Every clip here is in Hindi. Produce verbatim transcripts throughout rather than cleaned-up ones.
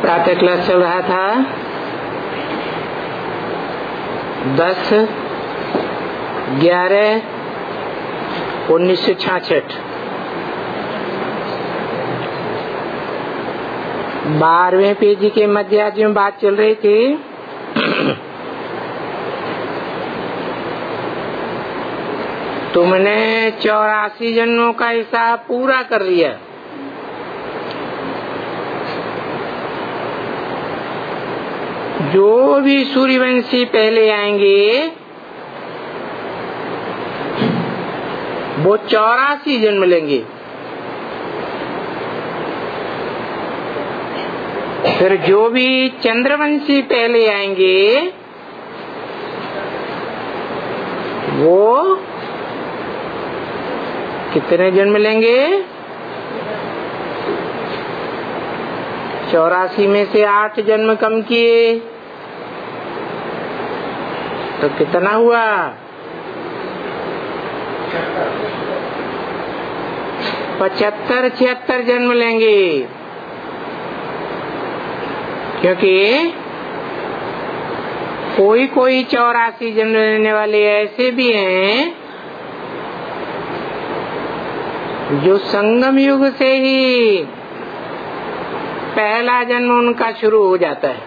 प्रातः क्लास चल रहा था दस ग्यारह उन्नीस सौ छियासठ। बारहवें पेज के मध्यार्ध में बात चल रही थी तुमने चौरासी जन्मों का हिसाब पूरा कर लिया। जो भी सूर्यवंशी पहले आएंगे वो चौरासी जन्म लेंगे। फिर जो भी चंद्रवंशी पहले आएंगे वो कितने जन्म लेंगे? चौरासी में से आठ जन्म कम किए तो कितना हुआ? पचहत्तर छिहत्तर जन्म लेंगे, क्योंकि कोई कोई चौरासी जन्म लेने वाले ऐसे भी हैं जो संगम युग से ही पहला जन्म उनका शुरू हो जाता है।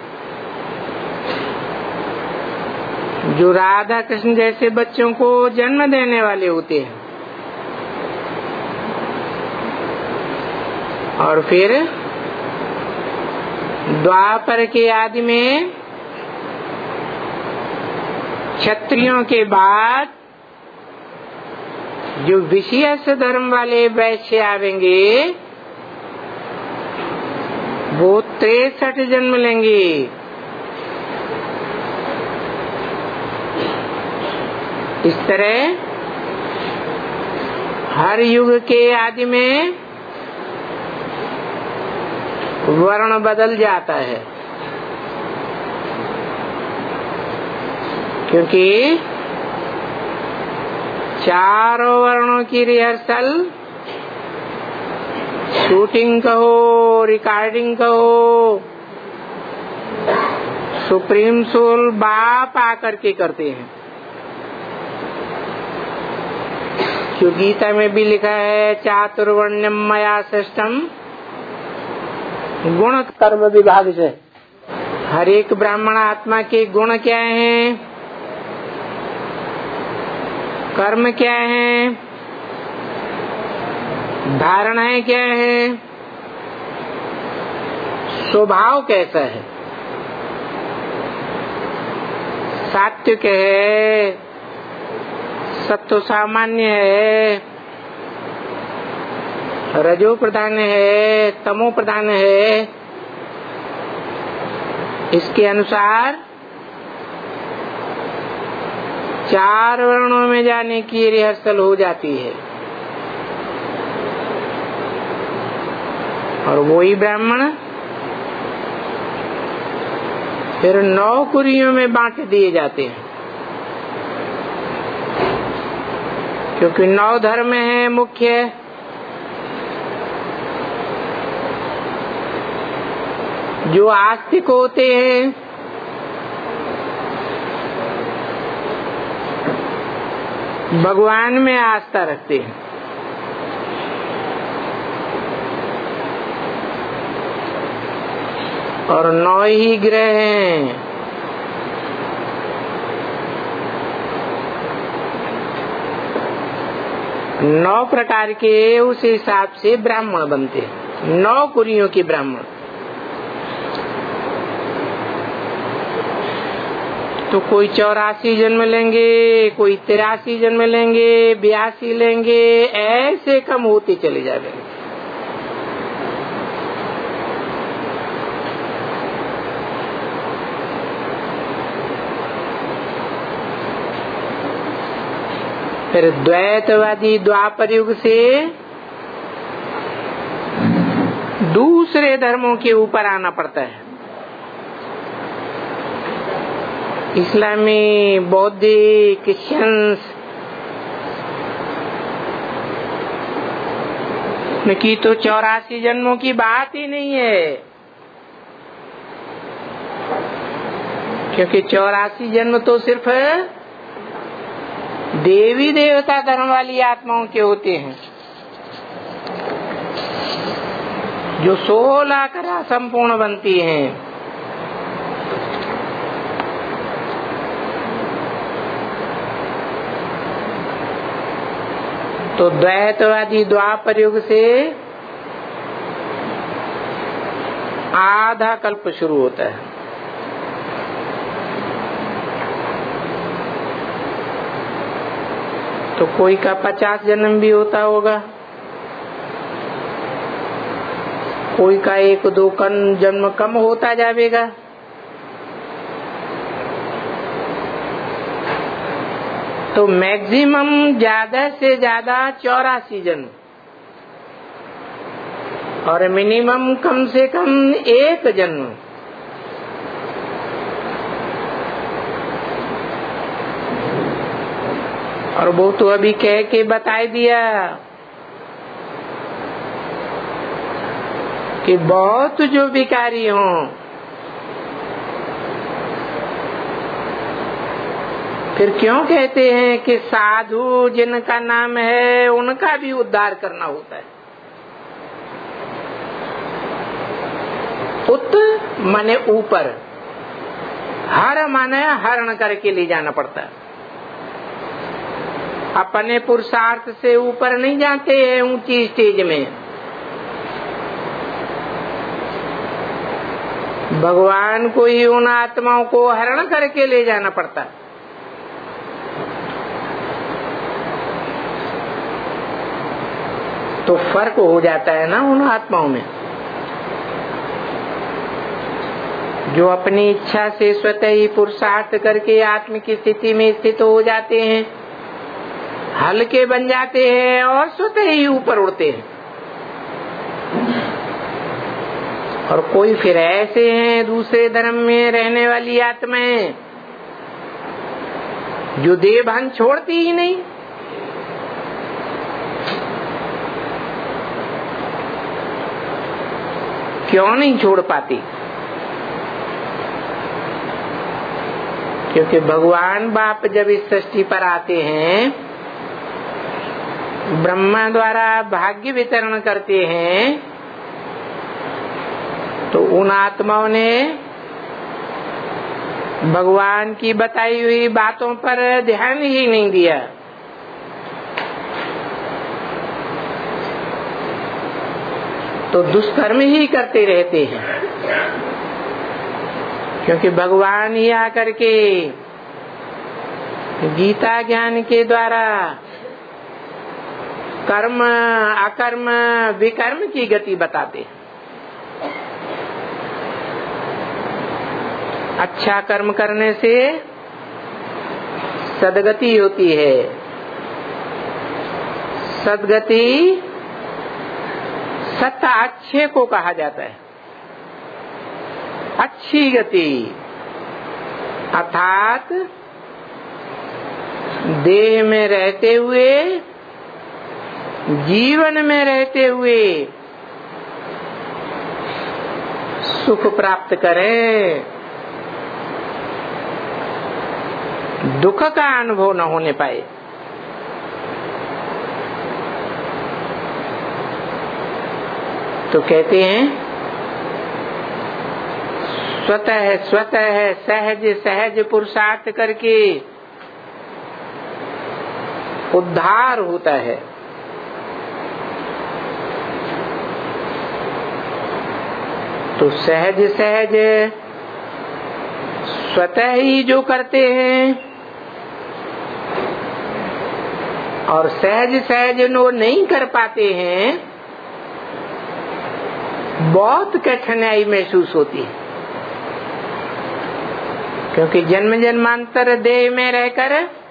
जो राधा कृष्ण जैसे बच्चों को जन्म देने वाले होते हैं और फिर द्वापर के आदि में क्षत्रियों के बाद जो विशेष धर्म वाले वैश्य आवेंगे वो तिरसठ जन्म लेंगे। इस तरह हर युग के आदि में वर्ण बदल जाता है, क्योंकि चारों वर्णों की रिहर्सल, शूटिंग कहो, रिकॉर्डिंग कहो, सुप्रीम सोल बाप आकर के करते हैं। जो गीता में भी लिखा है चातुर्वर्ण्यम मया सृष्टम गुण कर्म विभाग से। हर एक ब्राह्मण आत्मा के गुण क्या हैं, कर्म क्या है, धारणाएं क्या है, स्वभाव कैसा है, सात्विक है, सत्व सामान्य है, रजो प्रधान है, तमो प्रधान है। इसके अनुसार चार वर्णों में जाने की रिहर्सल हो जाती है और वही ब्राह्मण फिर नौ कुरियों में बांट दिए जाते हैं, क्योंकि नौ धर्म है मुख्य। जो आस्तिक होते हैं भगवान में आस्था रखते हैं, और नौ ही ग्रह हैं। नौ प्रकार के उस हिसाब से ब्राह्मण बनते हैं, नौ कुरियों के ब्राह्मण। तो कोई चौरासी जन्म लेंगे, कोई तिरासी जन्म लेंगे, बयासी लेंगे, ऐसे कम होते चले जाएंगे। फिर द्वैतवादी द्वापर युग से दूसरे धर्मों के ऊपर आना पड़ता है। इस्लामी, बौद्धिक, क्रिश्चियंस की तो चौरासी जन्मों की बात ही नहीं है। क्योंकि चौरासी जन्म तो सिर्फ देवी देवता धर्म वाली आत्माओं के होते हैं, जो सोलह कला संपूर्ण बनती हैं। तो द्वैतवादी द्वापर युग से आधा कल्प शुरू होता है। तो कोई का पचास जन्म भी होता होगा, कोई का एक दो कन जन्म कम होता जाएगा। तो मैक्सिमम ज्यादा से ज्यादा चौरासी जन्म और मिनिमम कम से कम एक जन्म। और वो तो अभी कह के बता दिया कि बहुत जो भिखारी हों, फिर क्यों कहते हैं कि साधु जिनका नाम है उनका भी उद्धार करना होता है। उत माने ऊपर, हर माने हरण करके ले जाना पड़ता है। अपने पुरुषार्थ से ऊपर नहीं जाते हैं ऊंची स्टेज में। भगवान को ही उन आत्माओं को हरण करके ले जाना पड़ता है। तो फर्क हो जाता है ना उन आत्माओं में, जो अपनी इच्छा से स्वतः ही पुरुषार्थ करके आत्म की स्थिति में स्थित हो जाते हैं, हल्के बन जाते हैं और स्वतः ही ऊपर उड़ते हैं। और कोई फिर ऐसे हैं दूसरे धर्म में रहने वाली आत्माएं जो देह भान छोड़ती ही नहीं। क्यों नहीं छोड़ पाती? क्योंकि भगवान बाप जब इस सृष्टि पर आते हैं, ब्रह्मा द्वारा भाग्य वितरण करते हैं, तो उन आत्माओं ने भगवान की बताई हुई बातों पर ध्यान ही नहीं दिया। तो दुष्कर्म ही करते रहते हैं। क्योंकि भगवान ही आकर के गीता ज्ञान के द्वारा कर्म अकर्म विकर्म की गति बताते हैं। अच्छा कर्म करने से सदगति होती है। सदगति सत अच्छे को कहा जाता है, अच्छी गति, अर्थात देह में रहते हुए, जीवन में रहते हुए सुख प्राप्त करें, दुख का अनुभव न होने पाए। तो कहते हैं स्वतः स्वतः सहज सहज पुरुषार्थ करके उद्धार होता है। तो सहज सहज स्वतः ही जो करते हैं और सहज सहज जो नहीं कर पाते हैं, बहुत कठिनाई महसूस होती है। क्योंकि जन्म जन्मांतर देह में रहकर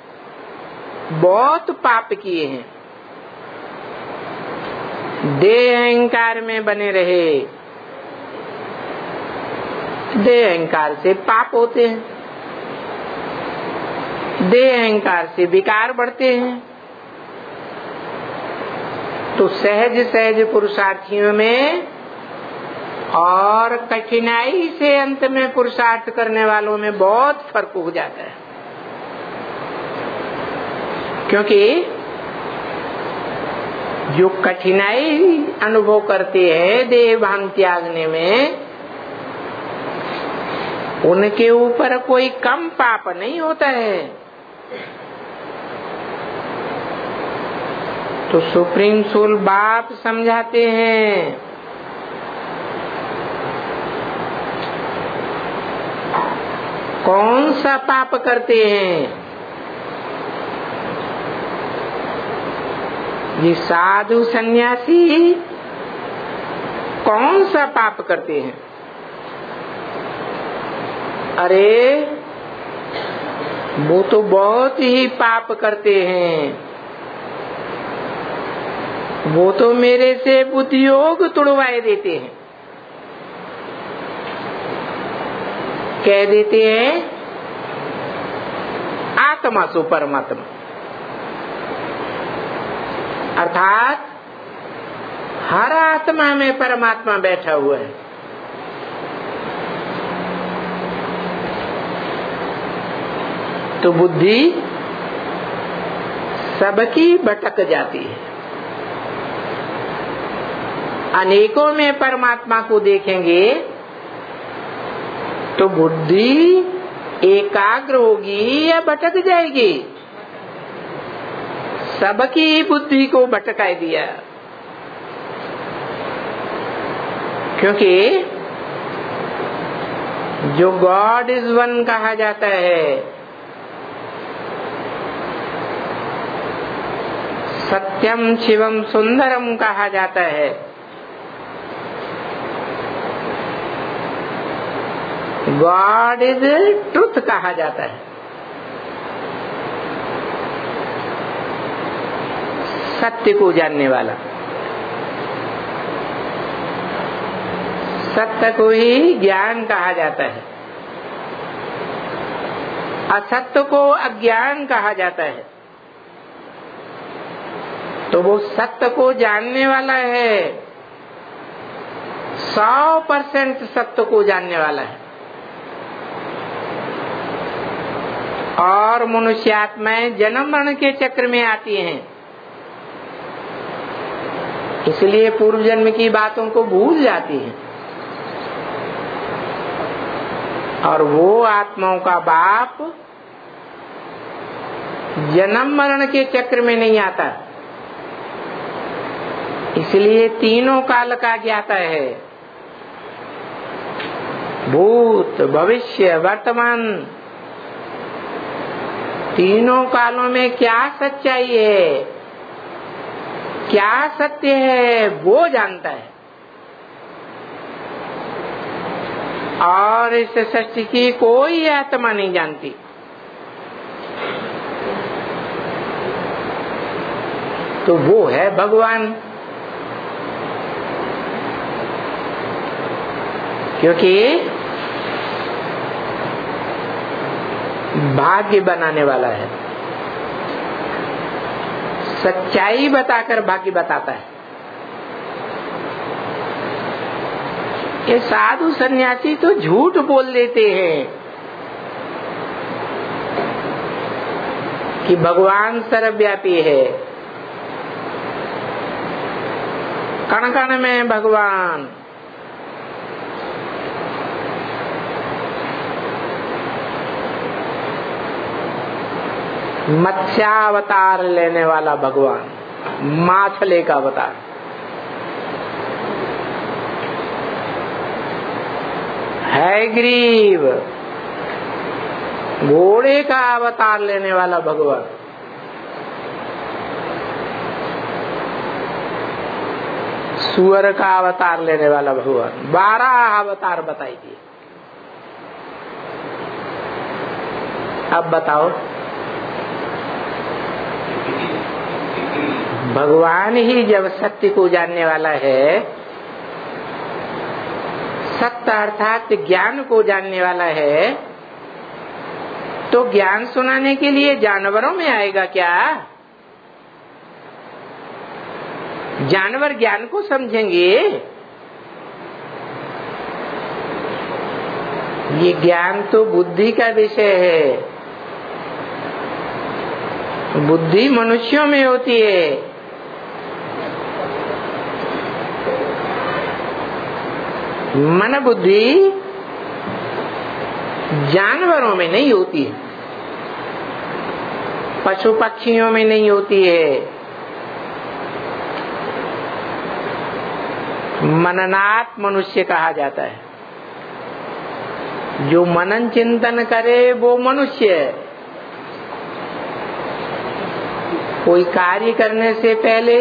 बहुत पाप किए हैं, देह अहंकार में बने रहे। देह अहंकार से पाप होते हैं, देह अहंकार से विकार बढ़ते हैं। तो सहज सहज पुरुषार्थियों में और कठिनाई से अंत में पुरुषार्थ करने वालों में बहुत फर्क हो जाता है, क्योंकि जो कठिनाई अनुभव करते हैं देह भान त्यागने में, उनके ऊपर कोई कम पाप नहीं होता है। तो सुप्रीम सोल बाप समझाते हैं, कौन सा पाप करते हैं ये साधु सन्यासी, कौन सा पाप करते हैं? अरे वो तो बहुत ही पाप करते हैं, वो तो मेरे से बुद्धि योग तुड़वाए देते हैं। कह देते हैं आत्मा सो परमात्मा, अर्थात हर आत्मा में परमात्मा बैठा हुआ है। तो बुद्धि सबकी भटक जाती है। अनेकों में परमात्मा को देखेंगे तो बुद्धि एकाग्र होगी या भटक जाएगी? सबकी बुद्धि को भटका दिया, क्योंकि जो गॉड इज वन कहा जाता है, सत्यम शिवम सुंदरम कहा जाता है, गॉड इज ट्रुथ कहा जाता है, सत्य को जानने वाला, सत्य को ही ज्ञान कहा जाता है, असत्य को अज्ञान कहा जाता है। तो वो सत्य को जानने वाला है, सौ परसेंट सत्य को जानने वाला है। और मनुष्यात्माएं जन्म मरण के चक्र में आती हैं, इसलिए पूर्व जन्म की बातों को भूल जाती हैं। और वो आत्माओं का बाप जन्म मरण के चक्र में नहीं आता, इसलिए तीनों काल का ज्ञाता है, भूत भविष्य वर्तमान। तीनों कालों में क्या सच्चाई है, क्या सत्य है, वो जानता है। और इस सृष्टि की कोई आत्मा नहीं जानती। तो वो है भगवान, क्योंकि भाग्य बनाने वाला है, सच्चाई बताकर भाग्य बताता है। ये साधु सन्यासी तो झूठ बोल देते हैं कि भगवान सर्वव्यापी है, कण कण में भगवान। मत्स्यावतार लेने वाला भगवान, माछले का अवतार, है ग्रीव घोड़े का अवतार लेने वाला भगवान, सुअर का अवतार लेने वाला भगवान। बारह अवतार बताई दिए। अब बताओ, भगवान ही जब सत्य को जानने वाला है, सत्य अर्थात ज्ञान को जानने वाला है, तो ज्ञान सुनाने के लिए जानवरों में आएगा क्या? जानवर ज्ञान को समझेंगे? ये ज्ञान तो बुद्धि का विषय है। बुद्धि मनुष्यों में होती है, मन बुद्धि जानवरों में नहीं होती है, पशु पक्षियों में नहीं होती है। मननात् मनुष्य कहा जाता है। जो मनन चिंतन करे वो मनुष्य है। कोई कार्य करने से पहले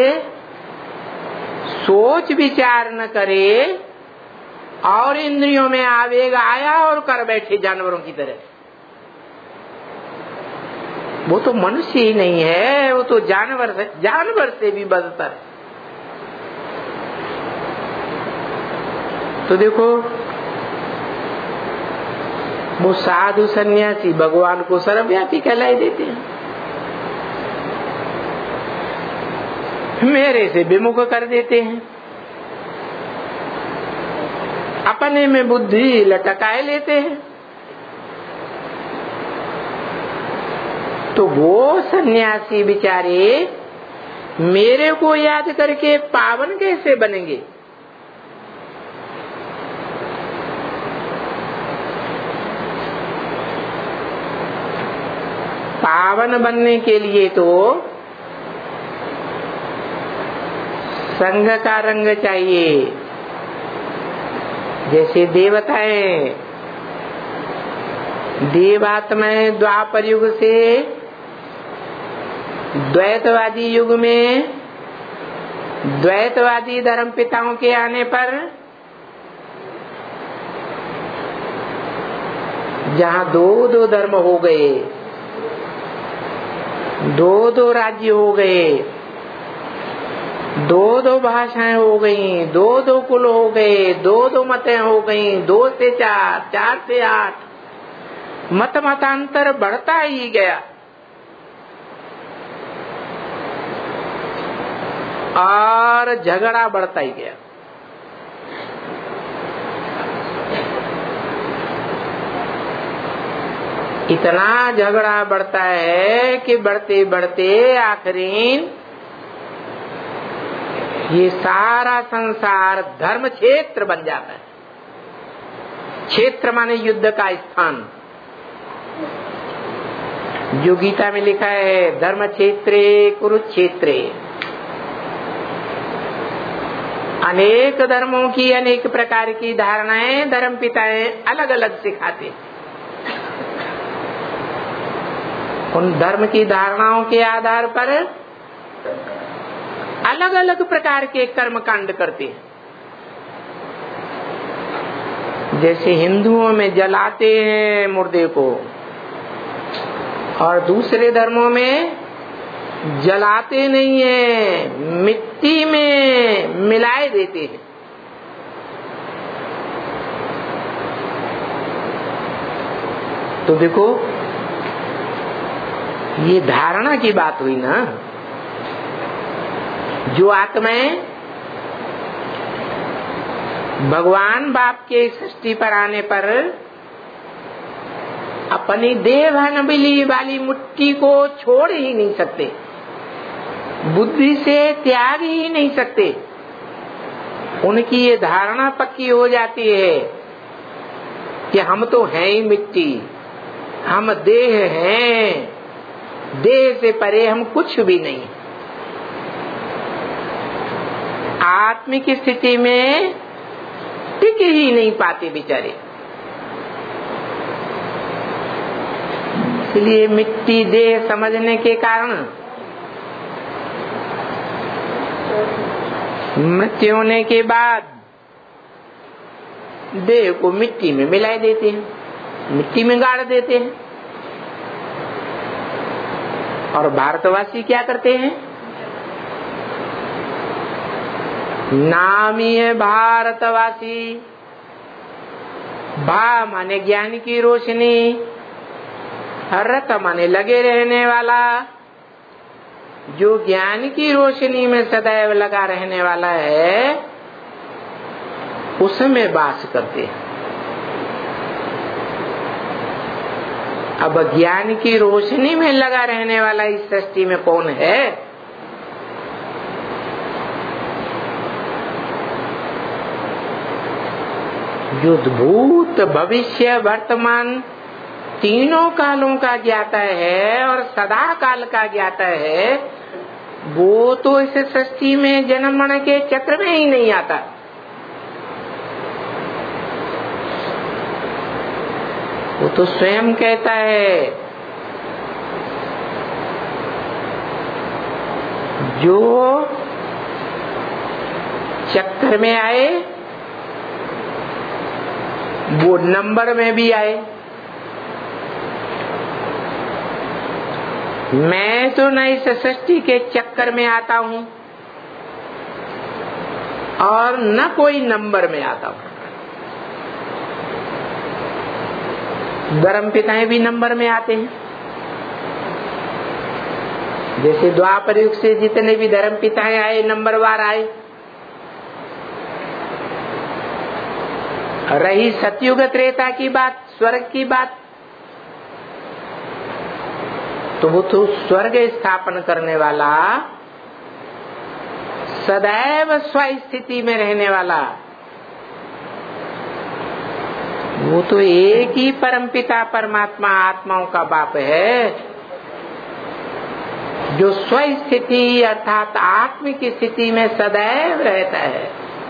सोच विचार न करे और इंद्रियों में आवेग आया और कर बैठे जानवरों की तरह, वो तो मनुष्य ही नहीं है, वो तो जानवर है, जानवर से भी बदतर है। तो देखो, वो साधु सन्यासी भगवान को सर्वव्यापी कहलाई देते हैं, मेरे से विमुख कर देते हैं, अपने में बुद्धि लटकाए लेते हैं। तो वो सन्यासी बेचारे मेरे को याद करके पावन कैसे बनेंगे? पावन बनने के लिए तो संग का रंग चाहिए। जैसे देवताएं, देवात्माएं द्वापर युग से द्वैतवादी युग में द्वैतवादी धर्म पिताओं के आने पर जहाँ दो दो धर्म हो गए, दो दो राज्य हो गए, दो दो भाषाएं हो गई, दो दो कुल हो गए, दो दो मतें हो गई, दो से चार, चार से आठ, मत मतांतर बढ़ता ही गया और झगड़ा बढ़ता ही गया। इतना झगड़ा बढ़ता है कि बढ़ते बढ़ते आखिरीन ये सारा संसार धर्म क्षेत्र बन जाता है। क्षेत्र माने युद्ध का स्थान। जो गीता में लिखा है, धर्म क्षेत्रे कुरुक्षेत्रे। अनेक धर्मों की अनेक प्रकार की धारणाएं धर्म पिताएं अलग अलग सिखाते। उन धर्म की धारणाओं के आधार पर अलग अलग प्रकार के कर्म कांड करते हैं। जैसे हिंदुओं में जलाते हैं मुर्दे को और दूसरे धर्मों में जलाते नहीं है, मिट्टी में मिलाए देते हैं। तो देखो, ये धारणा की बात हुई ना। जो आत्माएं भगवान बाप के सृष्टि पर आने पर अपनी देवहन बिली वाली मुट्ठी को छोड़ ही नहीं सकते, बुद्धि से त्याग ही नहीं सकते, उनकी ये धारणा पक्की हो जाती है कि हम तो हैं ही मिट्टी, हम देह हैं, देह से परे हम कुछ भी नहीं। आत्मिक स्थिति में टिक ही नहीं पाते बेचारे। इसलिए मिट्टी देह समझने के कारण मृत्यु होने के बाद देह को मिट्टी में मिला देते हैं, मिट्टी में गाड़ देते हैं। और भारतवासी क्या करते हैं? नामी है भारतवासी। भा माने ज्ञान की रोशनी, रत माने लगे रहने वाला। जो ज्ञान की रोशनी में सदैव लगा रहने वाला है उसमें वास करते हैं। अब ज्ञान की रोशनी में लगा रहने वाला इस सृष्टि में कौन है? जो भूत भविष्य वर्तमान तीनों कालों का ज्ञाता है और सदा काल का ज्ञाता है, वो तो इस सृष्टि में जन्म मरण के चक्र में ही नहीं आता। वो तो स्वयं कहता है, जो चक्र में आए वो नंबर में भी आए। मैं तो न इस सृष्टि के चक्कर में आता हूँ और न कोई नंबर में आता हूँ। धर्म पिताएं भी नंबर में आते हैं। जैसे द्वापर युग से जितने भी धर्म पिताएं आए, नंबरवार आए। रही सतयुग त्रेता की बात, स्वर्ग की बात, तो वो तो स्वर्ग स्थापन करने वाला, सदैव स्वस्थिति में रहने वाला, वो तो एक ही परमपिता परमात्मा आत्माओं का बाप है, जो स्वस्थिति अर्थात आत्म की स्थिति में सदैव रहता है।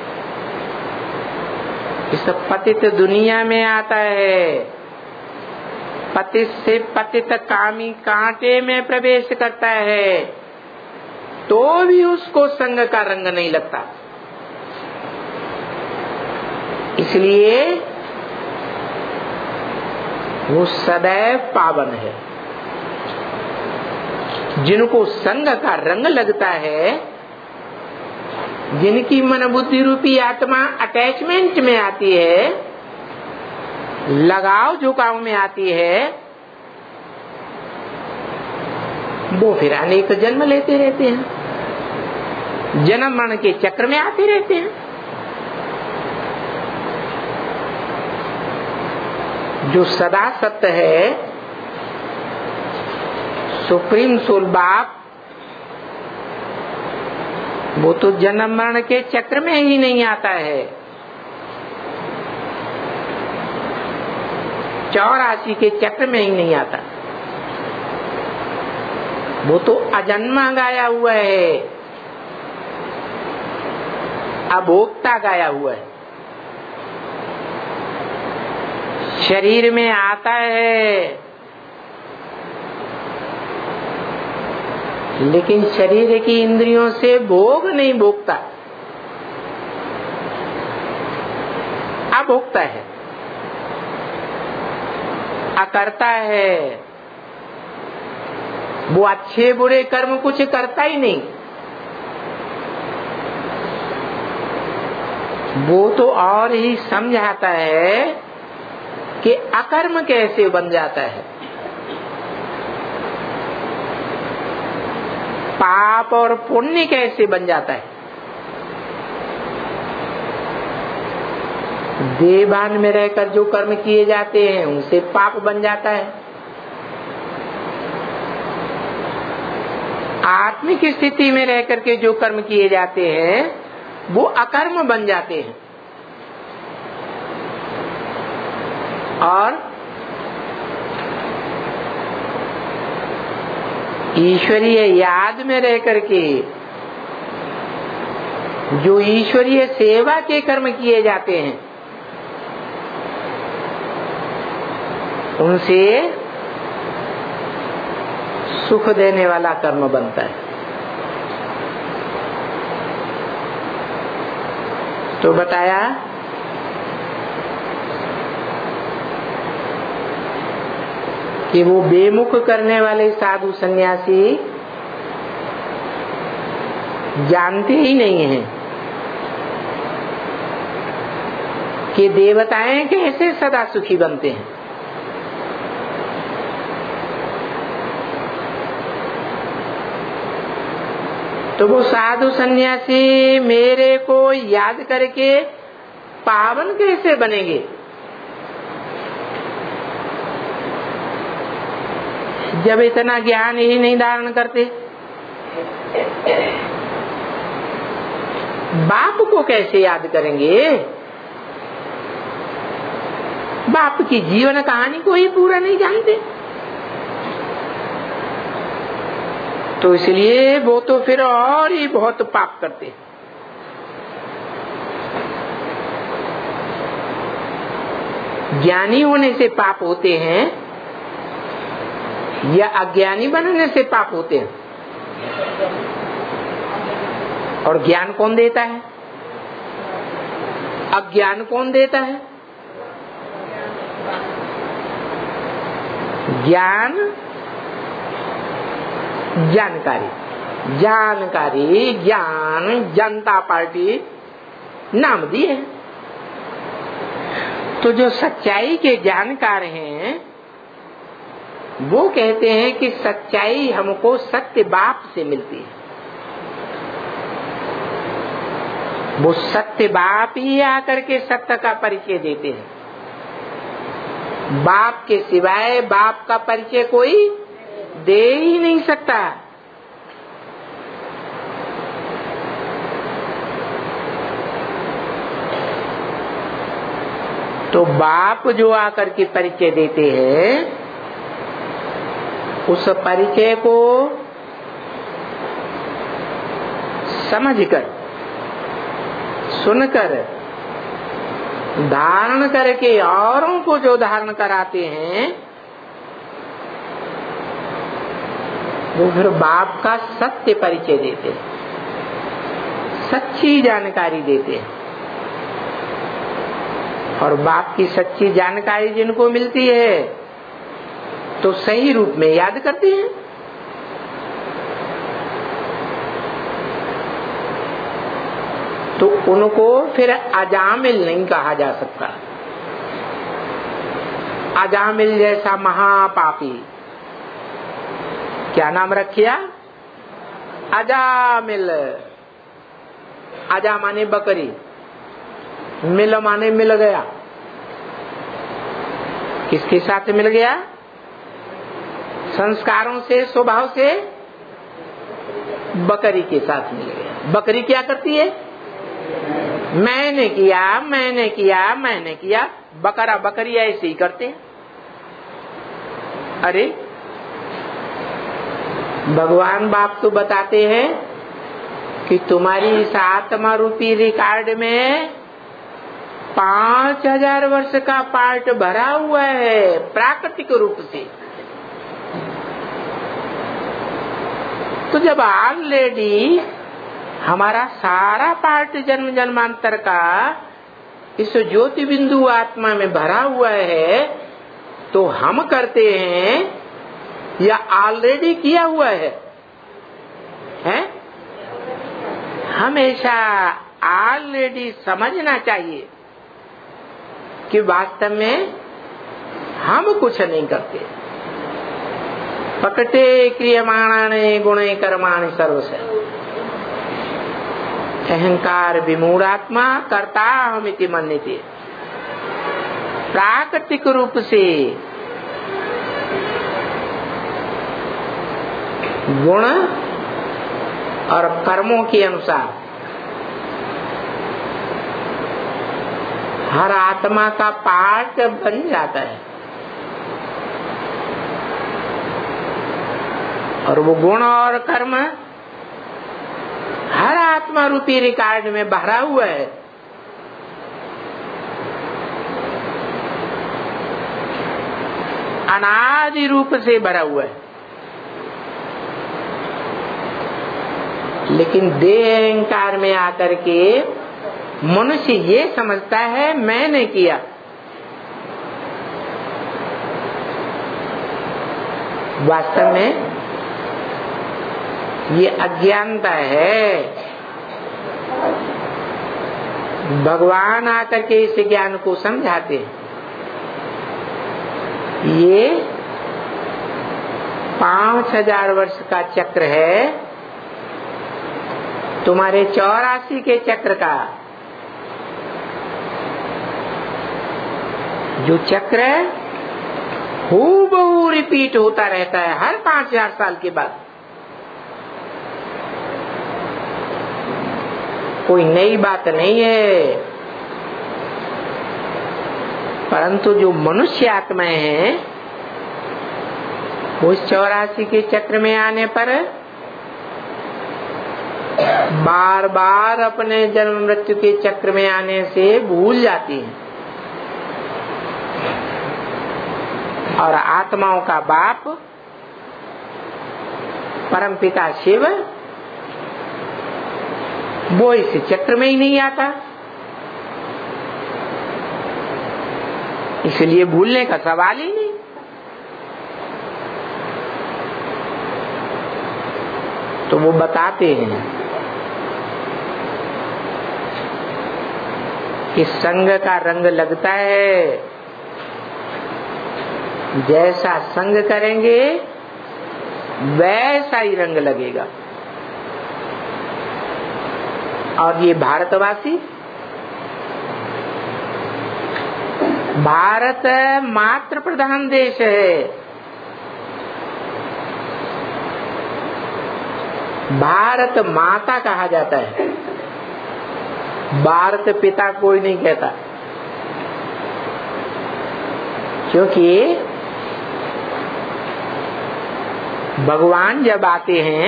इस पतित दुनिया में आता है, पतित से पतित कामी कांटे में प्रवेश करता है, तो भी उसको संग का रंग नहीं लगता। इसलिए वो सदैव पावन है। जिनको संग का रंग लगता है, जिनकी मन बुद्धि रूपी आत्मा अटैचमेंट में आती है, लगाव झुकाव में आती है, वो फिर अनेक जन्म लेते रहते हैं, जन्म मरण के चक्र में आते रहते हैं। जो सदा सत्य है, सुप्रीम सोल बाप, वो तो जन्म मरण के चक्र में ही नहीं आता है। चौरासी के चक्र में ही नहीं आता। वो तो अजन्मा गाया हुआ है, अभोक्ता गाया हुआ है। शरीर में आता है, लेकिन शरीर की इंद्रियों से भोग नहीं भोगता, अभोक्ता है, अकर्ता है। वो अच्छे बुरे कर्म कुछ करता ही नहीं, वो तो और ही समझाता है कि अकर्म कैसे बन जाता है, पाप और पुण्य कैसे बन जाता है। देवान में रहकर जो कर्म किए जाते हैं उनसे पाप बन जाता है, आत्मिक स्थिति में रहकर के जो कर्म किए जाते हैं वो अकर्म बन जाते हैं। और ईश्वरीय याद में रहकर के जो ईश्वरीय सेवा के कर्म किए जाते हैं उनसे सुख देने वाला कर्म बनता है। तो बताया कि वो बेमुख करने वाले साधु सन्यासी जानते ही नहीं हैं कि देवताएं कैसे सदा सुखी बनते हैं। तो वो साधु सन्यासी मेरे को याद करके पावन कैसे बनेंगे? जब इतना ज्ञान ही नहीं धारण करते, बाप को कैसे याद करेंगे? बाप की जीवन कहानी को ही पूरा नहीं जानते। तो इसलिए वो तो फिर और ही बहुत पाप करते। ज्ञानी होने से पाप होते हैं या अज्ञानी बनने से पाप होते हैं? और ज्ञान कौन देता है? अज्ञान कौन देता है? ज्ञान जानकारी, जानकारी ज्ञान जनता पार्टी नाम दिए। तो जो सच्चाई के जानकार हैं वो कहते हैं कि सच्चाई हमको सत्य बाप से मिलती है। वो सत्य बाप ही आकर के सत्य का परिचय देते हैं। बाप के सिवाय बाप का परिचय कोई दे ही नहीं सकता। तो बाप जो आकर के परिचय देते हैं, उस परिचय को समझकर, सुनकर, धारण करके औरों को जो धारण कराते हैं, वो फिर बाप का सत्य परिचय देते हैं, सच्ची जानकारी देते हैं। और बाप की सच्ची जानकारी जिनको मिलती है तो सही रूप में याद करते हैं। तो उनको फिर अजामिल नहीं कहा जा सकता। अजामिल जैसा महापापी, क्या नाम रखिया? अजामिल। अजा माने बकरी, मिल माने मिल गया। किसके साथ मिल गया? संस्कारों से, स्वभाव से बकरी के साथ मिल गया। बकरी क्या करती है? मैंने किया, मैंने किया, मैंने किया। बकरा बकरी ऐसे ही करते हैं। अरे भगवान बाप तो बताते हैं कि तुम्हारी इस आत्मा रूपी रिकॉर्ड में पांच हजार वर्ष का पार्ट भरा हुआ है प्राकृतिक रूप से। तो जब ऑलरेडी हमारा सारा पार्ट जन्म जन्मांतर का इस ज्योति बिंदु आत्मा में भरा हुआ है, तो हम करते हैं या ऑलरेडी किया हुआ है? हैं? हमेशा ऑलरेडी समझना चाहिए कि वास्तव में हम कुछ नहीं करते। पकटे क्रियमाणाने गुणे कर्माणि सर्वस्य। अहंकार विमूढ़ात्मा कर्ता हमिति मन्यते। प्राकृतिक रूप से गुण और कर्मों के अनुसार हर आत्मा का पार्ट बन जाता है, और वो गुण और कर्म हर आत्मा रूपी रिकॉर्ड में भरा हुआ है। अनादि रूप से भरा हुआ है। लेकिन देह अहंकार में आकर के मनुष्य ये समझता है मैंने किया। वास्तव में ये अज्ञानता है। भगवान आकर के इस ज्ञान को समझाते हैं। ये पांच हजार वर्ष का चक्र है, तुम्हारे चौरासी के चक्र का जो चक्र है हूबहू रिपीट होता रहता है हर पांच हजार साल के बाद। कोई नई बात नहीं है, परंतु जो मनुष्य आत्माएं हैं उस चौरासी के चक्र में आने पर बार बार अपने जन्म मृत्यु के चक्र में आने से भूल जाती हैं। और आत्माओं का बाप परमपिता शिव वो इस चक्र में ही नहीं आता, इसलिए भूलने का सवाल ही नहीं। तो वो बताते हैं कि संग का रंग लगता है, जैसा संग करेंगे वैसा ही रंग लगेगा। और ये भारतवासी, भारत मातृ प्रधान देश है, भारत माता कहा जाता है, भारत पिता कोई नहीं कहता, क्योंकि भगवान जब आते हैं,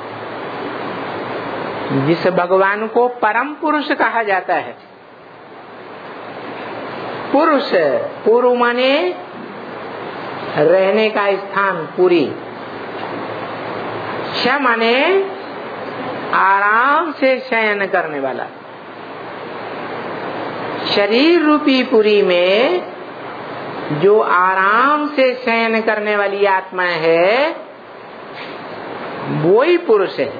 जिस भगवान को परम पुरुष कहा जाता है, पुरुष पुरु माने रहने का स्थान, पुरी, श माने आराम से शयन करने वाला। शरीर रूपी पुरी में जो आराम से शयन करने वाली आत्मा है वो ही पुरुष है।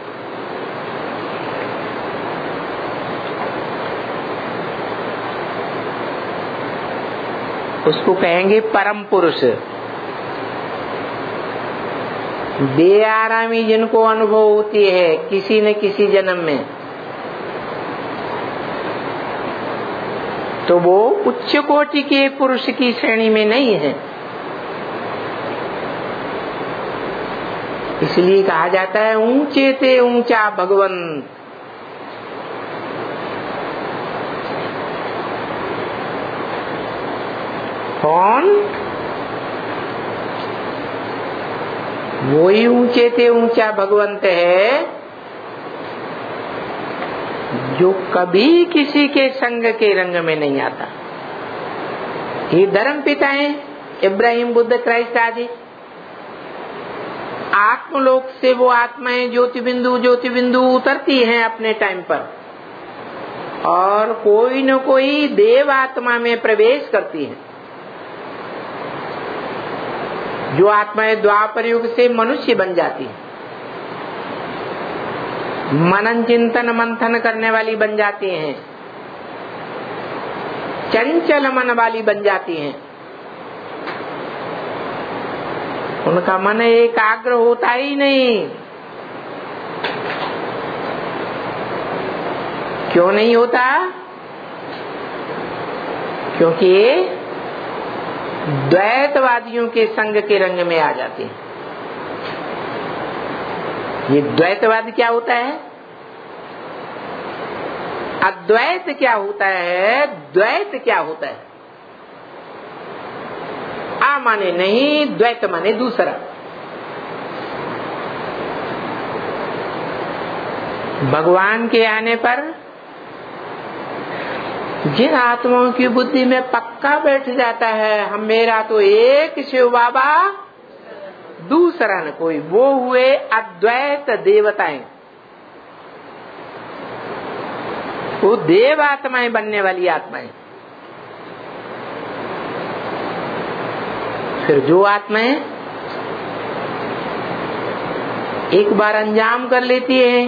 उसको कहेंगे परम पुरुष। दे आरामी जिनको अनुभव होती है किसी न किसी जन्म में, तो वो उच्च कोटि के पुरुष की श्रेणी में नहीं है। इसलिए कहा जाता है ऊंचे ते ऊंचा भगवन। कौन? वही ऊंचे ते ऊंचा भगवंत है जो कभी किसी के संग के रंग में नहीं आता। ये धर्म पिता है इब्राहिम, बुद्ध, क्राइस्ट आदि। आत्मलोक से वो आत्माएं ज्योति बिंदु ज्योति बिंदु उतरती हैं अपने टाइम पर, और कोई न कोई देव आत्मा में प्रवेश करती हैं। जो आत्माएं द्वापर युग से मनुष्य बन जाती हैं, मनन चिंतन मंथन करने वाली बन जाती हैं, चंचल मन वाली बन जाती हैं। उनका मन एकाग्र होता ही नहीं। क्यों नहीं होता? क्योंकि द्वैतवादियों के संग के रंग में आ जाते हैं। ये द्वैतवाद क्या होता है? अद्वैत क्या होता है? द्वैत क्या होता है? आ माने नहीं, द्वैत माने दूसरा। भगवान के आने पर जिन आत्माओं की बुद्धि में पक्का बैठ जाता है हम मेरा तो एक शिव बाबा दूसरा न कोई, वो हुए अद्वैत देवताएं। वो देव आत्माएं बनने वाली आत्माएं। फिर जो आत्माएं एक बार अंजाम कर लेती है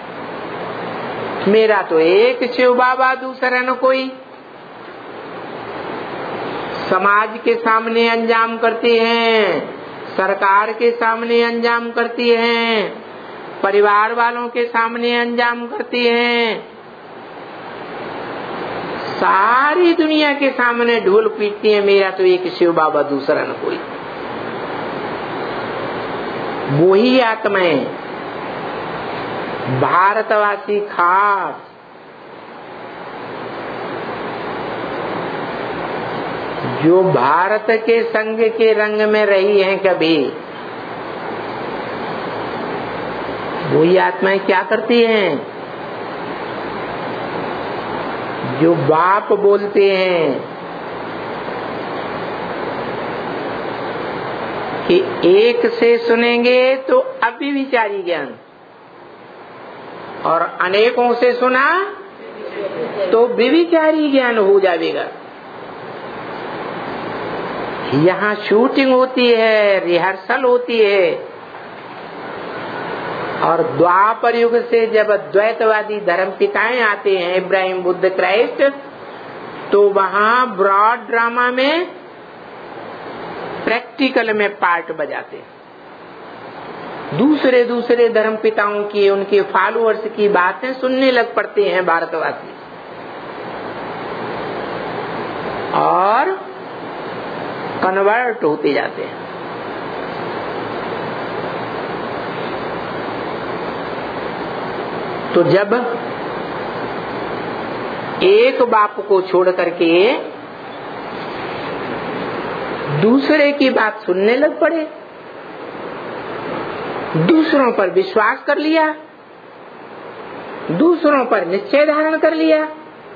मेरा तो एक शिव बाबा दूसरा न कोई, समाज के सामने अंजाम करती हैं, सरकार के सामने अंजाम करती हैं, परिवार वालों के सामने अंजाम करती हैं, सारी दुनिया के सामने ढोल पीटती है, मेरा तो एक शिव बाबा, दूसरा न कोई। वही आत्माएं भारतवासी खास जो भारत के संग के रंग में रही हैं कभी, वही आत्माएं क्या करती हैं? जो बाप बोलते हैं कि एक से सुनेंगे तो अव्यभिचारी ज्ञान, और अनेकों से सुना तो व्यभिचारी ज्ञान हो जाएगा। यहाँ शूटिंग होती है, रिहर्सल होती है, और द्वापर युग से जब द्वैतवादी धर्म पिताएं आते हैं, इब्राहिम, बुद्ध, क्राइस्ट, तो वहाँ ब्रॉड ड्रामा में प्रैक्टिकल में पार्ट बजाते हैं। दूसरे दूसरे धर्म पिताओं की, उनके फॉलोअर्स की बातें सुनने लग पड़ते हैं भारतवासी, और कन्वर्ट होते जाते हैं। तो जब एक बाप को छोड़ करके दूसरे की बात सुनने लग पड़े, दूसरों पर विश्वास कर लिया, दूसरों पर निश्चय धारण कर लिया,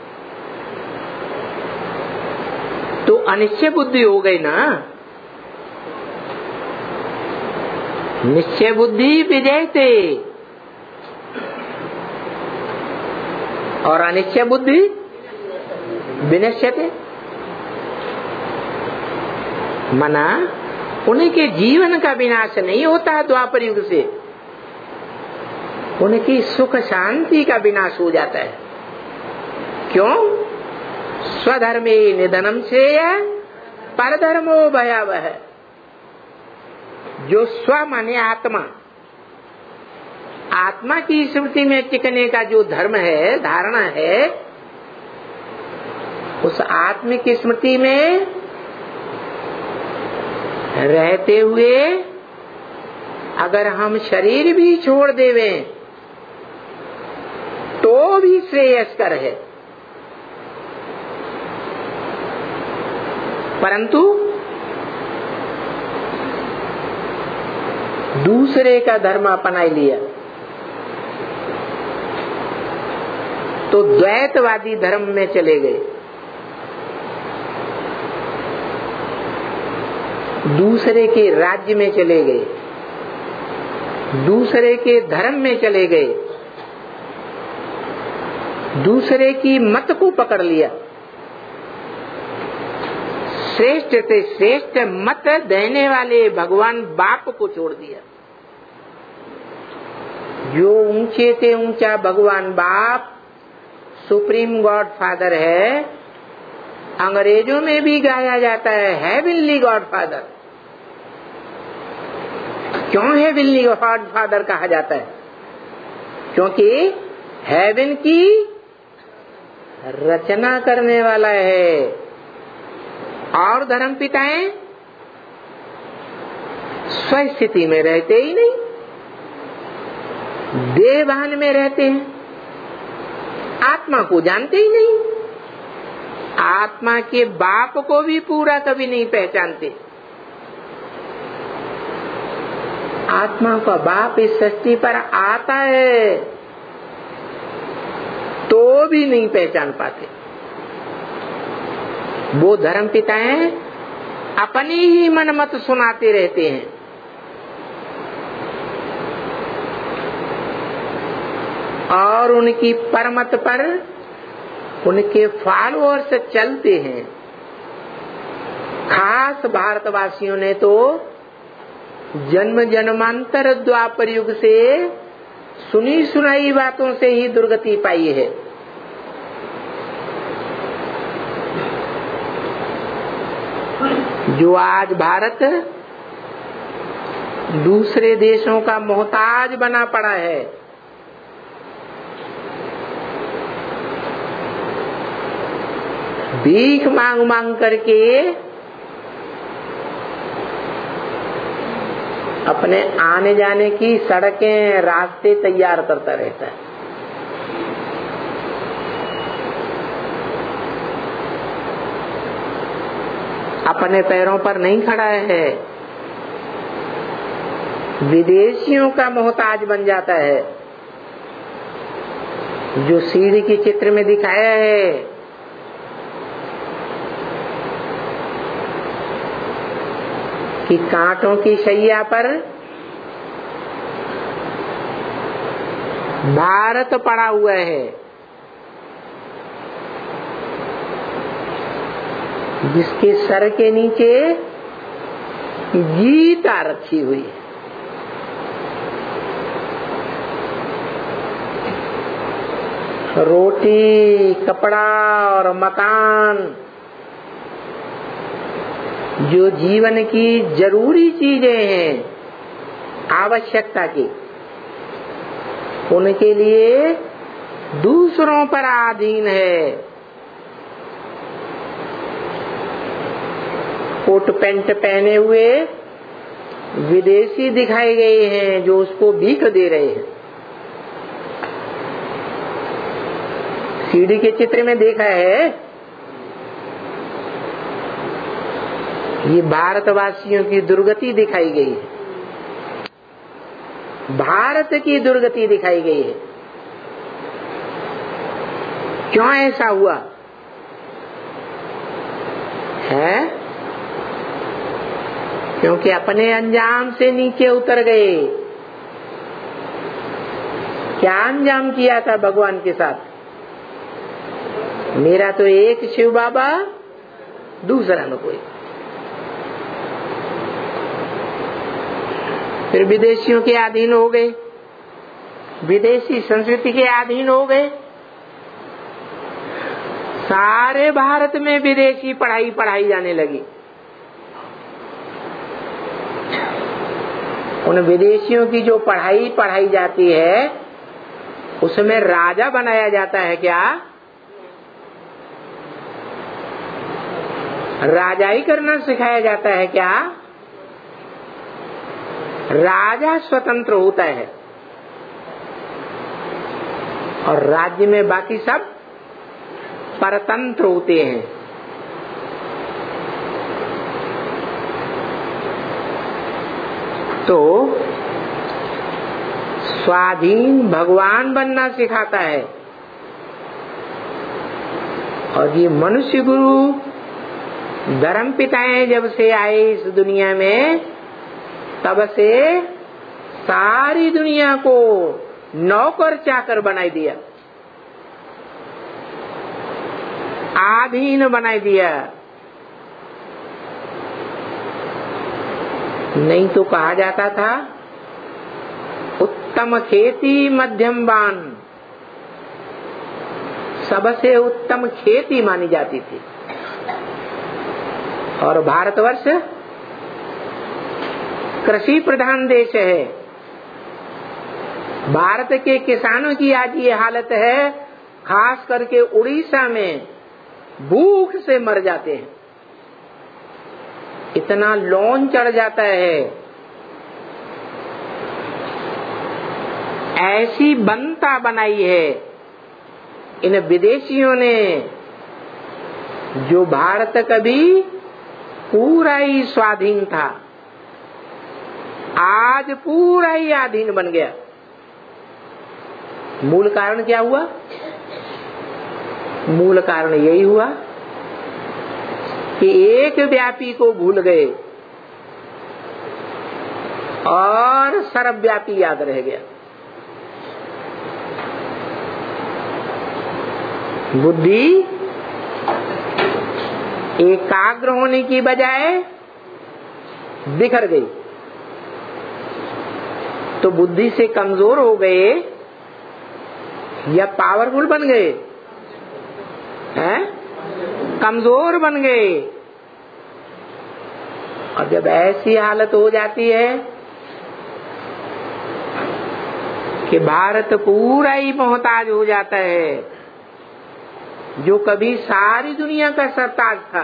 तो अनिश्चय बुद्धि हो गई ना। निश्चय बुद्धि विजयते और अनिश्चय बुद्धि विनश्यते। मना उनके जीवन का विनाश नहीं होता द्वापर युग से, उनकी सुख शांति का विनाश हो जाता है। क्यों? स्वधर्मे निधनम से परधर्मो भयावह। जो स्व माने आत्मा, आत्मा की स्मृति में टिकने का जो धर्म है, धारणा है, उस आत्म की स्मृति में रहते हुए अगर हम शरीर भी छोड़ देवे तो भी श्रेयस्कर है। परंतु दूसरे का धर्म अपना लिया तो द्वैतवादी धर्म में चले गए, दूसरे के राज्य में चले गए, दूसरे के धर्म में चले गए, दूसरे की मत को पकड़ लिया, श्रेष्ठ से श्रेष्ठ मत देने वाले भगवान बाप को छोड़ दिया। जो ऊंचे से ऊंचा भगवान बाप सुप्रीम गॉड फादर है, अंग्रेजों में भी गाया जाता है हेवनली गॉड फादर। क्यों हेवनली गॉड फादर कहा जाता है? क्योंकि हेवन की रचना करने वाला है, और धर्म पिताएं स्वस्थिति में रहते ही नहीं, देहभान में रहते हैं, आत्मा को जानते ही नहीं, आत्मा के बाप को भी पूरा कभी नहीं पहचानते। आत्मा का बाप इस सृष्टि पर आता है तो भी नहीं पहचान पाते। वो धर्म पिताएं अपनी ही मनमत सुनाते रहते हैं। और उनकी परमत पर उनके फॉलोअर्स चलते हैं। खास भारतवासियों ने तो जन्म जन्मांतर द्वापर युग से सुनी सुनाई बातों से ही दुर्गति पाई है। जो आज भारत दूसरे देशों का मोहताज बना पड़ा है, भीख मांग मांग करके अपने आने जाने की सड़कें रास्ते तैयार करता रहता है। अपने पैरों पर नहीं खड़ा है, विदेशियों का मोहताज बन जाता है। जो सीढ़ी के चित्र में दिखाया है, कि कांटों की शैया पर भारत पड़ा हुआ है, जिसके सर के नीचे गीता रखी हुई है। रोटी, कपड़ा और मकान, जो जीवन की जरूरी चीजें हैं, आवश्यकता की, उनके लिए दूसरों पर अधीन है। कोट पैंट पहने हुए विदेशी दिखाए गए हैं जो उसको भीख दे रहे हैं। सीढ़ी के चित्र में देखा है, ये भारतवासियों की दुर्गति दिखाई गई है, भारत की दुर्गति दिखाई गई है। क्यों ऐसा हुआ है? क्योंकि अपने अंजाम से नीचे उतर गए। क्या अंजाम किया था भगवान के साथ? मेरा तो एक शिव बाबा, दूसरा न कोई। फिर विदेशियों के अधीन हो गए, विदेशी संस्कृति के अधीन हो गए। सारे भारत में विदेशी पढ़ाई पढ़ाई जाने लगी। उन विदेशियों की जो पढ़ाई पढ़ाई जाती है, उसमें राजा बनाया जाता है क्या? राजाई करना सिखाया जाता है क्या? राजा स्वतंत्र होता है और राज्य में बाकी सब परतंत्र होते हैं। तो स्वाधीन भगवान बनना सिखाता है। और ये मनुष्य गुरु धर्म पिताएं जब से आए इस दुनिया में, तब से सारी दुनिया को नौकर चाकर बनाई दिया, आधीन बनाई दिया। नहीं तो कहा जाता था उत्तम खेती मध्यम बान, सबसे उत्तम खेती मानी जाती थी। और भारतवर्ष कृषि प्रधान देश है। भारत के किसानों की आज ये हालत है, खास करके उड़ीसा में भूख से मर जाते हैं। इतना लोन चढ़ जाता है, ऐसी बनता बनाई है इन विदेशियों ने, जो भारत कभी पूरा ही स्वाधीन था, आज पूरा ही अधीन बन गया। मूल कारण क्या हुआ? मूल कारण यही हुआ कि एक व्यापी को भूल गए और सर्वव्यापी याद रह गया। बुद्धि एकाग्र होने की बजाय बिखर गई। तो बुद्धि से कमजोर हो गए या पावरफुल बन गए? हैं? कमजोर बन गए। और जब ऐसी हालत हो जाती है कि भारत पूरा ही मोहताज हो जाता है, जो कभी सारी दुनिया का सरताज था,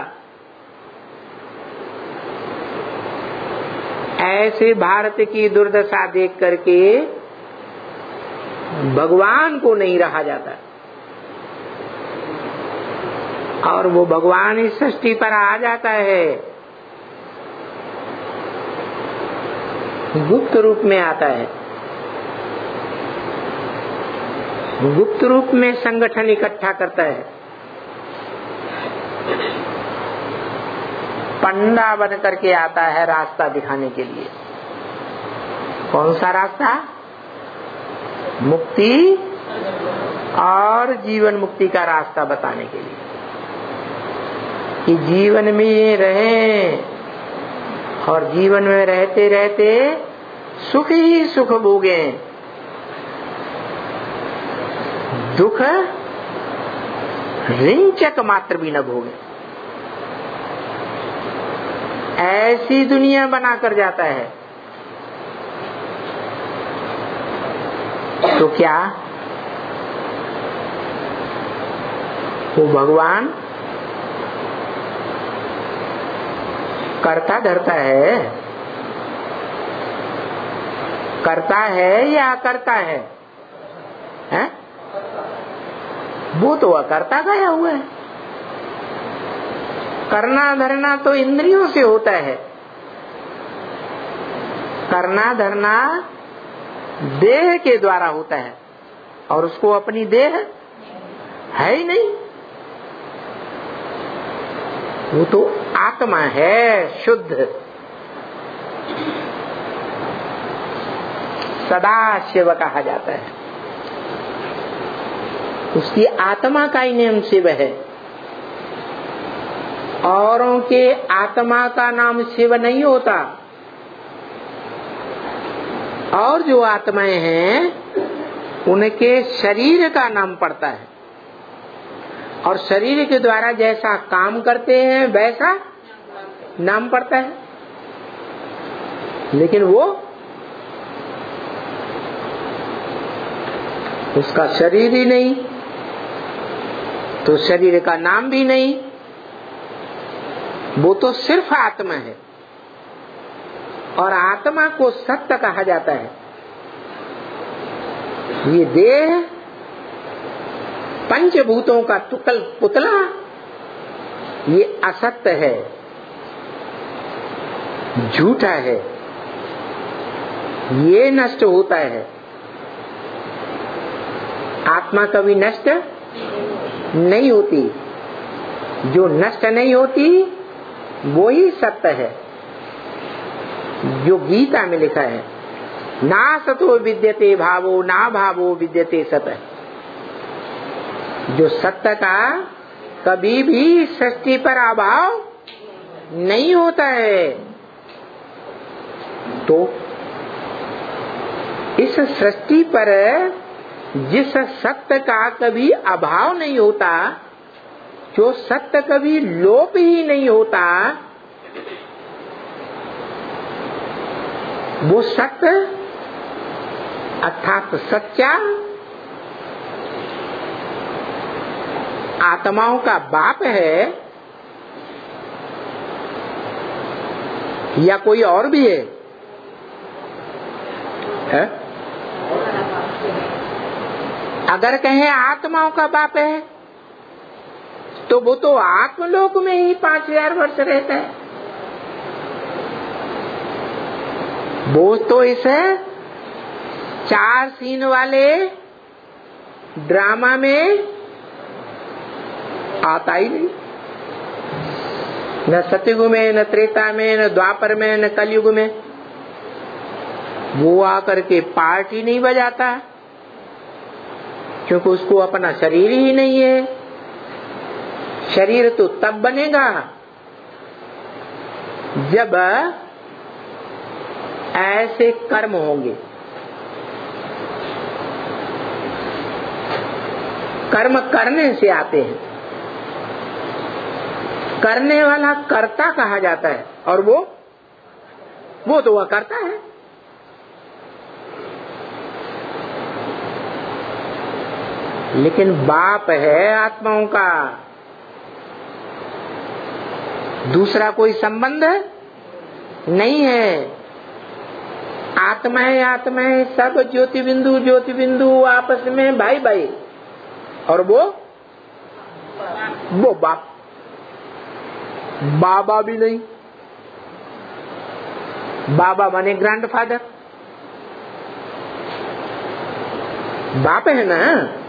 ऐसे भारत की दुर्दशा देख करके भगवान को नहीं रहा जाता, और वो भगवान इस सृष्टि पर आ जाता है, गुप्त रूप में आता है। गुप्त रूप में संगठन इकट्ठा करता है, पंडा बन करके आता है रास्ता दिखाने के लिए। कौन सा रास्ता? मुक्ति और जीवन मुक्ति का रास्ता बताने के लिए, कि जीवन में रहें और जीवन में रहते रहते सुख ही सुख भोगे, दुख रिंचक मात्र भी न भोगे। ऐसी दुनिया बनाकर जाता है। तो क्या वो भगवान करता धरता है? करता है या अकर्ता है? हैं? वो तो अकर्ता गया हुआ है। करना धरना तो इंद्रियों से होता है, करना धरना देह के द्वारा होता है, और उसको अपनी देह है ही नहीं। वो तो आत्मा है, शुद्ध सदा शिव कहा जाता है। उसकी आत्मा का ही नाम शिव है। औरों के आत्मा का नाम शिव नहीं होता, और जो आत्माएं हैं उनके शरीर का नाम पड़ता है, और शरीर के द्वारा जैसा काम करते हैं वैसा नाम पड़ता है। लेकिन वो उसका शरीर ही नहीं, तो शरीर का नाम भी नहीं, वो तो सिर्फ आत्मा है। और आत्मा को सत्य कहा जाता है। ये देह पंचभूतों का तुकल पुतला, ये असत्य है, झूठा है, ये नष्ट होता है। आत्मा कभी नष्ट नहीं होती। जो नष्ट नहीं होती वो ही सत्य है, जो गीता में लिखा है, ना सतो विद्यते भावो ना भावो विद्यते सत। जो सत्य का कभी भी सृष्टि पर अभाव नहीं होता है। तो इस सृष्टि पर जिस सत्य का कभी अभाव नहीं होता, जो सत्य कभी लोप ही नहीं होता, वो सत्य अर्थात सच्चा आत्माओं का बाप है, या कोई और भी है, है? अगर कहें आत्माओं का बाप है तो वो तो आत्मलोक में ही पांच हजार वर्ष रहता है। वो तो इस चार सीन वाले ड्रामा में आता ही नहीं। न सतयुग में, न त्रेता में, न द्वापर में, न कलयुग में। वो आकर के पार्टी नहीं बजाता, क्योंकि उसको अपना शरीर ही नहीं है। शरीर तो तब बनेगा जब ऐसे कर्म होंगे। कर्म करने से आते हैं, करने वाला कर्ता कहा जाता है, और वो वो तो वह करता है। लेकिन बाप है आत्माओं का, दूसरा कोई संबंध नहीं है। आत्माएं आत्माएं सब ज्योति बिंदु ज्योति बिंदु आपस में भाई भाई, और वो वो बाप, बाबा भी नहीं। बाबा माने ग्रैंडफादर, बाप है ना।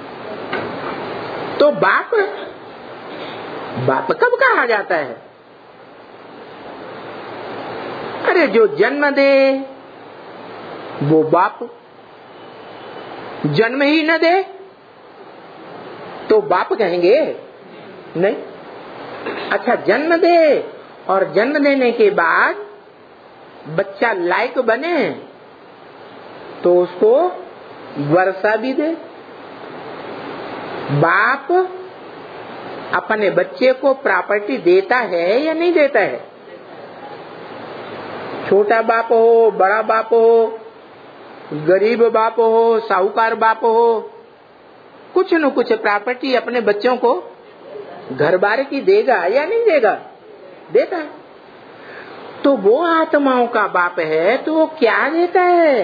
तो बाप बाप कब कहा जाता है? अरे जो जन्म दे वो बाप, जन्म ही न दे तो बाप कहेंगे नहीं। अच्छा, जन्म दे और जन्म देने के बाद बच्चा लायक बने तो उसको वर्षा भी दे। बाप अपने बच्चे को प्रॉपर्टी देता है या नहीं देता है? छोटा बाप हो, बड़ा बाप हो, गरीब बाप हो, साहूकार बाप हो, कुछ न कुछ प्रॉपर्टी अपने बच्चों को घर बार की देगा या नहीं देगा? देता है। तो वो आत्माओं का बाप है तो वो क्या देता है?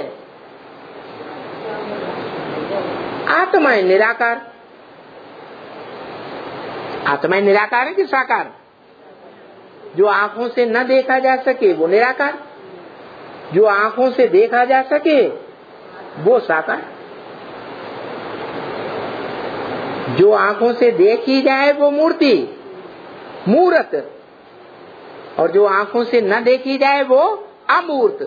आत्माएं निराकार। आत्माएं निराकार है कि साकार? जो आंखों से न देखा जा सके वो निराकार, जो आंखों से देखा जा सके वो साकार, जो आंखों से देखी जाए वो मूर्ति मूर्त, और जो आंखों से न देखी जाए वो अमूर्त।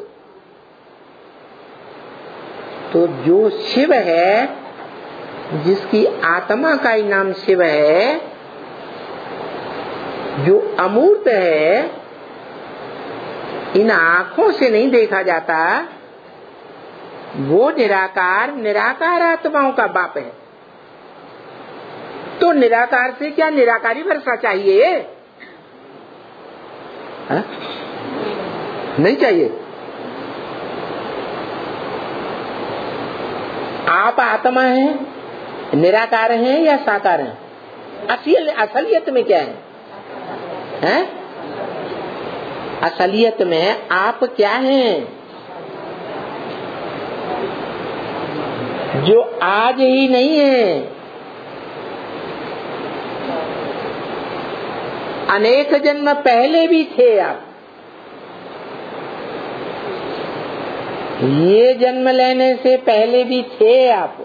तो जो शिव है, जिसकी आत्मा का ही नाम शिव है, जो अमूर्त है, इन आंखों से नहीं देखा जाता, वो निराकार निराकार आत्माओं का बाप है। तो निराकार से क्या निराकारी वर्षा चाहिए? हा? नहीं चाहिए। आप आत्मा हैं, निराकार हैं या साकार हैं? असल असलियत में क्या है? हैं? असलियत में आप क्या हैं? जो आज ही नहीं है, अनेक जन्म पहले भी थे आप। ये जन्म लेने से पहले भी थे आप।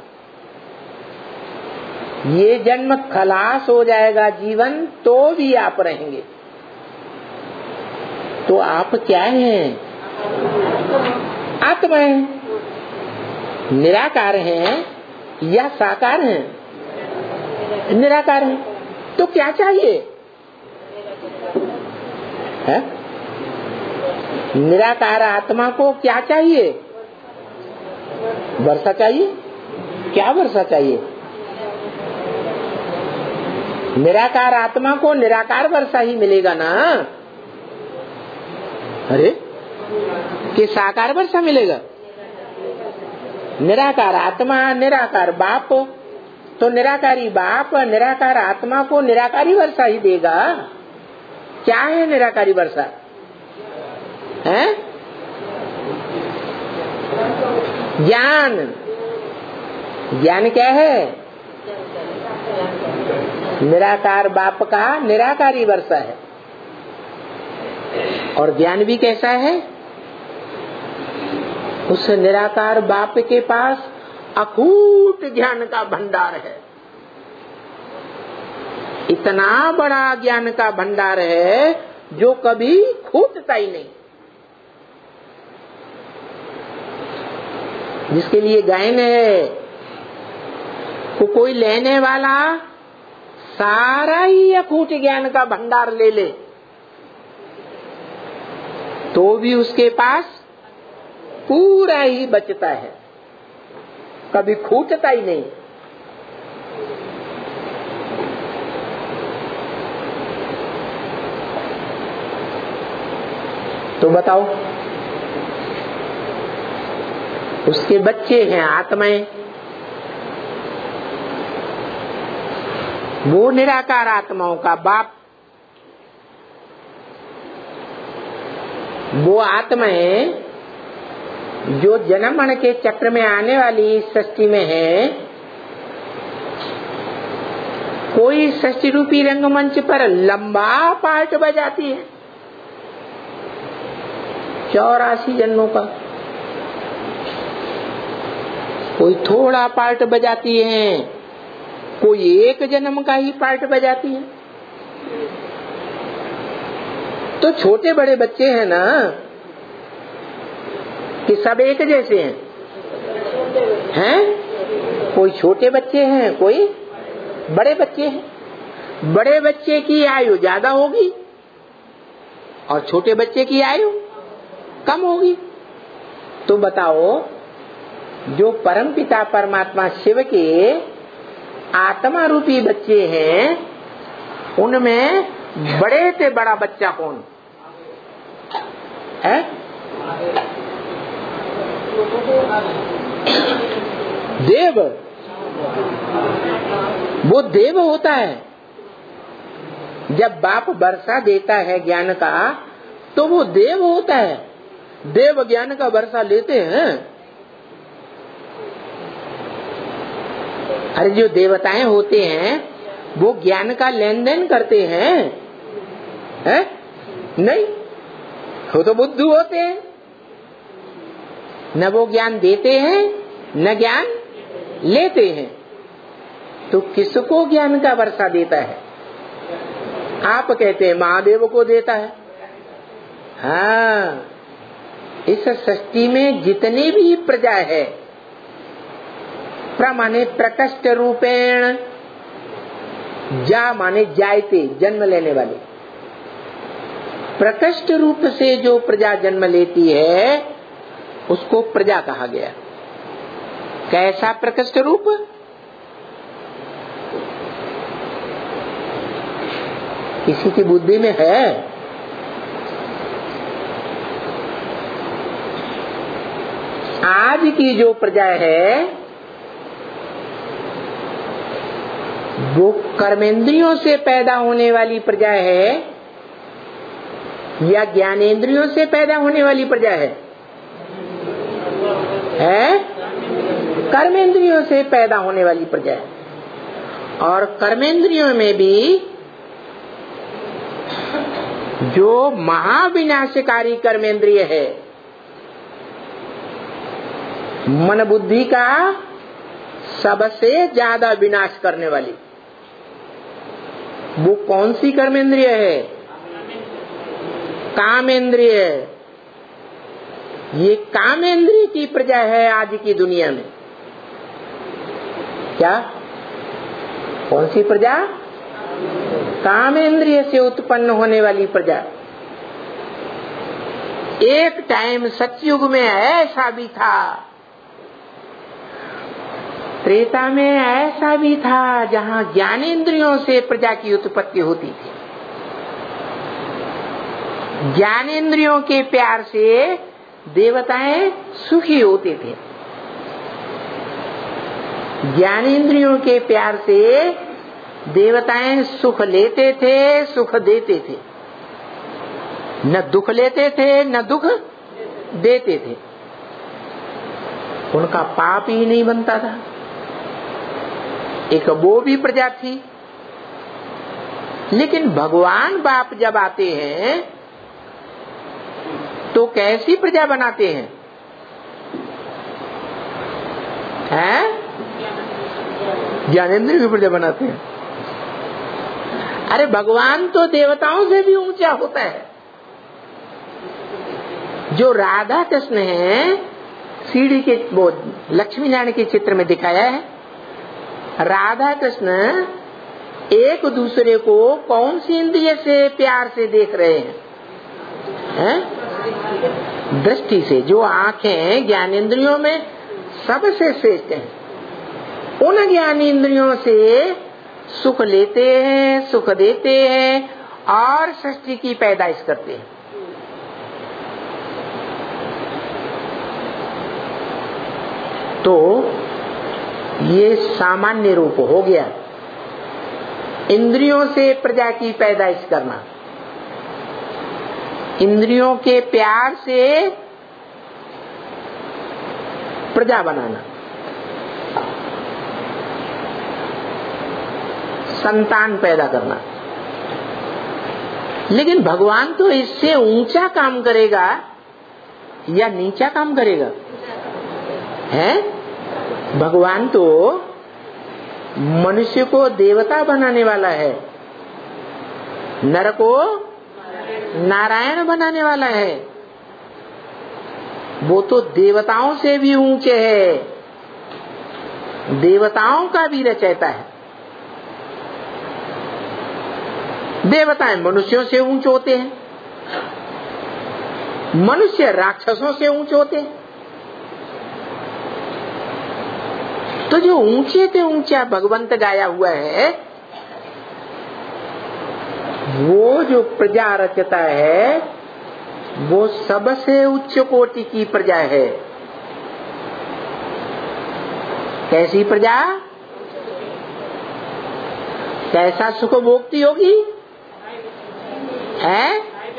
ये जन्म खलास हो जाएगा जीवन तो भी आप रहेंगे। तो आप क्या हैं? आत्मा है। निराकार हैं या साकार हैं? निराकार हैं। तो क्या चाहिए है? निराकार आत्मा को क्या चाहिए? वर्षा चाहिए। क्या वर्षा चाहिए? निराकार आत्मा को निराकार वर्षा ही मिलेगा ना। अरे कि साकार वर्षा मिलेगा? निराकार आत्मा निराकार बाप, तो निराकारी बाप निराकार आत्मा को निराकारी वर्षा ही देगा। क्या है निराकारी वर्षा? है ज्ञान। ज्ञान क्या है? निराकार बाप का निराकारी वर्षा है। और ज्ञान भी कैसा है? उस निराकार बाप के पास अकूट ज्ञान का भंडार है। इतना बड़ा ज्ञान का भंडार है जो कभी खूटता ही नहीं, जिसके लिए गायन है को कोई लेने वाला सारा ही अकूट ज्ञान का भंडार ले ले तो भी उसके पास पूरा ही बचता है, कभी खूटता ही नहीं। तो बताओ, उसके बच्चे हैं आत्माएं, वो निराकार आत्माओं का बाप, वो आत्माएं जो जन्म मरण के चक्र में आने वाली सृष्टि में है। कोई सृष्टि रूपी रंगमंच पर लंबा पार्ट बजाती है, चौरासी जन्मों का। कोई थोड़ा पार्ट बजाती है, कोई एक जन्म का ही पार्ट बजाती है। तो छोटे बड़े बच्चे हैं ना, कि सब एक जैसे हैं? हैं? कोई छोटे बच्चे हैं, कोई बड़े बच्चे हैं। बड़े बच्चे की आयु ज्यादा होगी और छोटे बच्चे की आयु कम होगी। तो बताओ, जो परमपिता परमात्मा शिव के आत्मा रूपी बच्चे हैं, उनमें बड़े से बड़ा बच्चा कौन है? देव। वो देव होता है। जब बाप वर्षा देता है ज्ञान का, तो वो देव होता है। देव ज्ञान का वर्षा लेते हैं। अरे जो देवताएं होते हैं वो ज्ञान का लेन देन करते हैं, हैं? नहीं, वो तो बुद्धू होते हैं। न वो ज्ञान देते हैं न ज्ञान लेते हैं। तो किसको ज्ञान का वर्षा देता है? आप कहते हैं महादेव को देता है। हाँ, इस सृष्टि में जितनी भी प्रजा है, प्र माने प्रकष्ट रूपेण, जा माने जायते, जन्म लेने वाले। प्रकष्ट रूप से जो प्रजा जन्म लेती है उसको प्रजा कहा गया। कैसा प्रकष्ट रूप? किसी की बुद्धि में है? आज की जो प्रजा है वो कर्मेंद्रियों से पैदा होने वाली प्रजा है या ज्ञानेंद्रियों से पैदा होने वाली प्रजा है? है? कर्मेंद्रियों से पैदा होने वाली प्रजा है। और कर्मेंद्रियों में भी जो महाविनाशकारी कर्मेंद्रिय है, मन बुद्धि का सबसे ज्यादा विनाश करने वाली, वो कौन सी कर्मेंद्रिय है? कामेंद्रिय। ये कामेंद्रिय की प्रजा है आज की दुनिया में। क्या? कौन सी प्रजा? कामेंद्रिय से उत्पन्न होने वाली प्रजा। एक टाइम सतयुग में ऐसा भी था, त्रेता में ऐसा भी था, जहाँ ज्ञानेंद्रियों से प्रजा की उत्पत्ति होती थी। ज्ञानेंद्रियों के प्यार से देवताएं सुखी होते थे। ज्ञानेंद्रियों के प्यार से देवताएं सुख लेते थे, सुख देते थे। न दुख लेते थे न दुख देते थे। उनका पाप ही नहीं बनता था। एक वो भी प्रजा थी। लेकिन भगवान बाप जब आते हैं तो कैसी प्रजा बनाते हैं? हैं? ज्ञानेंद्रिय की प्रजा बनाते हैं। अरे भगवान तो देवताओं से भी ऊंचा होता है। जो राधा कृष्ण है, सीढ़ी के वो लक्ष्मी नारायण के चित्र में दिखाया है, राधा कृष्ण एक दूसरे को कौन सी इंद्रिय से प्यार से देख रहे हैं? हैं? दृष्टि से। जो आंखें ज्ञानेंद्रियों में सबसे श्रेष्ठ हैं, उन ज्ञानेंद्रियों से सुख लेते हैं, सुख देते हैं और सृष्टि की पैदाइश करते हैं। तो ये सामान्य रूप हो गया। इंद्रियों से प्रजा की पैदाइश करना, इंद्रियों के प्यार से प्रजा बनाना, संतान पैदा करना। लेकिन भगवान तो इससे ऊंचा काम करेगा या नीचा काम करेगा? है भगवान तो मनुष्य को देवता बनाने वाला है, नर को नारायण बनाने वाला है। वो तो देवताओं से भी ऊंचे है, देवताओं का भी रचयिता है। देवताएं मनुष्यों से ऊंचे होते हैं, मनुष्य राक्षसों से ऊंचे होते हैं। तो जो ऊंचे से ऊंचा भगवंत गाया हुआ है, वो जो प्रजा रचता है वो सबसे उच्च कोटि की प्रजा है। कैसी प्रजा? कैसा सुख भोगती होगी? है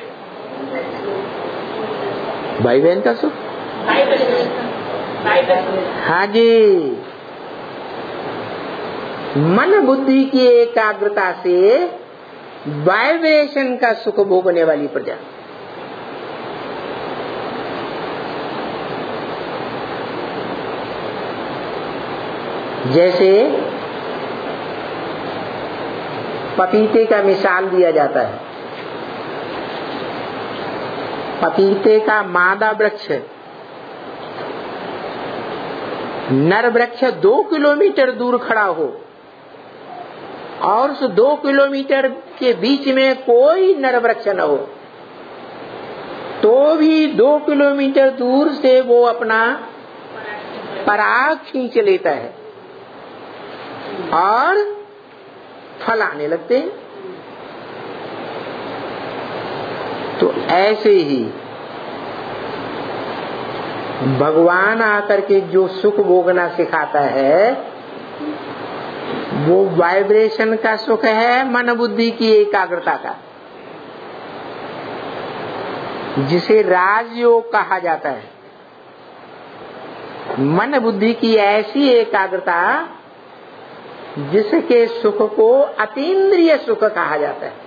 भाई बहन का सुख। हाँ जी, मन बुद्धि की एकाग्रता से वाइब्रेशन का सुख भोगने वाली प्रजा। जैसे पपीते का मिसाल दिया जाता है। पपीते का मादा वृक्ष, नर वृक्ष दो किलोमीटर दूर खड़ा हो और उस दो किलोमीटर के बीच में कोई नर वृक्ष न हो, तो भी दो किलोमीटर दूर से वो अपना पराग खींच लेता है और फल आने लगते हैं। तो ऐसे ही भगवान आकर के जो सुख भोगना सिखाता है वो वाइब्रेशन का सुख है, मन बुद्धि की एकाग्रता का, जिसे राजयोग कहा जाता है। मन बुद्धि की ऐसी एकाग्रता जिसके सुख को अतीन्द्रिय सुख कहा जाता है।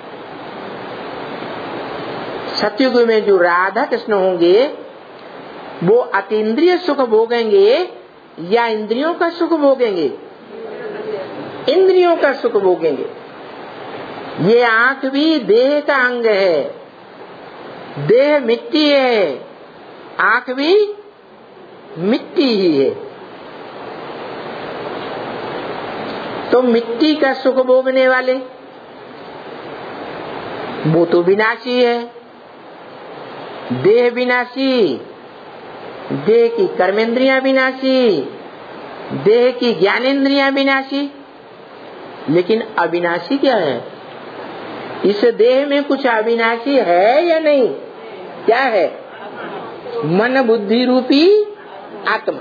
सतयुग में जो राधा कृष्ण होंगे वो अतीन्द्रिय सुख भोगेंगे या इंद्रियों का सुख भोगेंगे? इंद्रियों का सुख भोगेंगे। ये आंख भी देह का अंग है, देह मिट्टी है, आंख भी मिट्टी ही है। तो मिट्टी का सुख भोगने वाले वो तो विनाशी है। देह विनाशी, देह की कर्मेंद्रियां विनाशी, देह की ज्ञानेंद्रियां विनाशी, लेकिन अविनाशी क्या है? इस देह में कुछ अविनाशी है या नहीं? क्या है? मन बुद्धि रूपी आत्मा।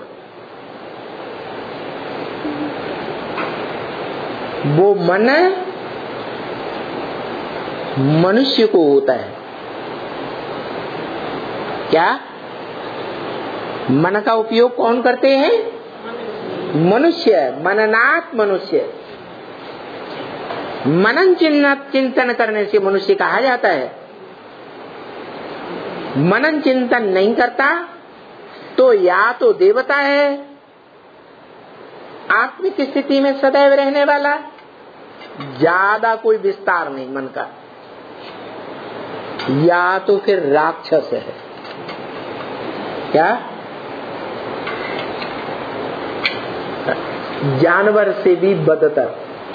वो मन मनुष्य को होता है। क्या मन का उपयोग कौन करते हैं? मनुष्य, मननात् मनुष्य। मनन चिंतन करने से मनुष्य कहा जाता है। मनन चिंतन नहीं करता तो या तो देवता है, आत्मिक स्थिति में सदैव रहने वाला, ज्यादा कोई विस्तार नहीं मन का, या तो फिर राक्षस है। क्या? जानवर से भी बदतर।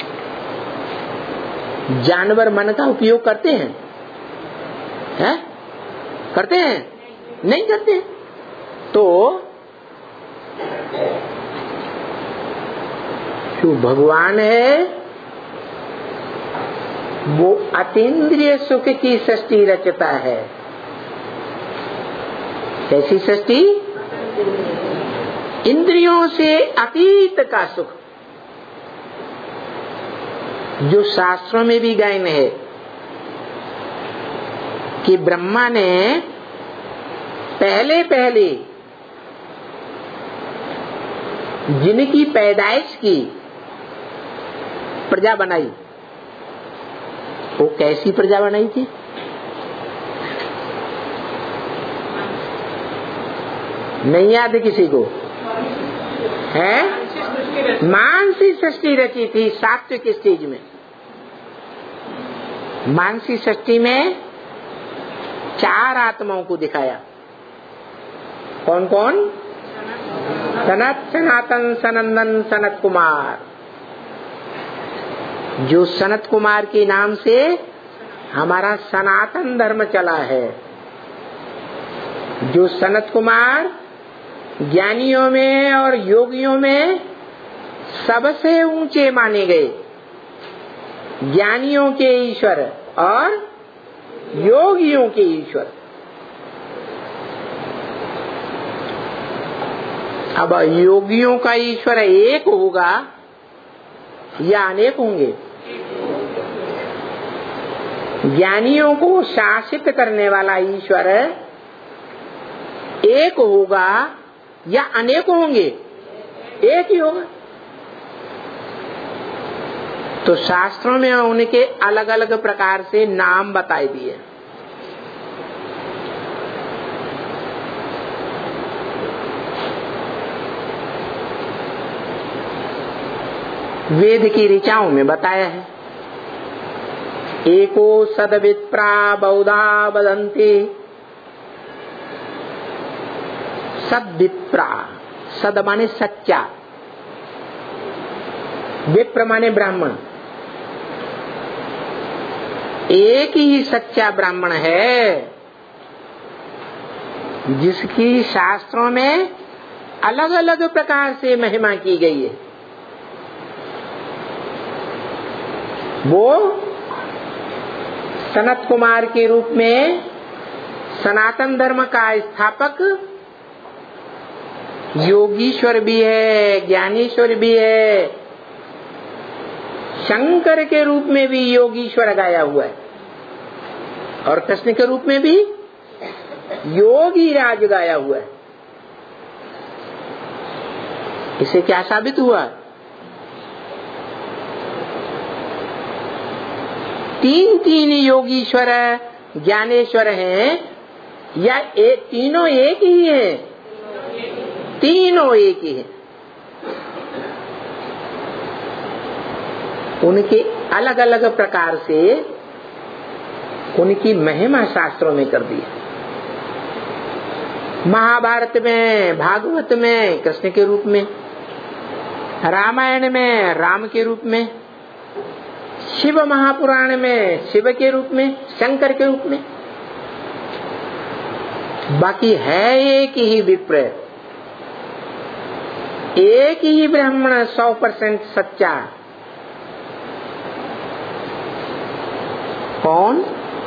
जानवर मन का उपयोग करते हैं? हैं? करते हैं? नहीं करते। तो जो भगवान है वो अतीन्द्रिय सुख की सृष्टि रचता है। कैसी सृष्टि? इंद्रियों से अतीत का सुख। जो शास्त्रों में भी गायन है कि ब्रह्मा ने पहले पहले जिनकी पैदाइश की प्रजा बनाई, वो कैसी प्रजा बनाई थी? नहीं याद किसी को? है मानसी सृष्टि रची थी सात्विक स्टेज में। मानसी सृष्टि में चार आत्माओं को दिखाया। कौन कौन? सनत, सनातन, सनंदन, सनत कुमार। जो सनत कुमार के नाम से हमारा सनातन धर्म चला है। जो सनत कुमार ज्ञानियों में और योगियों में सबसे ऊंचे माने गए, ज्ञानियों के ईश्वर और योगियों के ईश्वर। अब योगियों का ईश्वर एक होगा या अनेक होंगे? ज्ञानियों को शासित करने वाला ईश्वर एक होगा या अनेक होंगे? एक ही होगा। तो शास्त्रों में उनके अलग अलग प्रकार से नाम बताए दिए। वेद की ऋचाओं में बताया है। एको सदविप्रा बहुधा वदन्ति। सद्विप्रा, सद माने सच्चा, विप्र माने ब्राह्मण। एक ही सच्चा ब्राह्मण है जिसकी शास्त्रों में अलग अलग प्रकार से महिमा की गई है। वो सनत कुमार के रूप में सनातन धर्म का स्थापक योगीश्वर भी है, ज्ञानीश्वर भी है। शंकर के रूप में भी योगीश्वर गाया हुआ है और कृष्ण के रूप में भी योगी राज गाया हुआ है। इसे क्या साबित हुआ? तीन तीन योगीश्वर ज्ञानेश्वर हैं या एक, तीनों एक ही हैं? तीनों एक ही हैं। उनके अलग अलग प्रकार से उनकी महिमा शास्त्रों में कर दी। महाभारत में, भागवत में कृष्ण के रूप में, रामायण में राम के रूप में, शिव महापुराण में शिव के रूप में, शंकर के रूप में। बाकी है एक ही विप्र, एक ही ब्राह्मण सौ परसेंट सच्चा। कौन?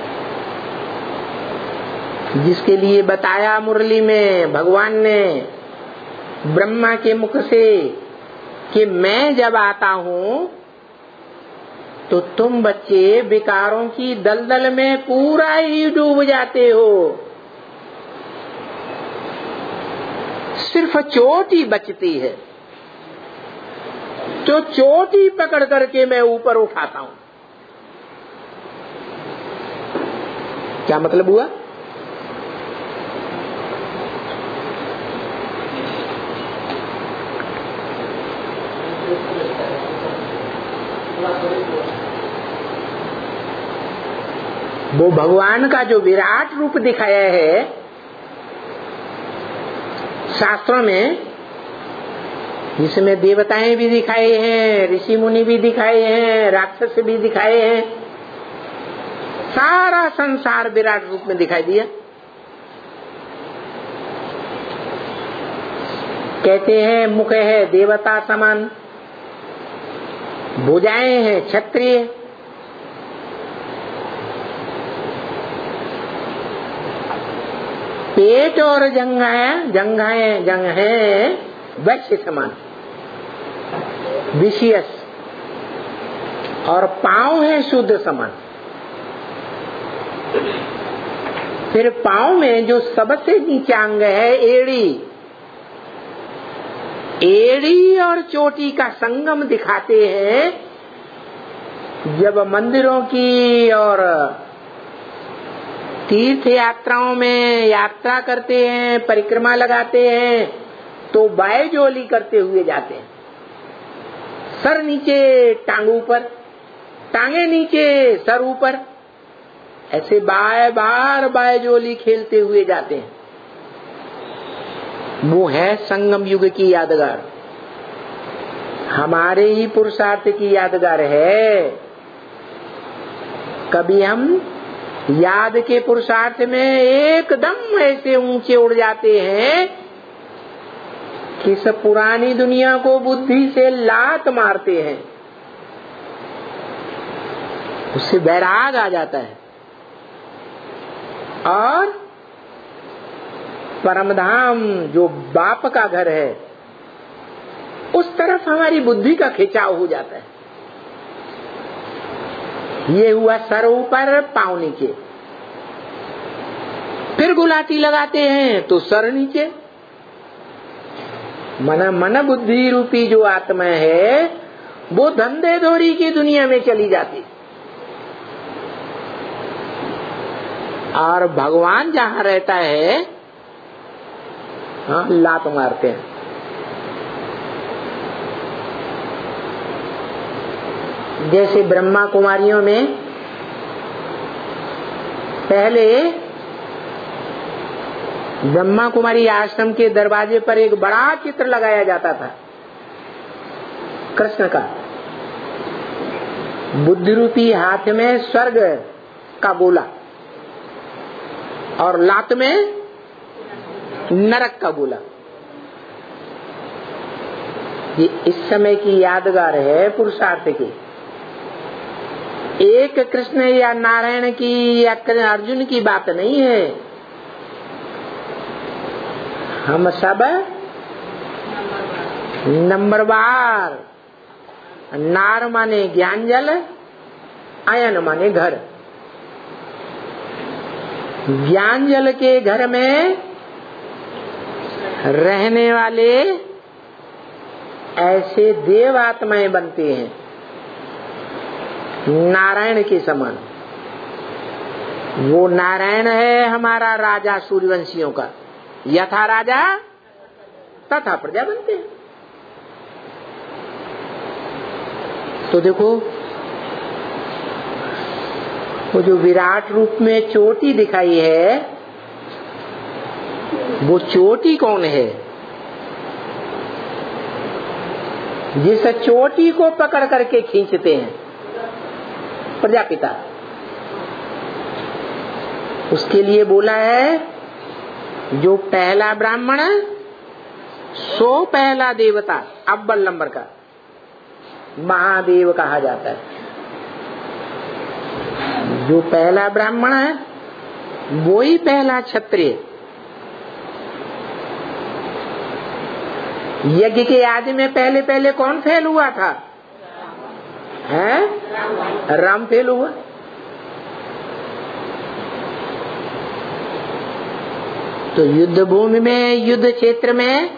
जिसके लिए बताया मुरली में भगवान ने ब्रह्मा के मुख से कि मैं जब आता हूं तो तुम बच्चे विकारों की दलदल में पूरा ही डूब जाते हो, सिर्फ चोटी बचती है। तो चोटी पकड़ करके मैं ऊपर उठाता हूं। क्या मतलब हुआ? वो भगवान का जो विराट रूप दिखाया है शास्त्रों में, जिसमें देवताएं भी दिखाए हैं, ऋषि मुनि भी दिखाए हैं, राक्षस भी दिखाए हैं, सारा संसार विराट रूप में दिखाई दिया। कहते हैं मुख है देवता समान, भुजाएं हैं क्षत्रिय, पेट और जंघाएं जंघाएं जंघें वैश्य समान, विशियस। और पांव है शुद्ध समन। फिर पांव में जो सबसे नीचा अंग है एड़ी, एड़ी और चोटी का संगम दिखाते हैं। जब मंदिरों की और तीर्थ यात्राओं में यात्रा करते हैं, परिक्रमा लगाते हैं, तो बायजोली करते हुए जाते हैं। सर नीचे टांग ऊपर, टांगे नीचे सर ऊपर, ऐसे बाय बार बायजोली खेलते हुए जाते हैं। वो है संगम युग की यादगार, हमारे ही पुरुषार्थ की यादगार है। कभी हम याद के पुरुषार्थ में एकदम ऐसे ऊंचे उड़ जाते हैं कि सब पुरानी दुनिया को बुद्धि से लात मारते हैं, उससे वैराग आ जाता है और परमधाम जो बाप का घर है उस तरफ हमारी बुद्धि का खिंचाव हो जाता है। ये हुआ सर ऊपर पांव नीचे। फिर गुलाटी लगाते हैं तो सर नीचे। मन मन बुद्धि रूपी जो आत्मा है वो धंधे धोरी की दुनिया में चली जाती, और भगवान जहाँ रहता है हाँ लात मारते हैं। जैसे ब्रह्मा कुमारियों में पहले ब्रह्मा कुमारी आश्रम के दरवाजे पर एक बड़ा चित्र लगाया जाता था कृष्ण का, बुद्धि रूपी हाथ में स्वर्ग का गोला और लात में नरक का गोला। ये इस समय की यादगार है पुरुषार्थ की। एक कृष्ण या नारायण की या अर्जुन की बात नहीं है, हम सब नंबरवार। नार माने ज्ञान जल, आयन माने घर। ज्ञान जल के घर में रहने वाले ऐसे देव आत्माएं बनते हैं नारायण के समान। वो नारायण है हमारा राजा सूर्यवंशियों का, यथा राजा तथा प्रजा बनते हैं। तो देखो वो जो विराट रूप में चोटी दिखाई है वो चोटी कौन है? जिस चोटी को पकड़ करके खींचते हैं प्रजापिता, उसके लिए बोला है जो पहला ब्राह्मण सो पहला देवता, अव्वल नंबर का महादेव कहा जाता है। जो पहला ब्राह्मण है वो ही पहला क्षत्रिय। यज्ञ के आदि में पहले पहले कौन फेल हुआ था? हैं? राम फेल हुआ। तो युद्ध भूमि में, युद्ध क्षेत्र में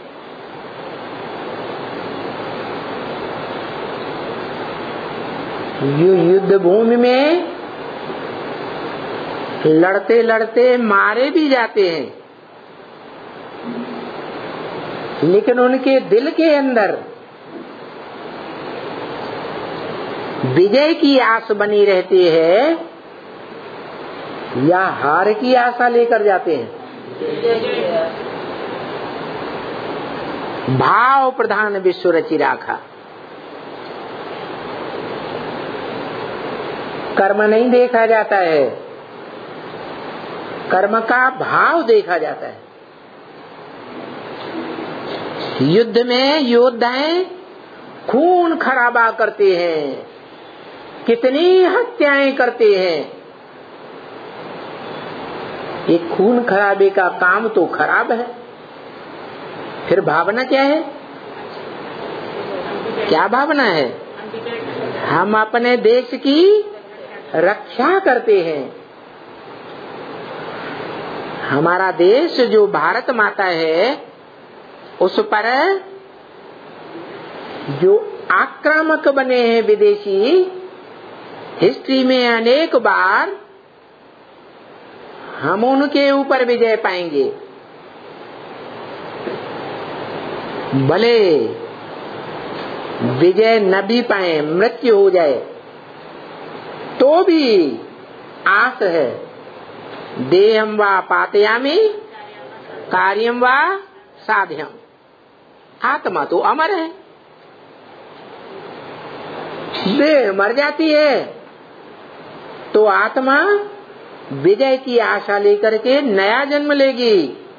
युद्ध भूमि में लड़ते लड़ते मारे भी जाते हैं, लेकिन उनके दिल के अंदर विजय की आस बनी रहती है या हार की आशा लेकर जाते हैं? भाव प्रधान विश्व रचि राखा। कर्म नहीं देखा जाता है, कर्म का भाव देखा जाता है। युद्ध में योद्धाएं खून खराबा करते हैं, कितनी हत्याएं करते हैं। ये खून खराबे का काम तो खराब है, फिर भावना क्या है? क्या भावना है? हम अपने देश की रक्षा करते हैं। हमारा देश जो भारत माता है, उस पर जो आक्रामक बने हैं विदेशी, हिस्ट्री में अनेक बार हम उनके ऊपर विजय पाएंगे। भले विजय न भी पाए, मृत्यु हो जाए, तो भी आस है। देहम वा पातयामि कार्यम वा साध्यम। आत्मा तो अमर है, देह मर जाती है, तो आत्मा विजय की आशा लेकर के नया जन्म लेगी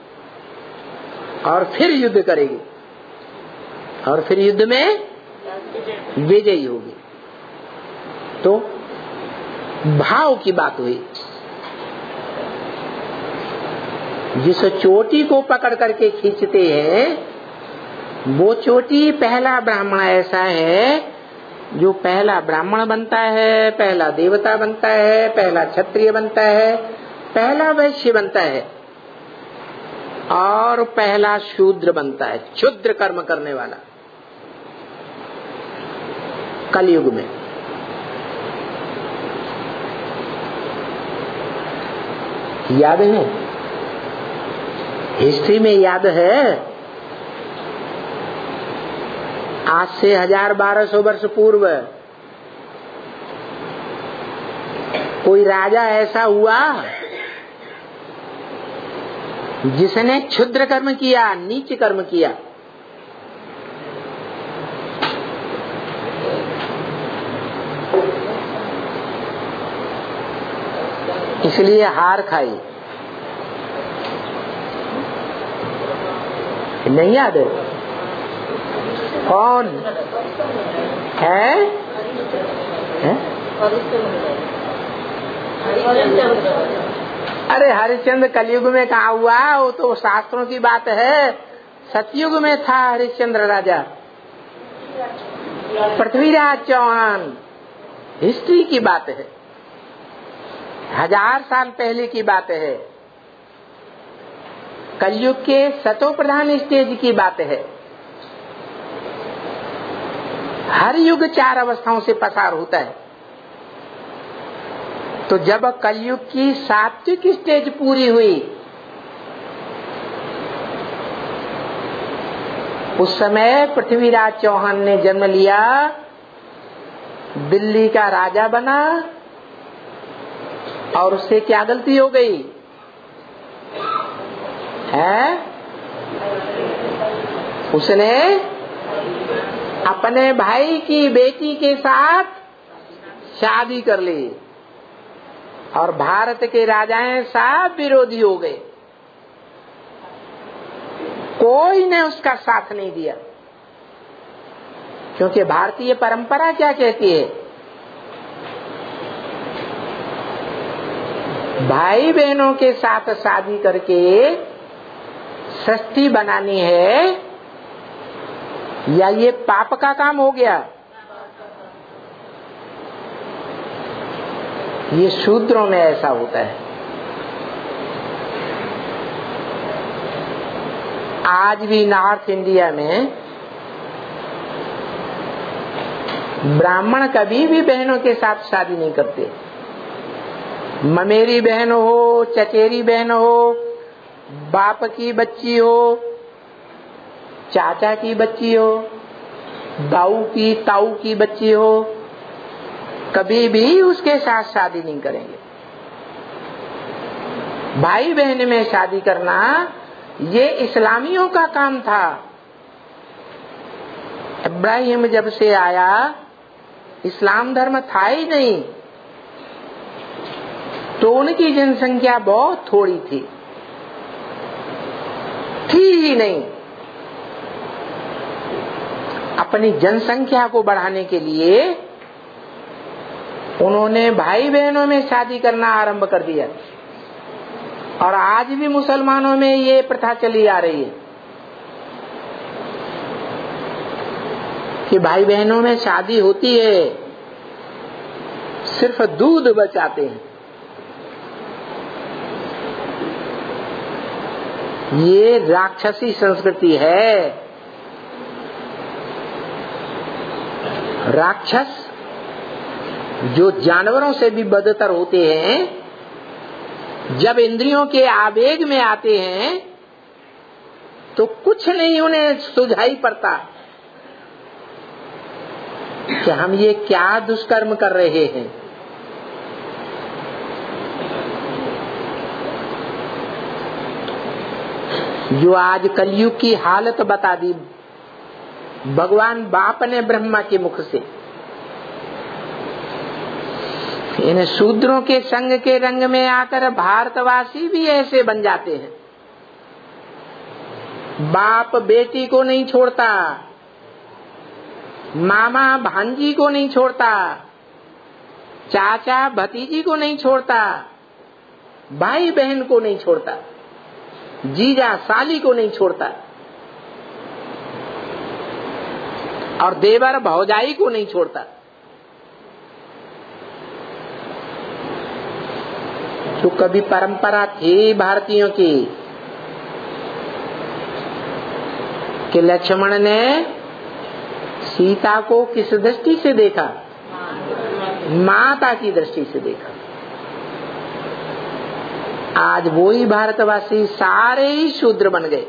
और फिर युद्ध करेगी और फिर युद्ध में विजयी होगी। तो भाव की बात हुई। जिस चोटी को पकड़ करके खींचते हैं, वो चोटी पहला ब्राह्मण ऐसा है जो पहला ब्राह्मण बनता है, पहला देवता बनता है, पहला क्षत्रिय बनता है, पहला वैश्य बनता है और पहला शूद्र बनता है, क्षुद्र कर्म करने वाला। कलयुग में याद है, हिस्ट्री में याद है, आज से हजार बारह सौ वर्ष पूर्व कोई राजा ऐसा हुआ जिसने क्षुद्र कर्म किया, नीच कर्म किया। इसलिए हार खाई। नहीं याद है कौन है, है? अरे हरिश्चंद्र कलयुग में कहा हुआ, वो तो शास्त्रों की बात है। सतयुग में था हरिश्चंद्र राजा, पृथ्वीराज चौहान। हिस्ट्री की बात है, हजार साल पहले की बात है। कलयुग के सतो प्रधान स्टेज की बात है। हर युग चार अवस्थाओं से पसार होता है। तो जब कलयुग की सात्विक स्टेज पूरी हुई, उस समय पृथ्वीराज चौहान ने जन्म लिया, दिल्ली का राजा बना, और उससे क्या गलती हो गई है? उसने अपने भाई की बेटी के साथ शादी कर ली और भारत के राजाएं सब विरोधी हो गए। कोई ने उसका साथ नहीं दिया, क्योंकि भारतीय परंपरा क्या कहती है, भाई बहनों के साथ शादी करके षष्ठी बनानी है, या ये पाप का काम हो गया? ये शूद्रों में ऐसा होता है। आज भी नॉर्थ इंडिया में ब्राह्मण कभी भी बहनों के साथ शादी नहीं करते। ममेरी बहन हो, चचेरी बहन हो, बाप की बच्ची हो, चाचा की बच्ची हो, दाऊ की ताऊ की बच्ची हो, कभी भी उसके साथ शादी नहीं करेंगे। भाई बहन में शादी करना ये इस्लामियों का काम था। इब्राहिम जब से आया, इस्लाम धर्म था ही नहीं, तो उनकी जनसंख्या बहुत थोड़ी थी, थी ही नहीं। अपनी जनसंख्या को बढ़ाने के लिए उन्होंने भाई बहनों में शादी करना आरंभ कर दिया, और आज भी मुसलमानों में ये प्रथा चली आ रही है कि भाई बहनों में शादी होती है, सिर्फ दूध बचाते हैं। ये राक्षसी संस्कृति है। राक्षस जो जानवरों से भी बदतर होते हैं, जब इंद्रियों के आवेग में आते हैं तो कुछ नहीं उन्हें सुझाई पड़ता कि हम ये क्या दुष्कर्म कर रहे हैं। जो आज कलयुग की हालत बता दी भगवान बाप ने ब्रह्मा के मुख से। इन शूद्रों के संग के रंग में आकर भारतवासी भी ऐसे बन जाते हैं। बाप बेटी को नहीं छोड़ता, मामा भांजी को नहीं छोड़ता, चाचा भतीजी को नहीं छोड़ता, भाई बहन को नहीं छोड़ता, जीजा साली को नहीं छोड़ता, और देवर भौजाई को नहीं छोड़ता। तो कभी परंपरा थी भारतीयों की कि लक्ष्मण ने सीता को किस दृष्टि से देखा? माता की दृष्टि से देखा। आज वो ही भारतवासी सारे ही शूद्र बन गए।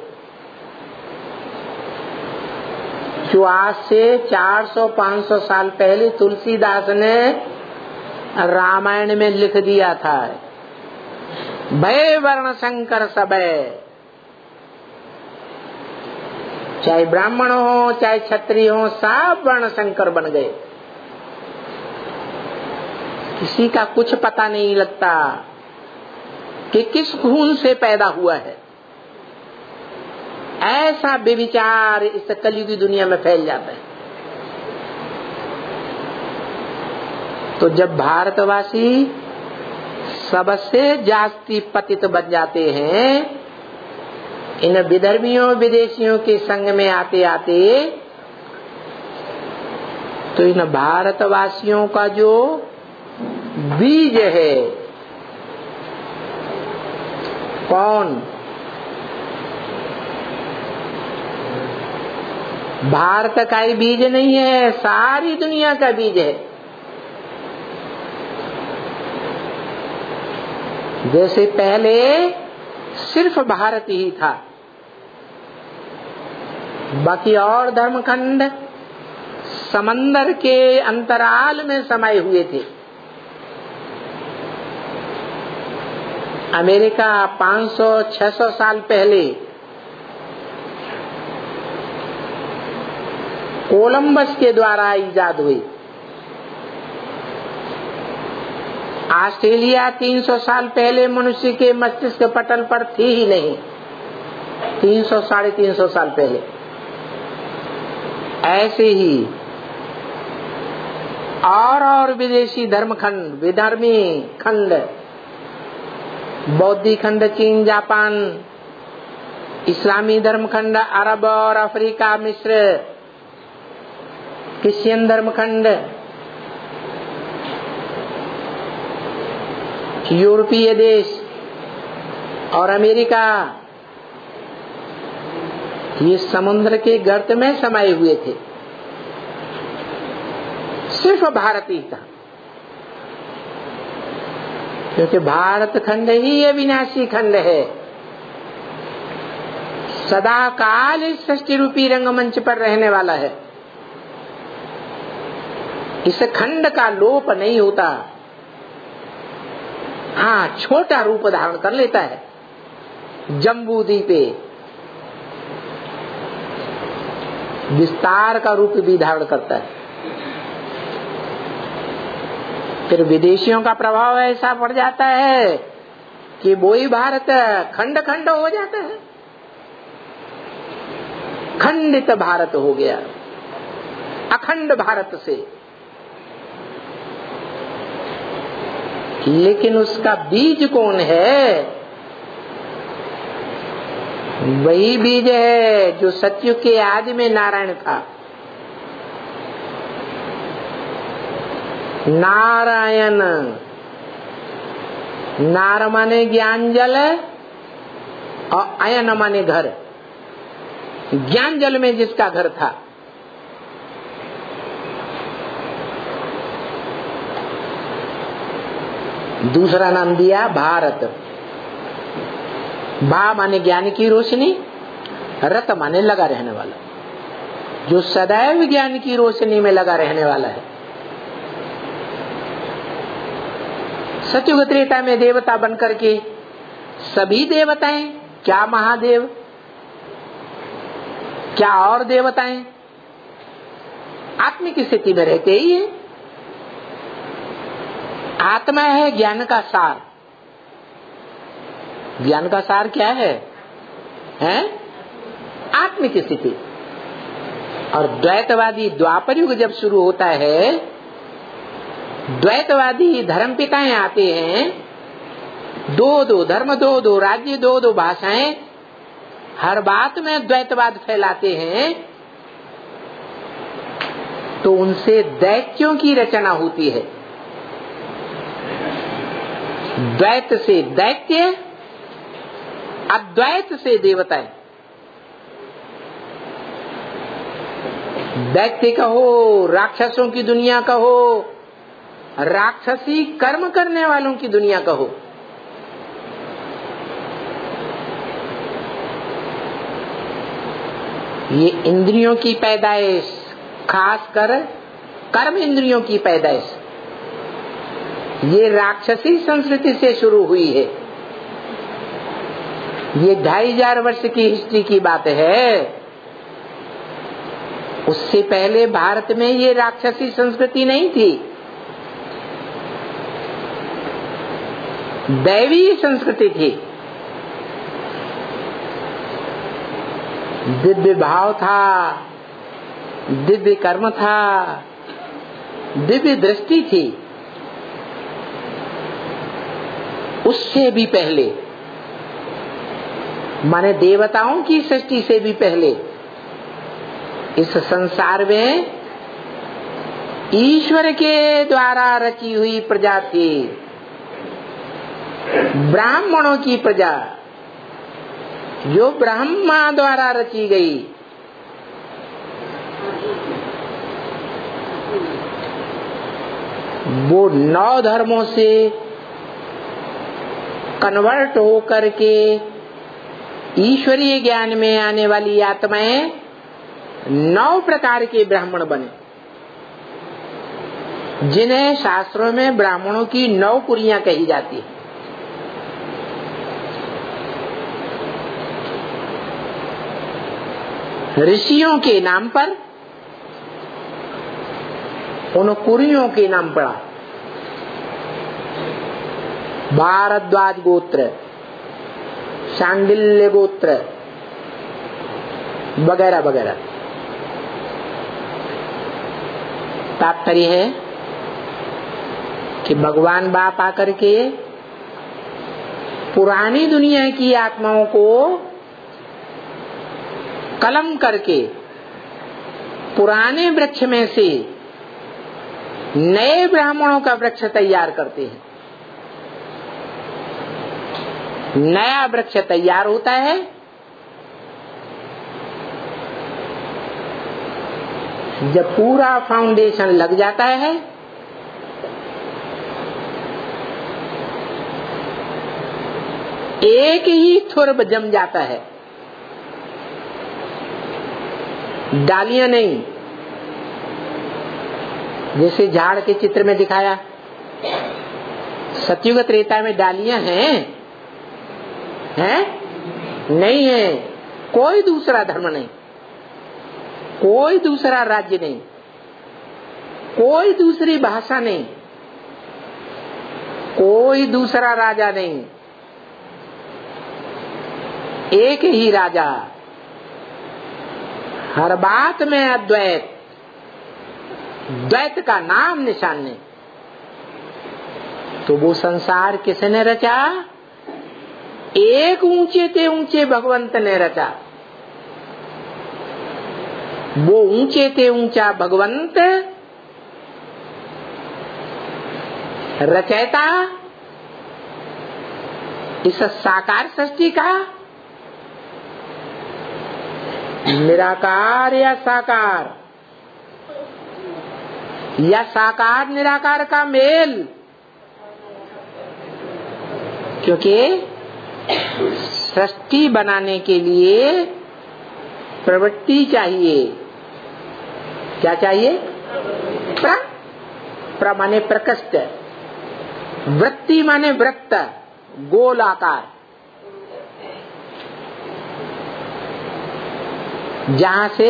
जो आज से चार सौ पाँच सौ साल पहले तुलसीदास ने रामायण में लिख दिया था, भय वर्ण संकर सबे, चाहे ब्राह्मण हो चाहे क्षत्रिय हो, सब वर्ण संकर बन गए। किसी का कुछ पता नहीं लगता कि किस खून से पैदा हुआ है। ऐसा बेविचार इस कलयुगी दुनिया में फैल जाता है। तो जब भारतवासी सबसे जास्ती पतित बन जाते हैं, इन विधर्मियों विदेशियों के संग में आते आते, तो इन भारतवासियों का जो बीज है, कौन? भारत का ही बीज नहीं है, सारी दुनिया का बीज है। जैसे पहले सिर्फ भारत ही था, बाकी और धर्मखंड समंदर के अंतराल में समाये हुए थे। अमेरिका पाँच सौ छह सौ साल पहले कोलंबस के द्वारा इजाद हुई। ऑस्ट्रेलिया तीन सौ साल पहले मनुष्य के मस्तिष्क पटल पर थी ही नहीं, तीन सौ साढ़े तीन सौ साल पहले। ऐसे ही और और विदेशी धर्मखंड, विधर्मी खंड, बौद्धी खंड चीन जापान, इस्लामी धर्मखंड अरब और अफ्रीका मिस्र, क्रिश्चियन धर्मखंड, यूरोपीय देश और अमेरिका, ये समुद्र के गर्त में समाये हुए थे। सिर्फ भारत ही था, क्योंकि भारत खंड ही अविनाशी खंड है। सदा काल इस सृष्टि रूपी रंगमंच पर रहने वाला है। इस खंड का लोप नहीं होता। हाँ, छोटा रूप धारण कर लेता है। जम्बू द्वीपे विस्तार का रूप भी धारण करता है। फिर विदेशियों का प्रभाव ऐसा पड़ जाता है कि वो ही भारत खंड खंड हो जाता है। खंडित भारत हो गया अखंड भारत से। लेकिन उसका बीज कौन है? वही बीज है जो सतयुग के आदि में नारायण था। नारायण, नार माने ज्ञान जल और अयन माने घर। ज्ञान जल में जिसका घर था, दूसरा नाम दिया भारत। भा माने ज्ञान की रोशनी, रत माने लगा रहने वाला, जो सदैव ज्ञान की रोशनी में लगा रहने वाला है। सतयुग त्रेता में देवता बनकर के सभी देवताएं, क्या महादेव, क्या और देवताएं आत्मिक स्थिति में रहते ही है। आत्मा है ज्ञान का सार। ज्ञान का सार क्या है? हैं? आत्मिक स्थिति। और द्वैतवादी द्वापर युग जब शुरू होता है, द्वैतवादी धर्म पिताएं आते हैं, दो दो धर्म, दो दो राज्य, दो दो भाषाएं, हर बात में द्वैतवाद फैलाते हैं, तो उनसे दैत्यों की रचना होती है। द्वैत से दैत्य, अद्वैत से देवताएं। दैत्य कहो, राक्षसों की दुनिया कहो, राक्षसी कर्म करने वालों की दुनिया कहो, ये इंद्रियों की पैदाइश, खासकर कर्म इंद्रियों की पैदाइश, ये राक्षसी संस्कृति से शुरू हुई है। ये ढाई हजार वर्ष की हिस्ट्री की बात है। उससे पहले भारत में ये राक्षसी संस्कृति नहीं थी, दैवी संस्कृति थी। दिव्य भाव था, दिव्य कर्म था, दिव्य दृष्टि थी। उससे भी पहले, माने देवताओं की सृष्टि से भी पहले, इस संसार में ईश्वर के द्वारा रची हुई प्रजा थी, ब्राह्मणों की प्रजा, जो ब्रह्मा द्वारा रची गई। वो नौ धर्मों से कन्वर्ट होकर के ईश्वरीय ज्ञान में आने वाली आत्माएं नौ प्रकार के ब्राह्मण बने, जिन्हें शास्त्रों में ब्राह्मणों की नौ पुरियां कही जाती है। ऋषियों के नाम पर उन कुरियों के नाम पड़ा। भारद्वाज गोत्र, शांडिल्य गोत्र वगैरह वगैरह। तात्पर्य है कि भगवान बाप आकर के पुरानी दुनिया की आत्माओं को कलम करके पुराने वृक्ष में से नए ब्राह्मणों का वृक्ष तैयार करते हैं। नया वृक्ष तैयार होता है, जब पूरा फाउंडेशन लग जाता है, एक ही थुर्ब जम जाता है, डालियां नहीं। जैसे झाड़ के चित्र में दिखाया, सतयुग त्रेता में डालियां हैं, हैं? नहीं है। कोई दूसरा धर्म नहीं, कोई दूसरा राज्य नहीं, कोई दूसरी भाषा नहीं, कोई दूसरा राजा नहीं, एक ही राजा, हर बात में अद्वैत, द्वैत का नाम निशान नहीं। तो वो संसार किसने रचा? एक ऊंचे ते ऊंचे भगवंत ने रचा। वो ऊंचे ते ऊंचा भगवंत रचयिता इस साकार सृष्टि का, निराकार या साकार, या साकार निराकार का मेल, क्योंकि सृष्टि बनाने के लिए प्रवृत्ति चाहिए। क्या चाहिए? प्र, प्र माने प्रकृष्ट, वृत्ति माने वृत्त, गोल आकार, जहां से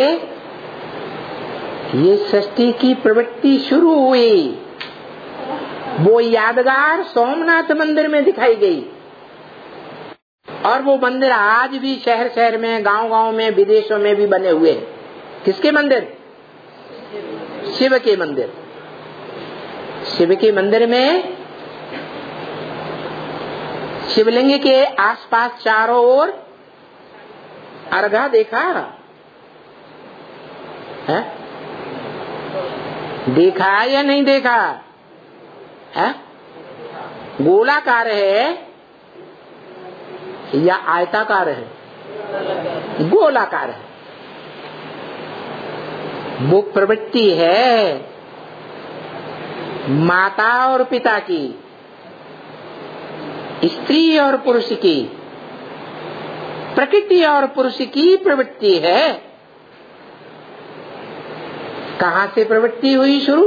ये सृष्टि की प्रवृत्ति शुरू हुई, वो यादगार सोमनाथ मंदिर में दिखाई गई। और वो मंदिर आज भी शहर शहर में, गांव गांव में, विदेशों में भी बने हुए हैं। किसके मंदिर? शिव के मंदिर। शिव के मंदिर में शिवलिंग के आसपास चारों ओर अर्घा देखा है? देखा या नहीं देखा है? गोलाकार है या आयताकार है? गोलाकार है। वो प्रवृत्ति है माता और पिता की, स्त्री और पुरुष की, प्रकृति और पुरुष की प्रवृत्ति है। कहां से प्रवृत्ति हुई शुरू?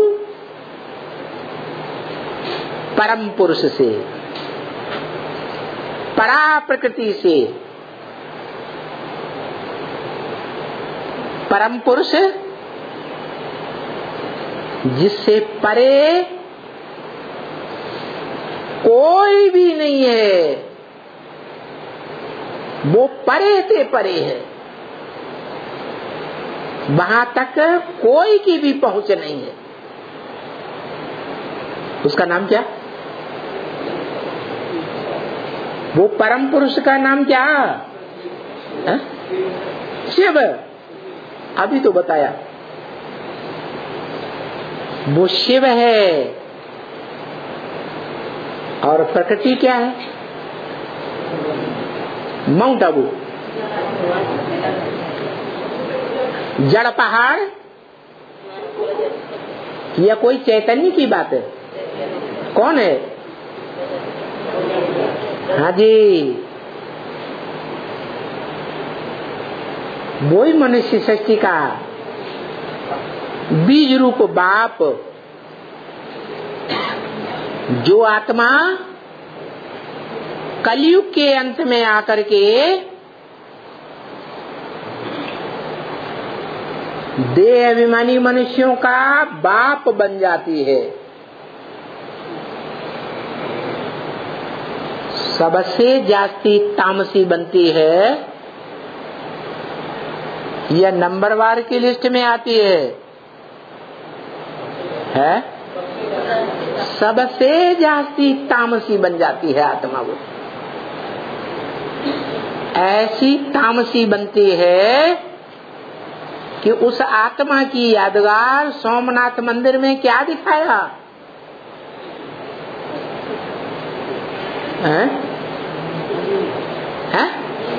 परम पुरुष से, परा प्रकृति से। परम पुरुष जिससे परे कोई भी नहीं है, वो परे से परे है, वहां तक कोई की भी पहुंच नहीं है। उसका नाम क्या? वो परम पुरुष का नाम क्या है? शिव। अभी तो बताया वो शिव है। और प्रकृति क्या है? माउंट आबू, जड़ पहाड़, या कोई चैतन्य की बात है? कौन है? हाँ जी, वही मनुष्य सृष्टि का बीज रूप बाप, जो आत्मा कलयुग के अंत में आकर के देह अभिमानी मनुष्यों का बाप बन जाती है। सबसे जास्ती तामसी बनती है, यह नंबरवार की लिस्ट में आती है, है? सबसे जास्ती तामसी बन जाती है आत्मा। वो ऐसी तामसी बनती है कि उस आत्मा की यादगार सोमनाथ मंदिर में क्या दिखाया है? है?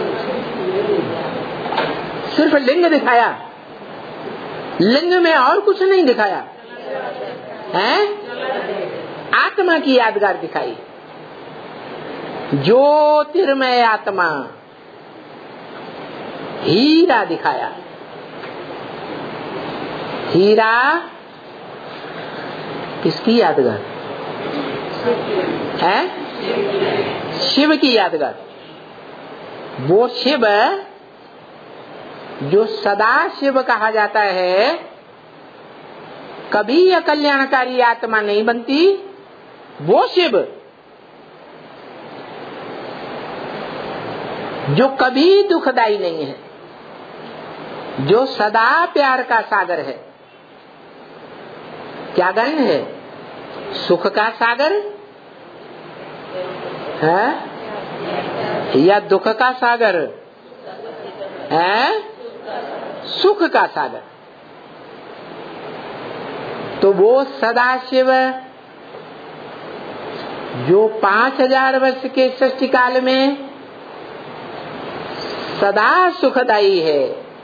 सिर्फ लिंग दिखाया, लिंग में और कुछ नहीं दिखाया है? आत्मा की यादगार दिखाई, ज्योतिर्मय आत्मा, हीरा दिखाया। हीरा किसकी यादगार है? शिव की यादगार। वो शिव जो सदा शिव कहा जाता है, कभी अकल्याणकारी आत्मा नहीं बनती। वो शिव जो कभी दुखदाई नहीं है, जो सदा प्यार का सागर है। क्या गण है? सुख का सागर है या दुख का सागर है? सुख का सागर। तो वो सदाशिव जो पांच हजार वर्ष के सृष्टि काल में सदा सुखदायी है,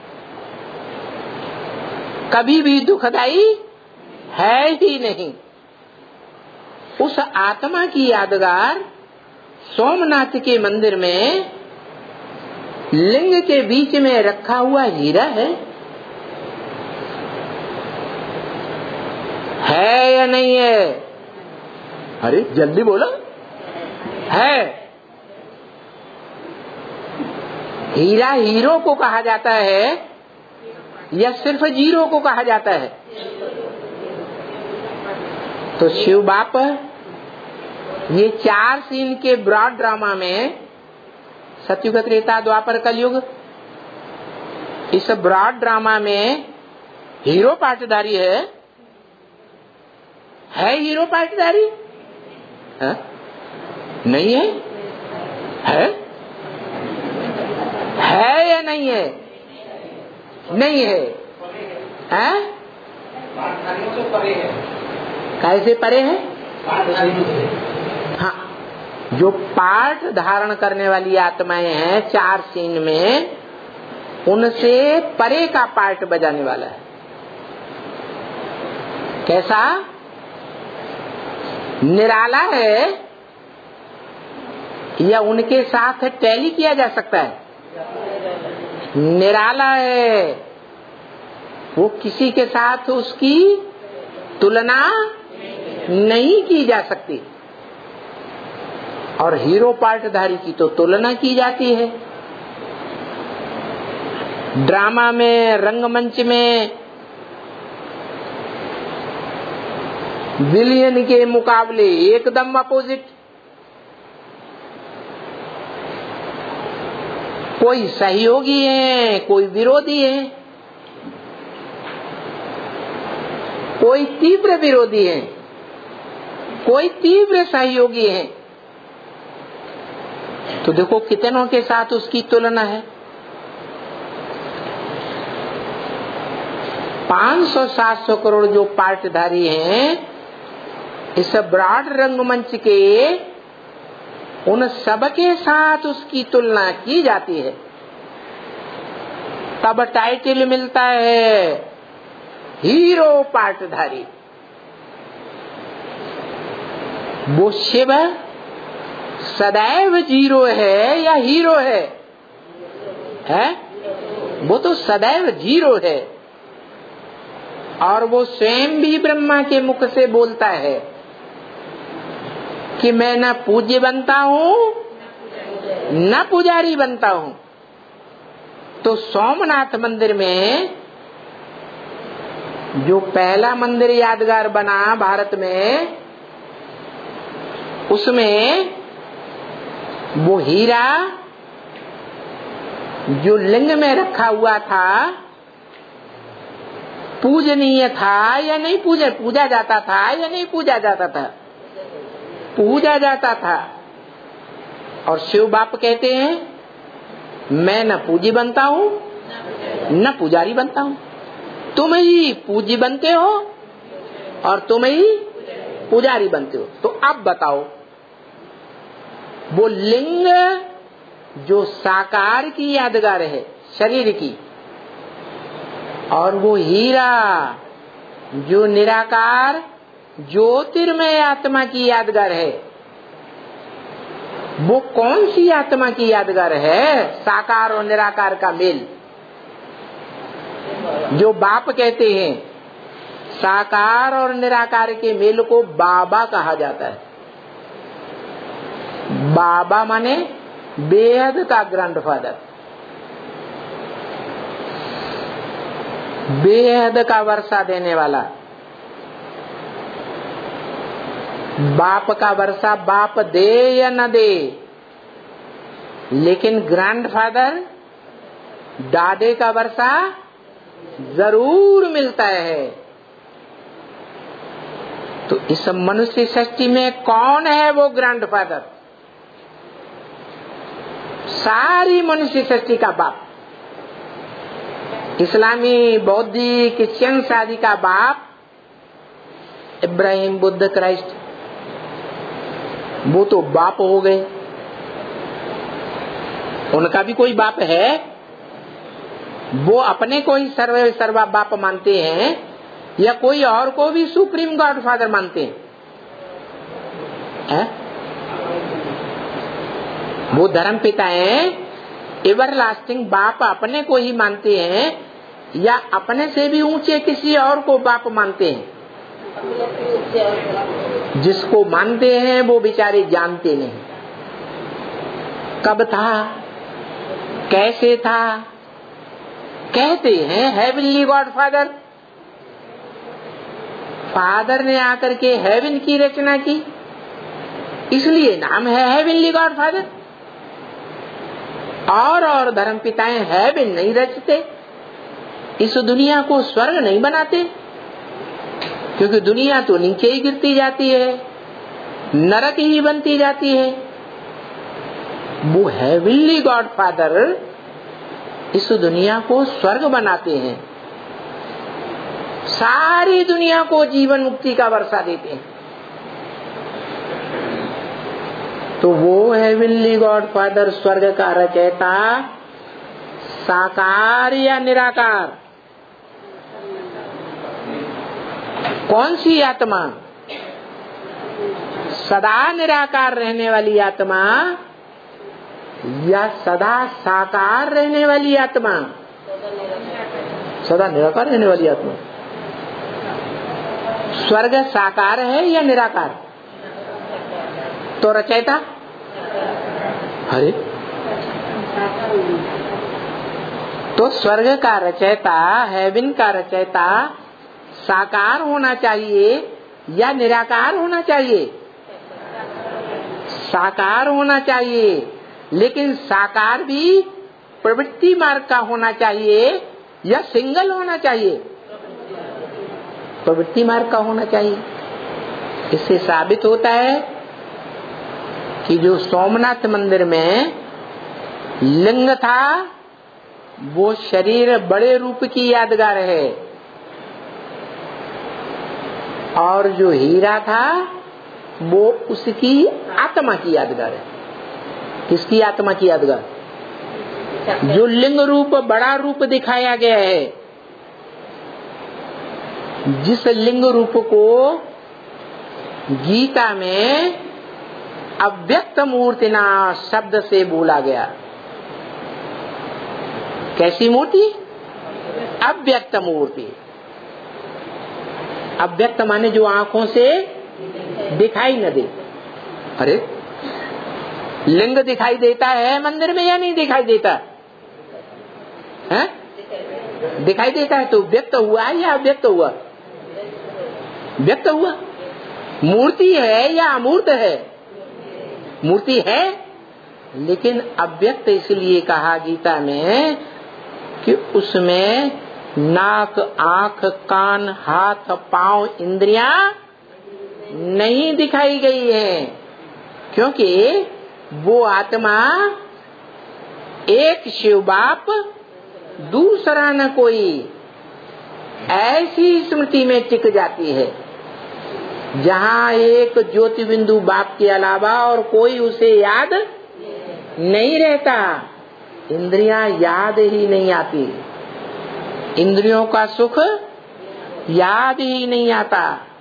कभी भी दुखदायी है ही नहीं, उस आत्मा की यादगार सोमनाथ के मंदिर में लिंग के बीच में रखा हुआ हीरा है। है या नहीं है? अरे जल्दी बोलो। है। हीरा हीरो को कहा जाता है या सिर्फ जीरो को कहा जाता है? तो शिव बाप ये चार सीन के ब्रॉड ड्रामा में, सतयुग, त्रेता, द्वापर, कलयुग, इस ब्रॉड ड्रामा में हीरो पार्टधारी है। है हीरो पार्टधारी? है? नहीं है? है? है या नहीं है? नहीं है। हैं? कैसे परे है? हाँ, जो पार्ट धारण करने वाली आत्माएं हैं चार सीन में, उनसे परे का पार्ट बजाने वाला है। कैसा? निराला है या उनके साथ टैली किया जा सकता है? निराला है, वो किसी के साथ उसकी तुलना नहीं की जा सकती। और हीरो पार्टधारी की तो तुलना की जाती है। ड्रामा में, रंगमंच में विलियन के मुकाबले एकदम अपोजिट। कोई सहयोगी है, कोई विरोधी है, कोई तीव्र विरोधी है, कोई तीव्र सहयोगी है। तो देखो कितनों के साथ उसकी तुलना है। पाँच सौ सात सौ करोड़ जो पार्टधारी हैं इस ब्रॉड रंगमंच के, उन सबके साथ उसकी तुलना की जाती है, तब टाइटल मिलता है हीरो पार्टधारी। वो शिव सदैव जीरो है या हीरो है? है? वो तो सदैव जीरो है। और वो स्वयं भी ब्रह्मा के मुख से बोलता है कि मैं न पूज्य बनता हूँ न पुजारी बनता हूँ। तो सोमनाथ मंदिर में जो पहला मंदिर यादगार बना भारत में, उसमें वो हीरा जो लिंग में रखा हुआ था पूजनीय था या नहीं? पूजा पूजा जाता था या नहीं पूजा जाता था? पूजा जाता था। और शिव बाप कहते हैं मैं न पूजी बनता हूँ न पुजारी बनता हूँ, तुम ही पूजी बनते हो और तुम ही पुजारी बनते हो। तो अब बताओ, वो लिंग जो साकार की यादगार है शरीर की, और वो हीरा जो निराकार ज्योतिर्मय आत्मा की यादगार है, वो कौन सी आत्मा की यादगार है? साकार और निराकार का मेल। जो बाप कहते हैं साकार और निराकार के मेल को बाबा कहा जाता है। बाबा माने बेहद का ग्रैंडफादर, बेहद का वर्षा देने वाला। बाप का वर्षा बाप दे या न दे, लेकिन ग्रैंडफादर दादे का वर्षा जरूर मिलता है। तो इस मनुष्य सृष्टि में कौन है वो ग्रैंडफादर? सारी मनुष्य सृष्टि का बाप, इस्लामी, बौद्धी, क्रिश्चियन शादी का बाप इब्राहिम, बुद्ध, क्राइस्ट। वो तो बाप हो गए, उनका भी कोई बाप है? वो अपने को ही सर्व सर्वा बाप मानते हैं या कोई और को भी सुप्रीम गॉड फादर मानते हैं? है? वो धर्म पिता हैं, एवर लास्टिंग बाप अपने को ही मानते हैं या अपने से भी ऊंचे किसी और को बाप मानते हैं? जिसको मानते हैं वो बेचारे जानते नहीं कब था, कैसे था। कहते हैं हेवनली गॉड फादर, फादर ने आकर के हेवन की रचना की, इसलिए नाम है हेवनली गॉड फादर। और और धर्म पिताएं हेवन नहीं रचते, इस दुनिया को स्वर्ग नहीं बनाते, क्योंकि दुनिया तो नीचे ही गिरती जाती है, नरक ही बनती जाती है। वो हेवनली गॉड फादर इस दुनिया को स्वर्ग बनाते हैं, सारी दुनिया को जीवन मुक्ति का वर्षा देते हैं। तो वो हेवनली गॉड फादर स्वर्ग का रचयिता साकार या निराकार? कौन सी आत्मा? सदा निराकार रहने वाली आत्मा या सदा साकार रहने वाली आत्मा? सदा निराकार रहने वाली आत्मा। स्वर्ग साकार है या निराकार? तो रचयिता? अरे तो स्वर्ग का रचयिता, हेवन का रचयिता साकार होना चाहिए या निराकार होना चाहिए? साकार होना चाहिए, लेकिन साकार भी प्रवृत्ति मार्ग का होना चाहिए या सिंगल होना चाहिए? प्रवृत्ति मार्ग का होना चाहिए। इससे साबित होता है कि जो सोमनाथ मंदिर में लिंग था वो शरीर बड़े रूप की यादगार है, और जो हीरा था वो उसकी आत्मा की यादगार है। किसकी आत्मा की यादगार? जो लिंग रूप बड़ा रूप दिखाया गया है, जिस लिंग रूप को गीता में अव्यक्त मूर्तिना शब्द से बोला गया। कैसी मूर्ति? अव्यक्त मूर्ति। अव्यक्त माने जो आंखों से दिखाई न दे। अरे लिंग दिखाई देता है मंदिर में या नहीं दिखाई देता है? दिखाई देता है। तो व्यक्त हुआ या अव्यक्त हुआ? व्यक्त हुआ। मूर्ति है या अमूर्त है? मूर्ति है, लेकिन अव्यक्त इसलिए कहा गीता में कि उसमें नाक, आंख, कान, हाथ, पांव, इंद्रियां नहीं दिखाई गई है, क्योंकि वो आत्मा एक शिव बाप दूसरा न कोई, ऐसी स्मृति में टिक जाती है जहाँ एक ज्योति बिंदु बाप के अलावा और कोई उसे याद नहीं रहता। इंद्रियां याद ही नहीं आती, इंद्रियों का सुख याद ही नहीं आता।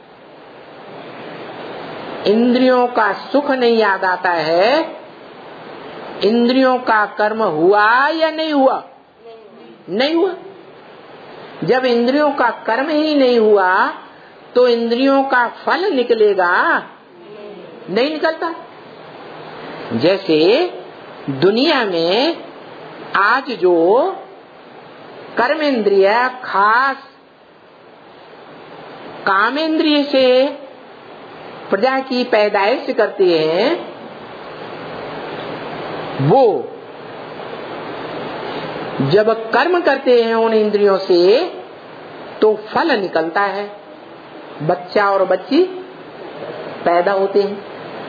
इंद्रियों का सुख नहीं याद आता है। इंद्रियों का कर्म हुआ या नहीं हुआ? नहीं हुआ। जब इंद्रियों का कर्म ही नहीं हुआ तो इंद्रियों का फल निकलेगा? नहीं निकलता। जैसे दुनिया में आज जो कर्मेंद्रिय खास कामेंद्रिय से प्रजा की पैदाइश करती है, वो जब कर्म करते हैं उन इंद्रियों से तो फल निकलता है। बच्चा और बच्ची पैदा होते हैं,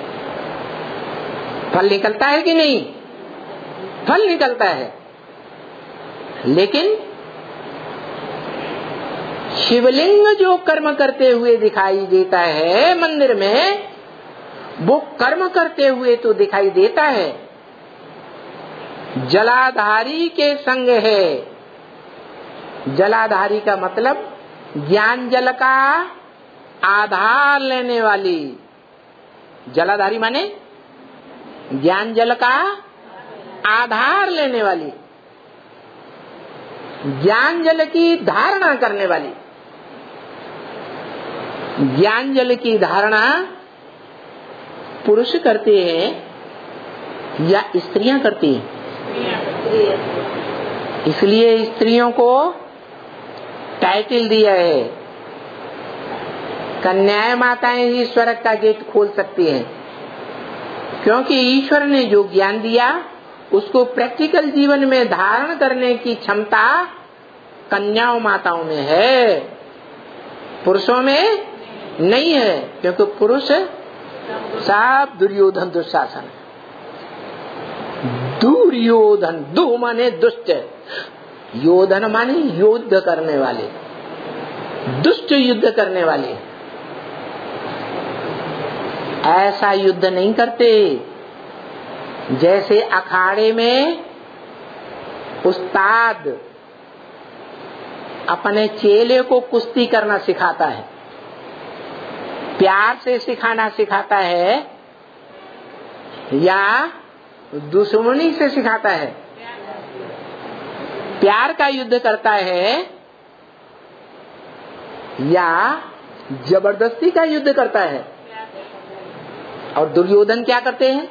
फल निकलता है कि नहीं? फल निकलता है। लेकिन शिवलिंग जो कर्म करते हुए दिखाई देता है मंदिर में, वो कर्म करते हुए तो दिखाई देता है, जलाधारी के संग है। जलाधारी का मतलब ज्ञान जल का आधार लेने वाली। जलाधारी माने ज्ञान जल का आधार लेने वाली, ज्ञान जल की धारणा करने वाली। ज्ञान जल की धारणा पुरुष करते हैं या स्त्रियां करती हैं? इसलिए स्त्रियों को टाइटल दिया है, कन्याएं माताएं ही स्वर्ग का गेट खोल सकती हैं, क्योंकि ईश्वर ने जो ज्ञान दिया उसको प्रैक्टिकल जीवन में धारण करने की क्षमता कन्याओं माताओं में है, पुरुषों में नहीं है। क्योंकि पुरुष सब दुर्योधन दुशासन, दुर्योधन, दु माने दुष्ट, योधन माने युद्ध करने वाले, दुष्ट युद्ध करने वाले। ऐसा युद्ध नहीं करते जैसे अखाड़े में उस्ताद अपने चेले को कुश्ती करना सिखाता है, प्यार से सिखाना सिखाता है या दुश्मनी से सिखाता है? प्यार का युद्ध करता है या जबरदस्ती का युद्ध करता है? और दुर्योधन क्या करते हैं?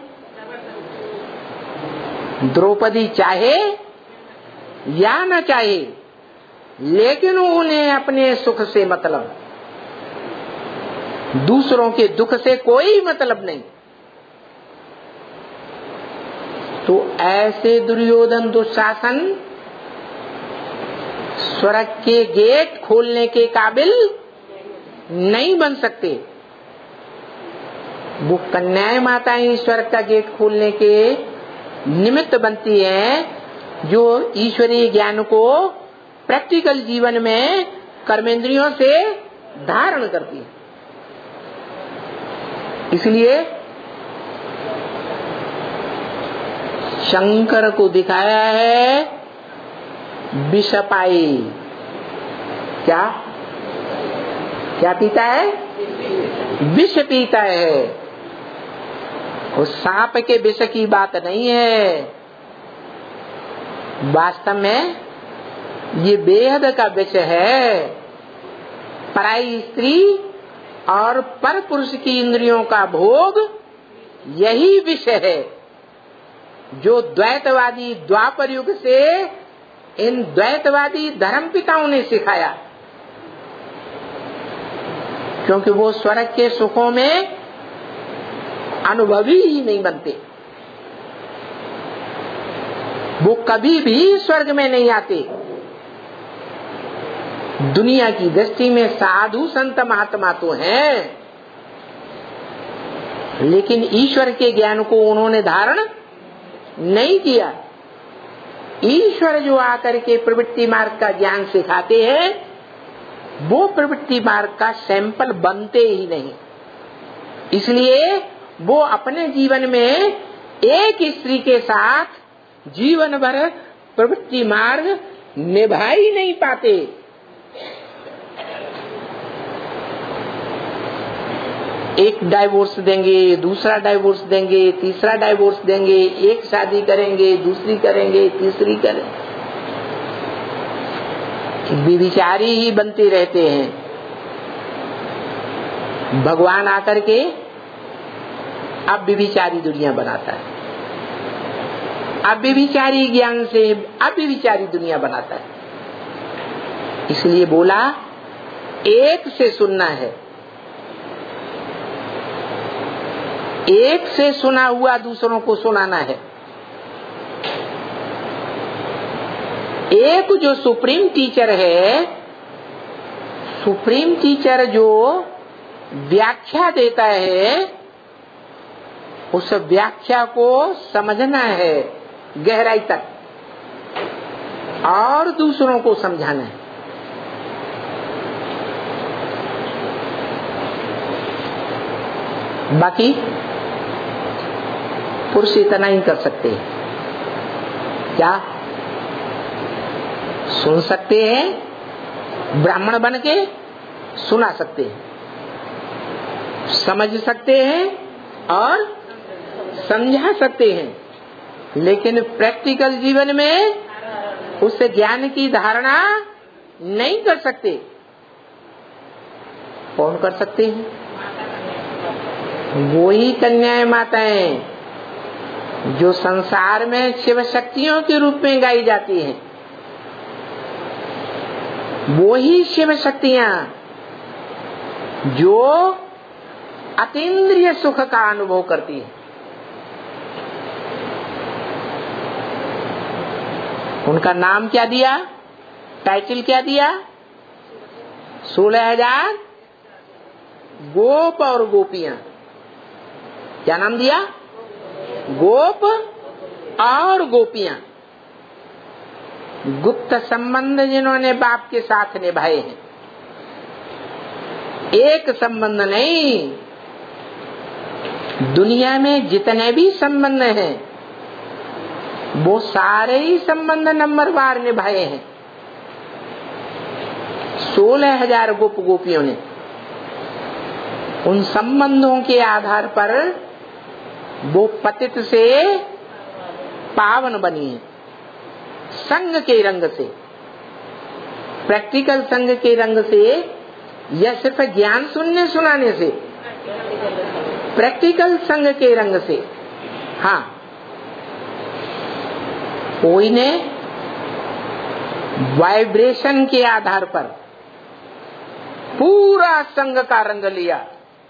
द्रौपदी चाहे या न चाहे, लेकिन उन्हें अपने सुख से मतलब, दूसरों के दुख से कोई मतलब नहीं। तो ऐसे दुर्योधन दुशासन स्वर्ग के गेट खोलने के काबिल नहीं बन सकते। वो कन्याएं माताएं स्वर्ग का गेट खोलने के निमित्त बनती हैं, जो ईश्वरीय ज्ञान को प्रैक्टिकल जीवन में कर्मेंद्रियों से धारण करती है। इसलिए शंकर को दिखाया है विष पाई। क्या क्या पीता है? विष पीता है। उस सांप के विष की बात नहीं है, वास्तव में ये बेहद का विष है। पराई स्त्री और पर पुरुष की इंद्रियों का भोग यही विष है, जो द्वैतवादी द्वापर युग से इन द्वैतवादी धर्म पिताओं ने सिखाया। क्योंकि वो स्वर्ग के सुखों में अनुभवी ही नहीं बनते, वो कभी भी स्वर्ग में नहीं आते। दुनिया की दृष्टि में साधु संत महात्मा तो हैं, लेकिन ईश्वर के ज्ञान को उन्होंने धारण नहीं किया। ईश्वर जो आकर के प्रवृत्ति मार्ग का ज्ञान सिखाते हैं, वो प्रवृत्ति मार्ग का सैंपल बनते ही नहीं। इसलिए वो अपने जीवन में एक स्त्री के साथ जीवन भर प्रवृत्ति मार्ग निभा ही नहीं पाते। एक डाइवोर्स देंगे, दूसरा डाइवोर्स देंगे, तीसरा डाइवोर्स देंगे, एक शादी करेंगे, दूसरी करेंगे, तीसरी करेंगे, विचारी ही बनते रहते हैं। भगवान आकर के अब विचारी दुनिया बनाता है, अब विचारी ज्ञान से अब विचारी दुनिया बनाता है। इसलिए बोला एक से सुनना है, एक से सुना हुआ दूसरों को सुनाना है। एक जो सुप्रीम टीचर है, सुप्रीम टीचर जो व्याख्या देता है, उस व्याख्या को समझना है गहराई तक और दूसरों को समझाना है। बाकी पुरुष इतना ही कर सकते हैं। क्या सुन सकते हैं? ब्राह्मण बन के सुना सकते हैं, समझ सकते हैं और समझा सकते हैं, लेकिन प्रैक्टिकल जीवन में उस ज्ञान की धारणा नहीं कर सकते। कौन कर सकते हैं? वो ही कन्याएं माताएं जो संसार में शिव शक्तियों के रूप में गाई जाती हैं। वो ही शिव शक्तियां जो अतीन्द्रिय सुख का अनुभव करती है। उनका नाम क्या दिया? टाइटल क्या दिया? सोलह हजार गोप और गोपियां। क्या नाम दिया? गोप और गोपियां। गुप्त संबंध जिन्होंने बाप के साथ निभाए हैं। एक संबंध नहीं, दुनिया में जितने भी संबंध हैं वो सारे ही संबंध नंबरवार निभाए हैं। सोलह हजार गोप गोपियों ने उन संबंधों के आधार पर वो पतित से पावन बनी है। संग के रंग से, प्रैक्टिकल संग के रंग से, या सिर्फ ज्ञान सुनने सुनाने से? प्रैक्टिकल संग के रंग से। हाँ, कोई ने वाइब्रेशन के आधार पर पूरा संग का रंग लिया,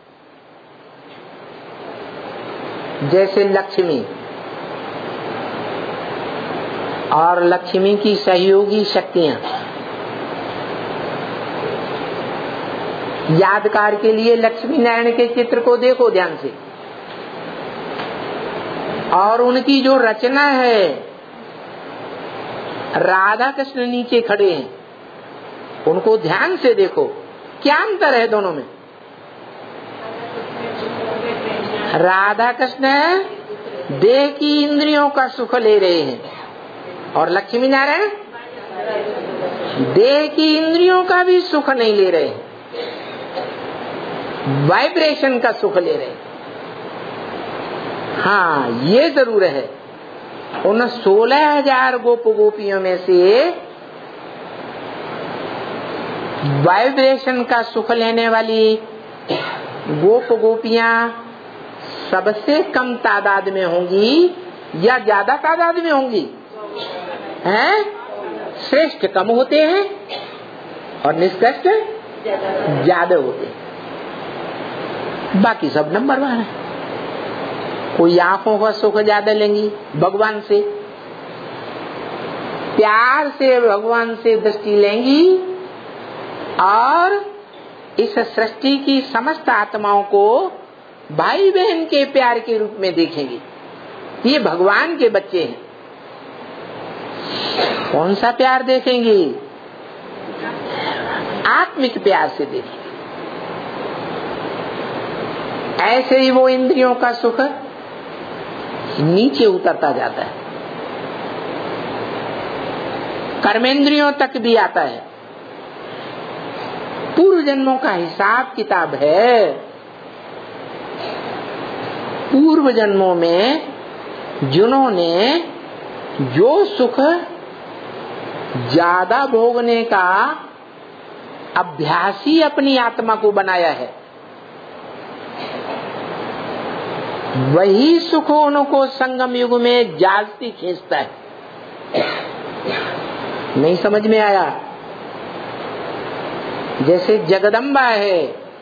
जैसे लक्ष्मी और लक्ष्मी की सहयोगी शक्तियां। यादगार के लिए लक्ष्मी नारायण के चित्र को देखो ध्यान से, और उनकी जो रचना है, राधा कृष्ण नीचे खड़े हैं, उनको ध्यान से देखो, क्या अंतर है दोनों में? राधा कृष्ण देह की इंद्रियों का सुख ले रहे हैं और लक्ष्मी नारायण देह की इंद्रियों का भी सुख नहीं ले रहे, वाइब्रेशन का सुख ले रहे। हाँ, ये जरूर है, उन सोलह हजार गोप गोपियों में से वाइब्रेशन का सुख लेने वाली गोप गोपियां सबसे कम तादाद में होंगी या ज्यादा तादाद में होंगी? हैं? श्रेष्ठ कम होते हैं और निष्कृष्ट ज्यादा होते हैं। बाकी सब नंबर वन है। कोई आंखों का सुख ज्यादा लेंगी भगवान से, प्यार से भगवान से दृष्टि लेंगी और इस सृष्टि की समस्त आत्माओं को भाई बहन के प्यार के रूप में देखेंगी। ये भगवान के बच्चे हैं। कौन सा प्यार देखेंगी? आत्मिक प्यार से देखेंगे। ऐसे ही वो इंद्रियों का सुख नीचे उतरता जाता है, कर्मेंद्रियों तक भी आता है। पूर्व जन्मों का हिसाब किताब है। पूर्व जन्मों में जिन्होंने जो सुख ज्यादा भोगने का अभ्यासी अपनी आत्मा को बनाया है, वही सुख उनको संगम युग में जालती खींचता है। नहीं समझ में आया? जैसे जगदम्बा है,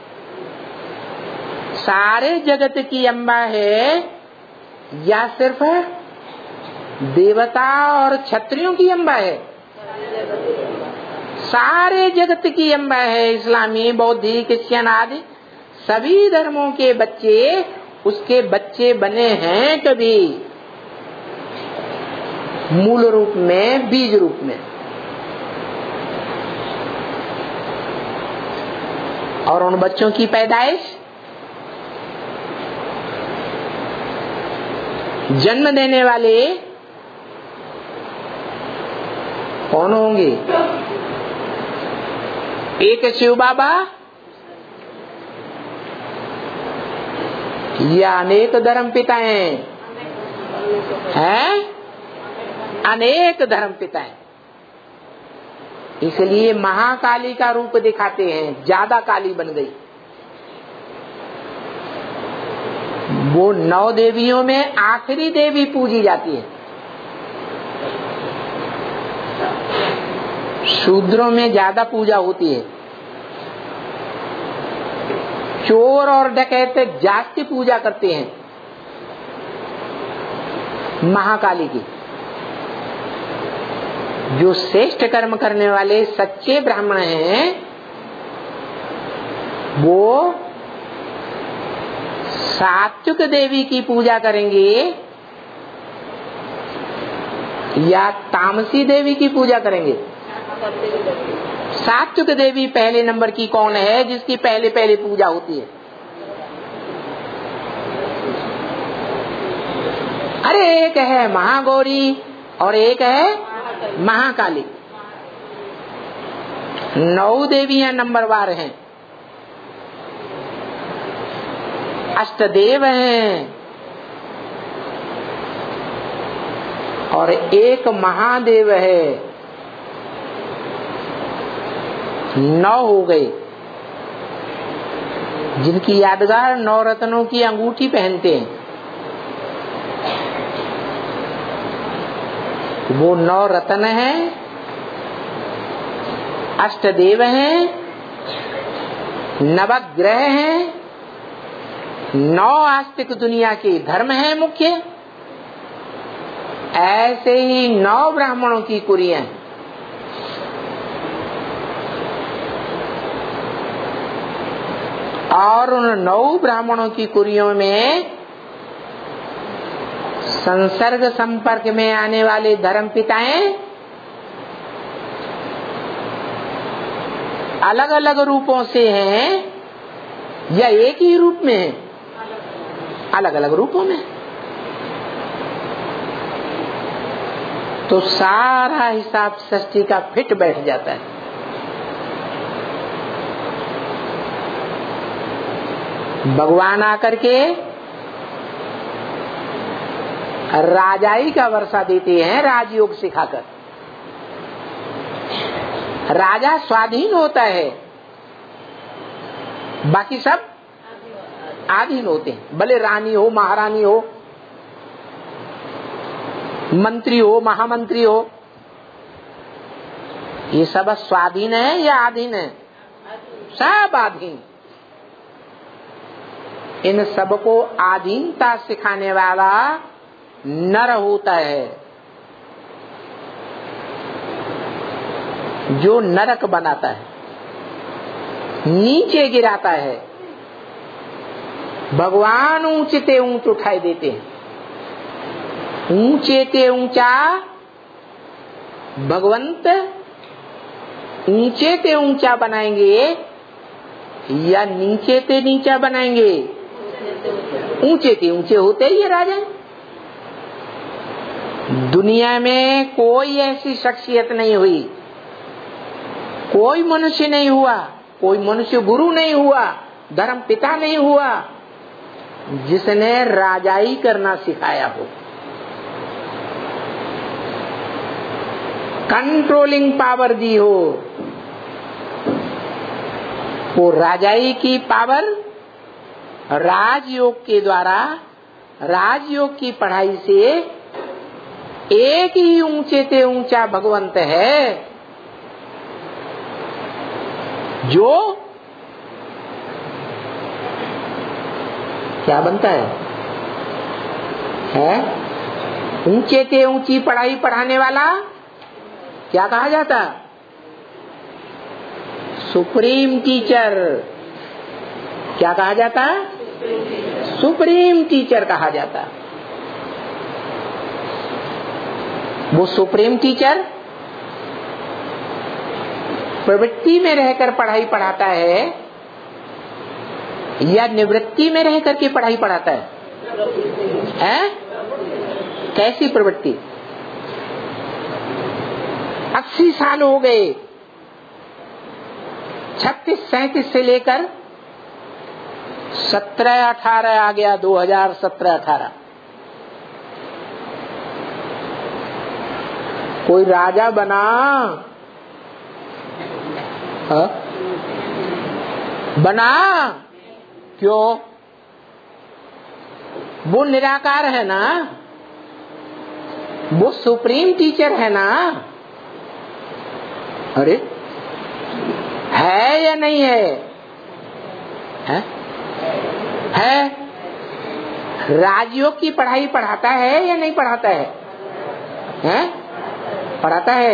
सारे जगत की अम्बा है या सिर्फ देवता और क्षत्रियों की अम्बा है? सारे जगत की अम्बा है। इस्लामी, बौद्धिक, क्रिश्चियन आदि सभी धर्मों के बच्चे उसके बच्चे बने हैं कभी मूल रूप में, बीज रूप में। और उन बच्चों की पैदाइश जन्म देने वाले कौन होंगे? एक शिव बाबा या अनेक धर्म पिताएं हैं? अनेक धर्म पिताएं। इसलिए महाकाली का रूप दिखाते हैं, ज्यादा काली बन गई। वो नौ देवियों में आखिरी देवी पूजी जाती है। शूद्रों में ज्यादा पूजा होती है। चोर और डकैत जाति पूजा करते हैं महाकाली की। जो श्रेष्ठ कर्म करने वाले सच्चे ब्राह्मण हैं वो सात्विक देवी की पूजा करेंगे या तामसी देवी की पूजा करेंगे? सात्विक देवी पहले नंबर की कौन है जिसकी पहले पहले पूजा होती है? अरे एक है महागौरी और एक है महाकाली। नौ देवियां नंबरवार हैं। अष्टदेव हैं और एक महादेव है। नौ हो गए जिनकी यादगार नौ रत्नों की अंगूठी पहनते हैं। वो नौ रत्न हैं, अष्टदेव हैं, नवग्रह हैं, नौ आस्तिक दुनिया के धर्म हैं मुख्य। ऐसे ही नौ ब्राह्मणों की कुरियां। और उन नौ ब्राह्मणों की कुरियों में संसर्ग संपर्क में आने वाले धर्म पिताएं अलग अलग रूपों से हैं या एक ही रूप में हैं? अलग अलग रूपों में। तो सारा हिसाब सृष्टि का फिट बैठ जाता है। भगवान आकर के राजाई का वर्षा देते हैं राजयोग सिखाकर। राजा स्वाधीन होता है, बाकी सब आधीन होते हैं। भले रानी हो, महारानी हो, मंत्री हो, महामंत्री हो, ये सब स्वाधीन है या आधीन है? सब आधीन। इन सबको आधीनता सिखाने वाला नर होता है जो नरक बनाता है, नीचे गिराता है। भगवान ऊंचे ते ऊंच उठाए देते हैं। ऊंचे ते ऊंचा भगवंत ऊंचे ते ऊंचा बनाएंगे या नीचे ते नीचा बनाएंगे? ऊंचे ते ऊंचे होते ही ये राजा। दुनिया में कोई ऐसी शख्सियत नहीं हुई, कोई मनुष्य नहीं हुआ, कोई मनुष्य गुरु नहीं हुआ, धर्म पिता नहीं हुआ जिसने राजाई करना सिखाया हो। कंट्रोलिंग पावर दी हो। वो राजाई की पावर राजयोग के द्वारा, राजयोग की पढ़ाई से एक ही ऊंचे से ऊंचा भगवंत है जो क्या बनता है, है? ऊंचे से ऊंची पढ़ाई पढ़ाने वाला क्या कहा जाता? Supreme teacher. क्या कहा जाता? सुप्रीम टीचर कहा जाता। वो सुप्रीम टीचर प्रवृत्ति में रहकर पढ़ाई पढ़ाता है या निवृत्ति में रह करके पढ़ाई पढ़ाता है? हैं? कैसी प्रवृत्ति? अस्सी साल हो गए, छत्तीस सैंतीस से लेकर सत्रह अठारह आ गया, दो हजार सत्रह अठारह। कोई राजा बना, हा? बना क्यों? वो निराकार है ना, वो सुप्रीम टीचर है ना। अरे है या नहीं है? है, है? राजयोग की पढ़ाई पढ़ाता है या नहीं पढ़ाता है? हैं? पढ़ाता है।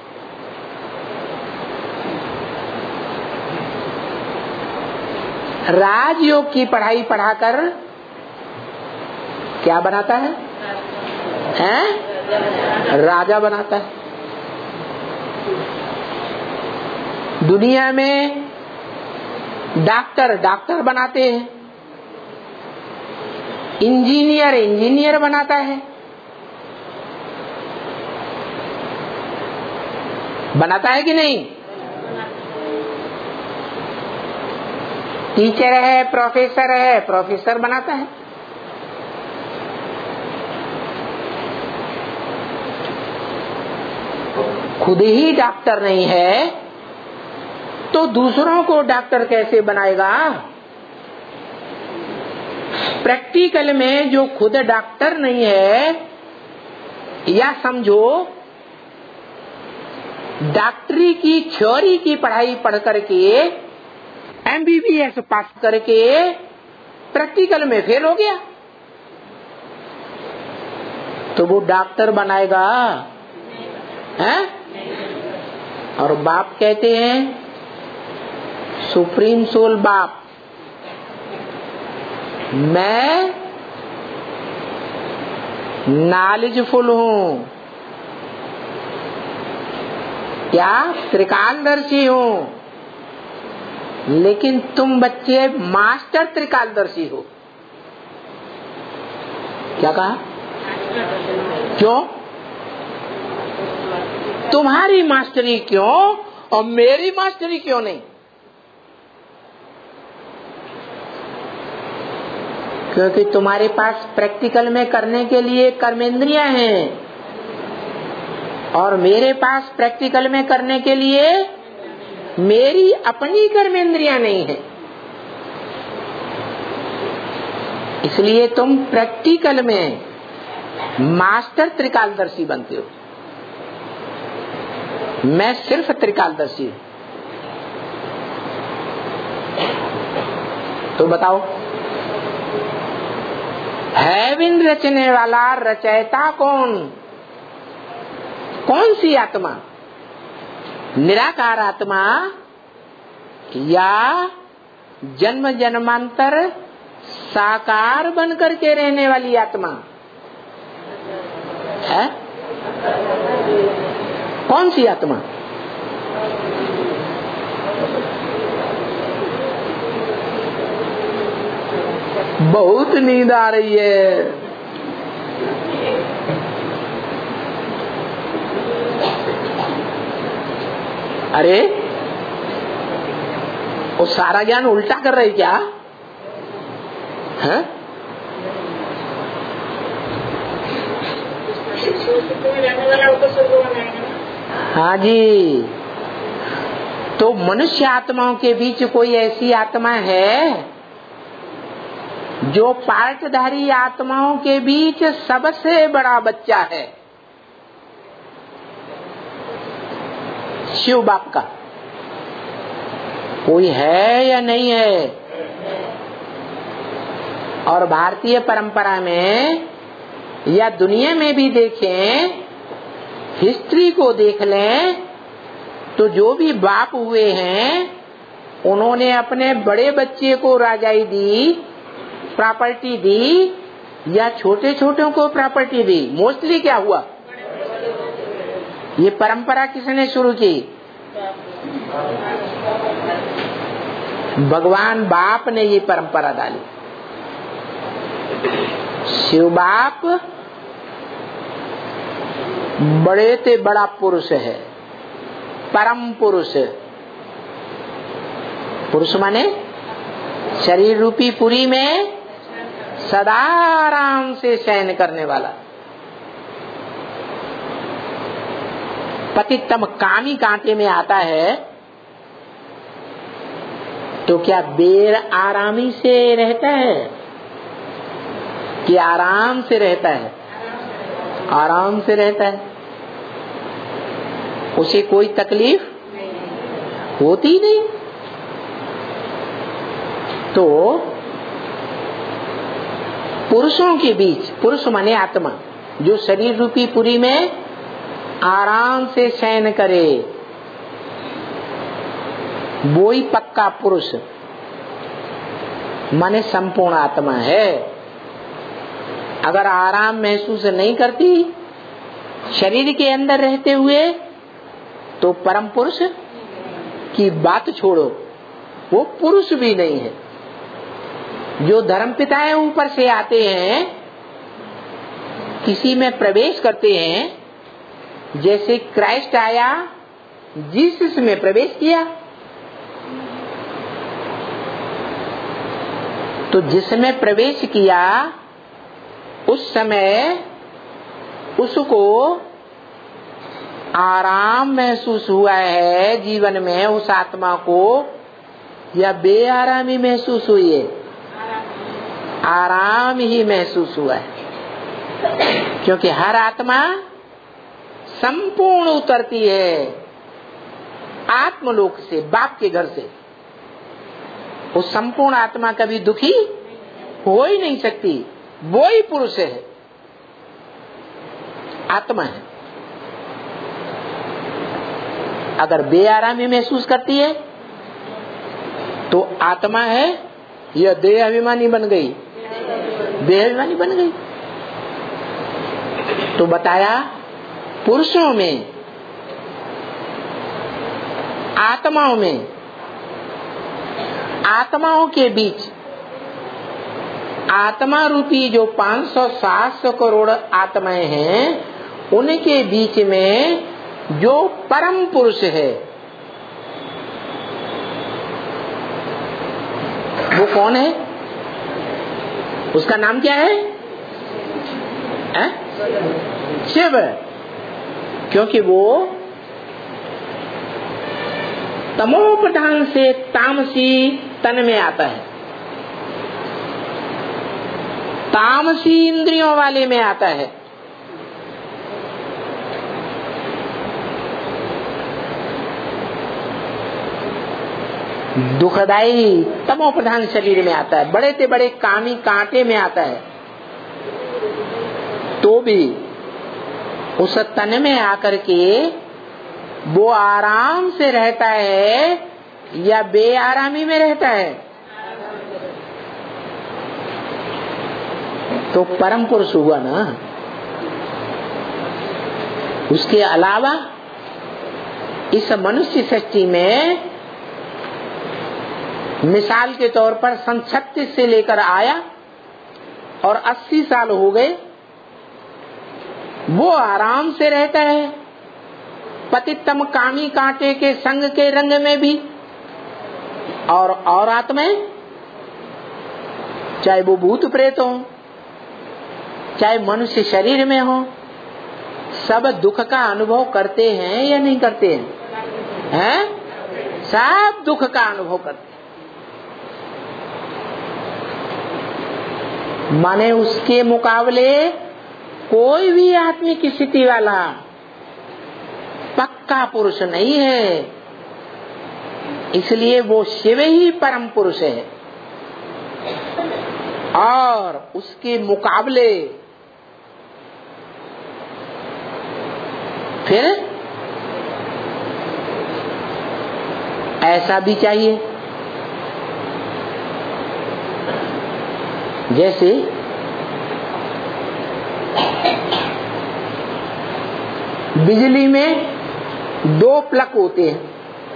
राजयोग की पढ़ाई पढ़ाकर क्या बनाता है? हैं? राजा बनाता है। दुनिया में डॉक्टर डॉक्टर बनाते हैं, इंजीनियर इंजीनियर बनाता है, बनाता है कि नहीं? टीचर है, प्रोफेसर है, प्रोफेसर बनाता है। खुद ही डॉक्टर नहीं है तो दूसरों को डॉक्टर कैसे बनाएगा? प्रैक्टिकल में जो खुद डॉक्टर नहीं है, या समझो डॉक्टरी की थ्योरी की पढ़ाई पढ़ करके एमबीबीएस पास करके प्रैक्टिकल में फेल हो गया, तो वो डॉक्टर बनाएगा? हैं? और बाप कहते हैं, सुप्रीम सोल बाप, मैं नॉलेजफुल हूँ, क्या त्रिकालदर्शी हूँ, लेकिन तुम बच्चे मास्टर त्रिकालदर्शी हो। क्या कहा? क्यों? तुम्हारी मास्टरी क्यों और मेरी मास्टरी क्यों नहीं? क्योंकि तुम्हारे पास प्रैक्टिकल में करने के लिए कर्मेंद्रियां हैं और मेरे पास प्रैक्टिकल में करने के लिए मेरी अपनी कर्मेंद्रियां नहीं है। इसलिए तुम प्रैक्टिकल में मास्टर त्रिकालदर्शी बनते हो, मैं सिर्फ त्रिकालदर्शी हूं। तो बताओ, हेवन रचने वाला रचयिता कौन? कौन सी आत्मा? निराकार आत्मा या जन्म जन्मांतर साकार बन करके रहने वाली आत्मा है? कौन सी आत्मा? बहुत नींद आ रही है। अरे वो सारा ज्ञान उल्टा कर रही क्या? है? हाँ जी। तो मनुष्य आत्माओं के बीच कोई ऐसी आत्मा है जो पार्टधारी आत्माओं के बीच सबसे बड़ा बच्चा है? शिव बाप का कोई है या नहीं है? और भारतीय परंपरा में या दुनिया में भी देखें, हिस्ट्री को देख लें, तो जो भी बाप हुए हैं उन्होंने अपने बड़े बच्चे को राजाई दी, प्रॉपर्टी दी, या छोटे छोटों को प्रॉपर्टी दी? मोस्टली क्या हुआ? ये परंपरा किसने शुरू की? भगवान बाप ने ये परंपरा डाली। शिव बाप बड़े से बड़ा पुरुष है, परम पुरुष। पुरुष माने शरीर रूपी पुरी में सदा आराम से शयन करने वाला। पतितम कामी कांटे में आता है तो क्या बेर आरामी से रहता है कि आराम से रहता है? आराम से रहता है, उसे कोई तकलीफ होती नहीं। तो पुरुषों के बीच, पुरुष माने आत्मा, जो शरीर रूपी पुरी में आराम से शयन करे, वो ही पक्का पुरुष माने संपूर्ण आत्मा है। अगर आराम महसूस नहीं करती शरीर के अंदर रहते हुए तो परम पुरुष की बात छोड़ो, वो पुरुष भी नहीं है। जो धर्म पिताएं ऊपर से आते हैं, किसी में प्रवेश करते हैं, जैसे क्राइस्ट आया, जीसस में प्रवेश किया, तो जिसमें प्रवेश किया उस समय उसको आराम महसूस हुआ है जीवन में, उस आत्मा को, या बेआरामी महसूस हुई है? आराम ही महसूस हुआ है, क्योंकि हर आत्मा संपूर्ण उतरती है आत्मलोक से, बाप के घर से। उस संपूर्ण आत्मा कभी दुखी हो ही नहीं सकती, वो ही पुरुष है, आत्मा है। अगर बेआरामी महसूस करती है तो आत्मा है या देह अभिमानी बन गई? देह अभिमानी बन गई। तो बताया पुरुषों में, आत्माओं में, आत्माओं के बीच, आत्मा रूपी जो पांच सौ सात सौ करोड़ आत्माएं हैं, उनके बीच में जो परम पुरुष है वो कौन है? उसका नाम क्या है? है? शिव। क्योंकि वो तमोप्रधान से तामसी तन में आता है, तामसी इंद्रियों वाले में आता है। दुखदाई तमो प्रधान शरीर में आता है, बड़े से बड़े कामी कांटे में आता है, तो भी उस तन में आकर के वो आराम से रहता है या बेआरामी में रहता है? तो परम पुरुष हुआ ना। उसके अलावा इस मनुष्य सृष्टि में मिसाल के तौर पर सन छत्तीस से लेकर आया और अस्सी साल हो गए, वो आराम से रहता है पतितम कामी कांटे के संग के रंग में भी। और और आत्माएं, चाहे वो भूत प्रेत हो, चाहे मनुष्य शरीर में हो, सब दुख का अनुभव करते हैं या नहीं करते हैं? हैं? सब दुख का अनुभव करते हैं। माने उसके मुकाबले कोई भी आत्मिक स्थिति वाला पक्का पुरुष नहीं है, इसलिए वो शिव ही परम पुरुष है। और उसके मुकाबले फिर ऐसा भी चाहिए, जैसे बिजली में दो प्लग होते हैं,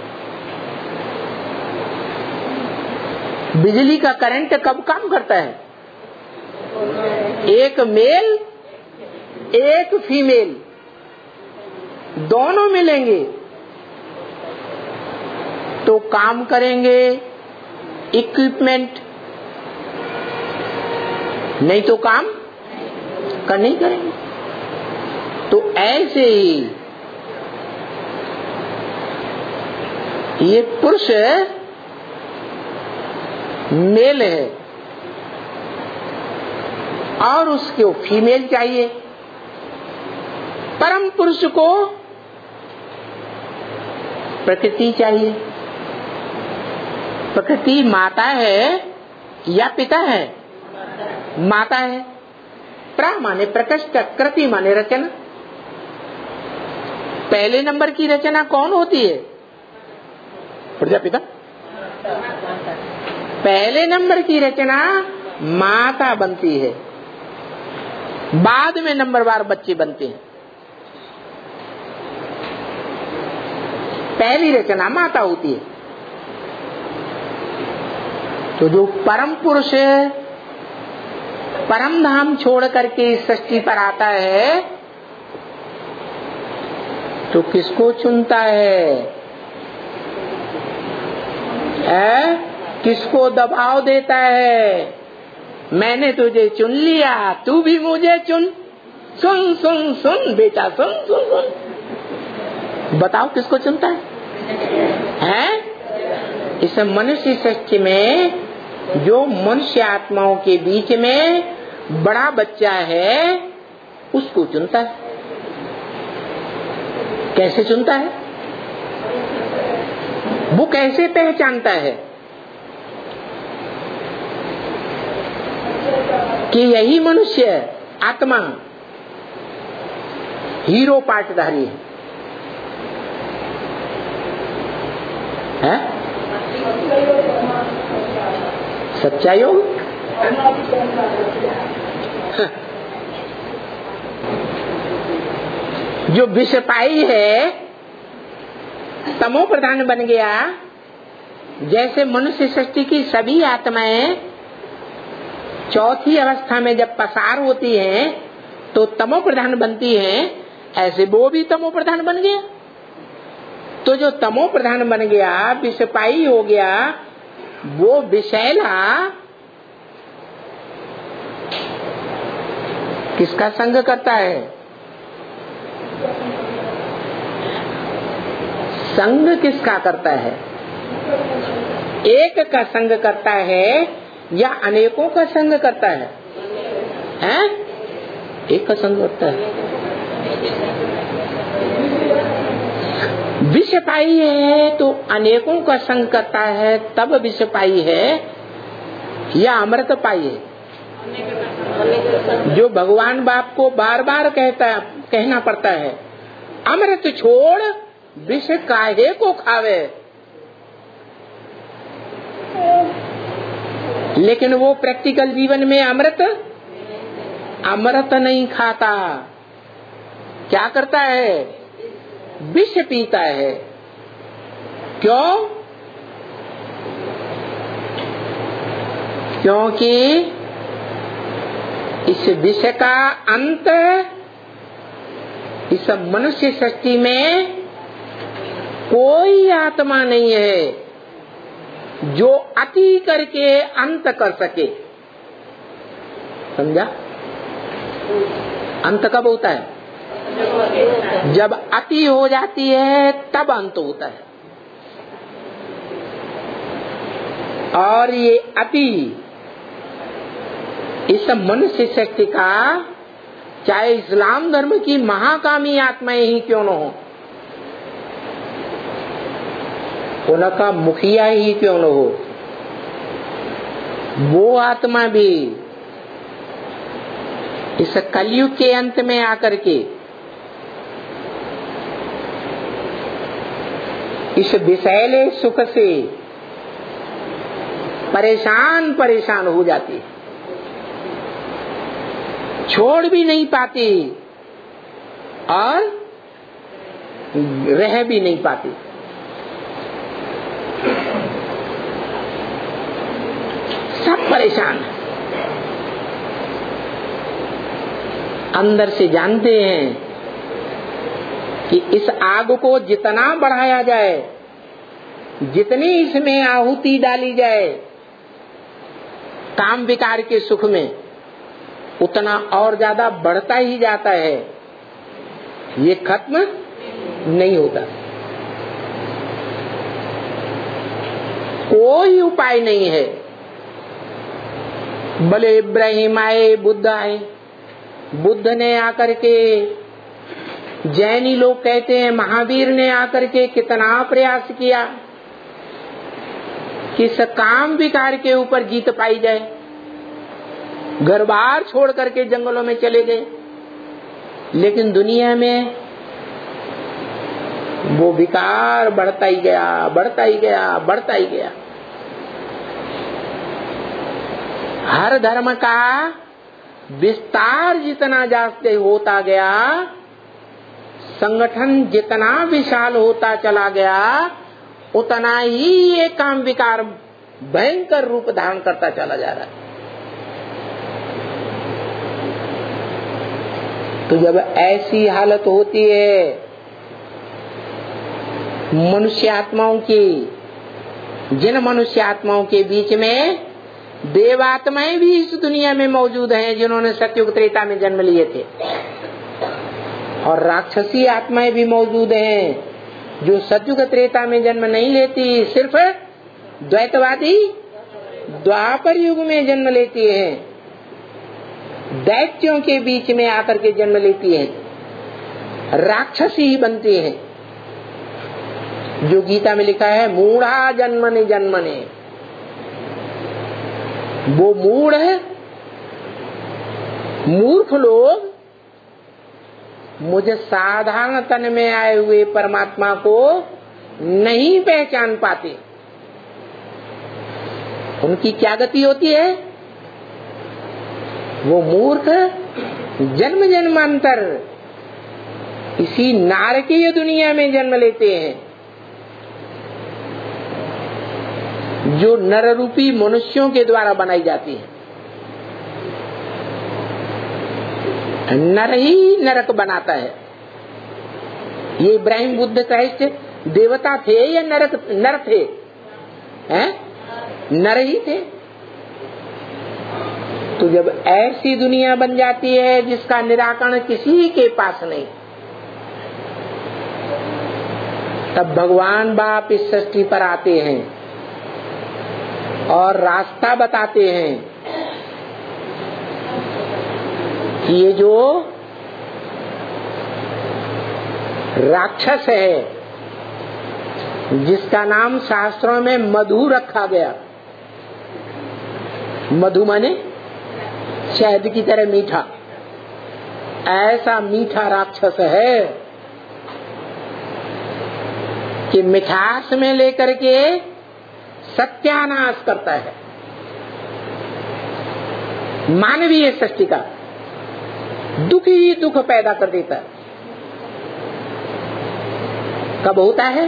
बिजली का करंट कब काम करता है? एक मेल एक फीमेल, दोनों मिलेंगे तो काम करेंगे इक्विपमेंट, नहीं तो काम कर नहीं करेंगे। तो ऐसे ही ये पुरुष मेल है और उसको फीमेल चाहिए। परम पुरुष को प्रकृति चाहिए। प्रकृति माता है या पिता है? माता है। प्रा माने प्रकृष्ट, कृति माने रचना। पहले नंबर की रचना कौन होती है? प्रजापिता। पहले नंबर की रचना माता बनती है, बाद में नंबरवार बच्चे बनते हैं। पहली रचना माता होती है। तो जो परम पुरुष परम धाम छोड़ करके इस सृष्टि पर आता है तो किसको चुनता है? है? किसको दबाव देता है? मैंने तुझे चुन लिया, तू भी मुझे चुन। सुन सुन सुन बेटा, सुन सुन सुन। बताओ किसको चुनता है? हैं? इस मनुष्य सृष्टि में जो मनुष्य आत्माओं के बीच में बड़ा बच्चा है उसको चुनता है। कैसे चुनता है? वो कैसे पहचानता है कि यही मनुष्य आत्मा हीरो पार्टधारी है? है? सच्चा योग। जो विषपाई है तमो प्रधान बन गया। जैसे मनुष्य सृष्टि की सभी आत्माएं चौथी अवस्था में जब पसार होती हैं तो तमो प्रधान बनती हैं, ऐसे वो भी तमो प्रधान बन गया। तो जो तमो प्रधान बन गया, विषपाई हो गया, वो विषैला किसका संग करता है? संग किसका करता है? एक का संग करता है या अनेकों का संग करता है? हैं? एक का संग करता है। विषपाई है तो अनेकों का संग करता है, तब विषपाई है या अमृत पाई है? जो भगवान बाप को बार बार कहता कहना पड़ता है, अमृत छोड़ विष काहे को खावे। लेकिन वो प्रैक्टिकल जीवन में अमृत अमृत नहीं खाता। क्या करता है? विष पीता है। क्यों? क्योंकि इस विष का अंत इस मनुष्य सृष्टि में कोई आत्मा नहीं है जो अति करके अंत कर सके। समझा? अंत कब होता है? जब अति हो जाती है तब अंत होता है। और ये अति इस मनुष्य शक्ति का, चाहे इस्लाम धर्म की महाकामी आत्माएं ही क्यों न हो, उनका मुखिया ही क्यों न हो, वो आत्मा भी इस कलयुग के अंत में आकर के इस विषैले सुख से परेशान परेशान हो जाती है, छोड़ भी नहीं पाती और रह भी नहीं पाती। सब परेशान है। अंदर से जानते हैं कि इस आग को जितना बढ़ाया जाए, जितनी इसमें आहुति डाली जाए काम विकार के सुख में, उतना और ज्यादा बढ़ता ही जाता है, ये खत्म नहीं होता। कोई उपाय नहीं है। भले इब्राहिम आए, बुद्ध आए, बुद्ध ने आकर के, जैनी लोग कहते हैं महावीर ने आकर के कितना प्रयास किया कि इस काम विकार के ऊपर जीत पाई जाए, घर बार छोड़ करके जंगलों में चले गए, लेकिन दुनिया में वो विकार बढ़ता ही गया, बढ़ता ही गया, बढ़ता ही गया। हर धर्म का विस्तार जितना जाते होता गया, संगठन जितना विशाल होता चला गया, उतना ही ये काम विकार भयंकर रूप धारण करता चला जा रहा है। तो जब ऐसी हालत होती है मनुष्य आत्माओं की, जिन मनुष्य आत्माओं के बीच में देवात्माएं भी इस दुनिया में मौजूद हैं, जिन्होंने सतयुग त्रेता में जन्म लिए थे, और राक्षसी आत्माएं भी मौजूद हैं जो सतयुग त्रेता में जन्म नहीं लेती, सिर्फ द्वैतवादी द्वापर युग में जन्म लेती हैं, दैत्यों के बीच में आकर के जन्म लेती हैं, राक्षसी ही बनती हैं। जो गीता में लिखा है मूढ़ा जन्मने जन्मने, वो मूढ़ है, मूर्ख लोग मुझे साधारण तन में आए हुए परमात्मा को नहीं पहचान पाते। उनकी क्या गति होती है? वो मूर्ख जन्म जन्मांतर इसी नारकीय दुनिया में जन्म लेते हैं, जो नर रूपी मनुष्यों के द्वारा बनाई जाती है। नर ही नरक बनाता है। ये इब्राहिम बुद्ध क्राइस्ट देवता थे या नरक नर थे? हैं? नर ही थे। तो जब ऐसी दुनिया बन जाती है जिसका निराकरण किसी के पास नहीं, तब भगवान बाप इस सृष्टि पर आते हैं और रास्ता बताते हैं कि ये जो राक्षस है, जिसका नाम शास्त्रों में मधु रखा गया, मधु माने शहद की तरह मीठा, ऐसा मीठा राक्षस है कि मिठास में लेकर के सत्यानाश करता है मानवीय सृष्टि का, दुख ही दुख पैदा कर देता है। कब होता है?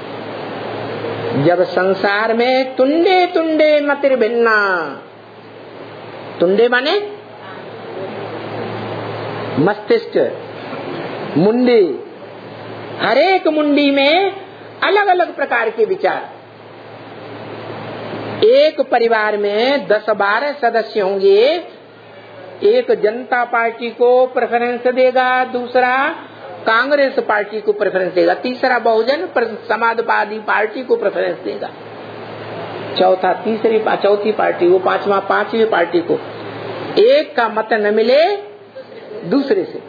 जब संसार में तुंडे तुंडे मतिर भिन्ना, तुंडे माने मस्तिष्क, मुंडी, हर एक मुंडी में अलग अलग प्रकार के विचार। एक परिवार में दस बारह सदस्य होंगे, एक जनता पार्टी को प्रेफरेंस देगा, दूसरा कांग्रेस पार्टी को प्रेफरेंस देगा, तीसरा बहुजन समाजवादी पार्टी को प्रेफरेंस देगा, चौथा तीसरी चौथी पार्टी को, पांचवा पांचवी पार्टी को। एक का मत न मिले दूसरे से।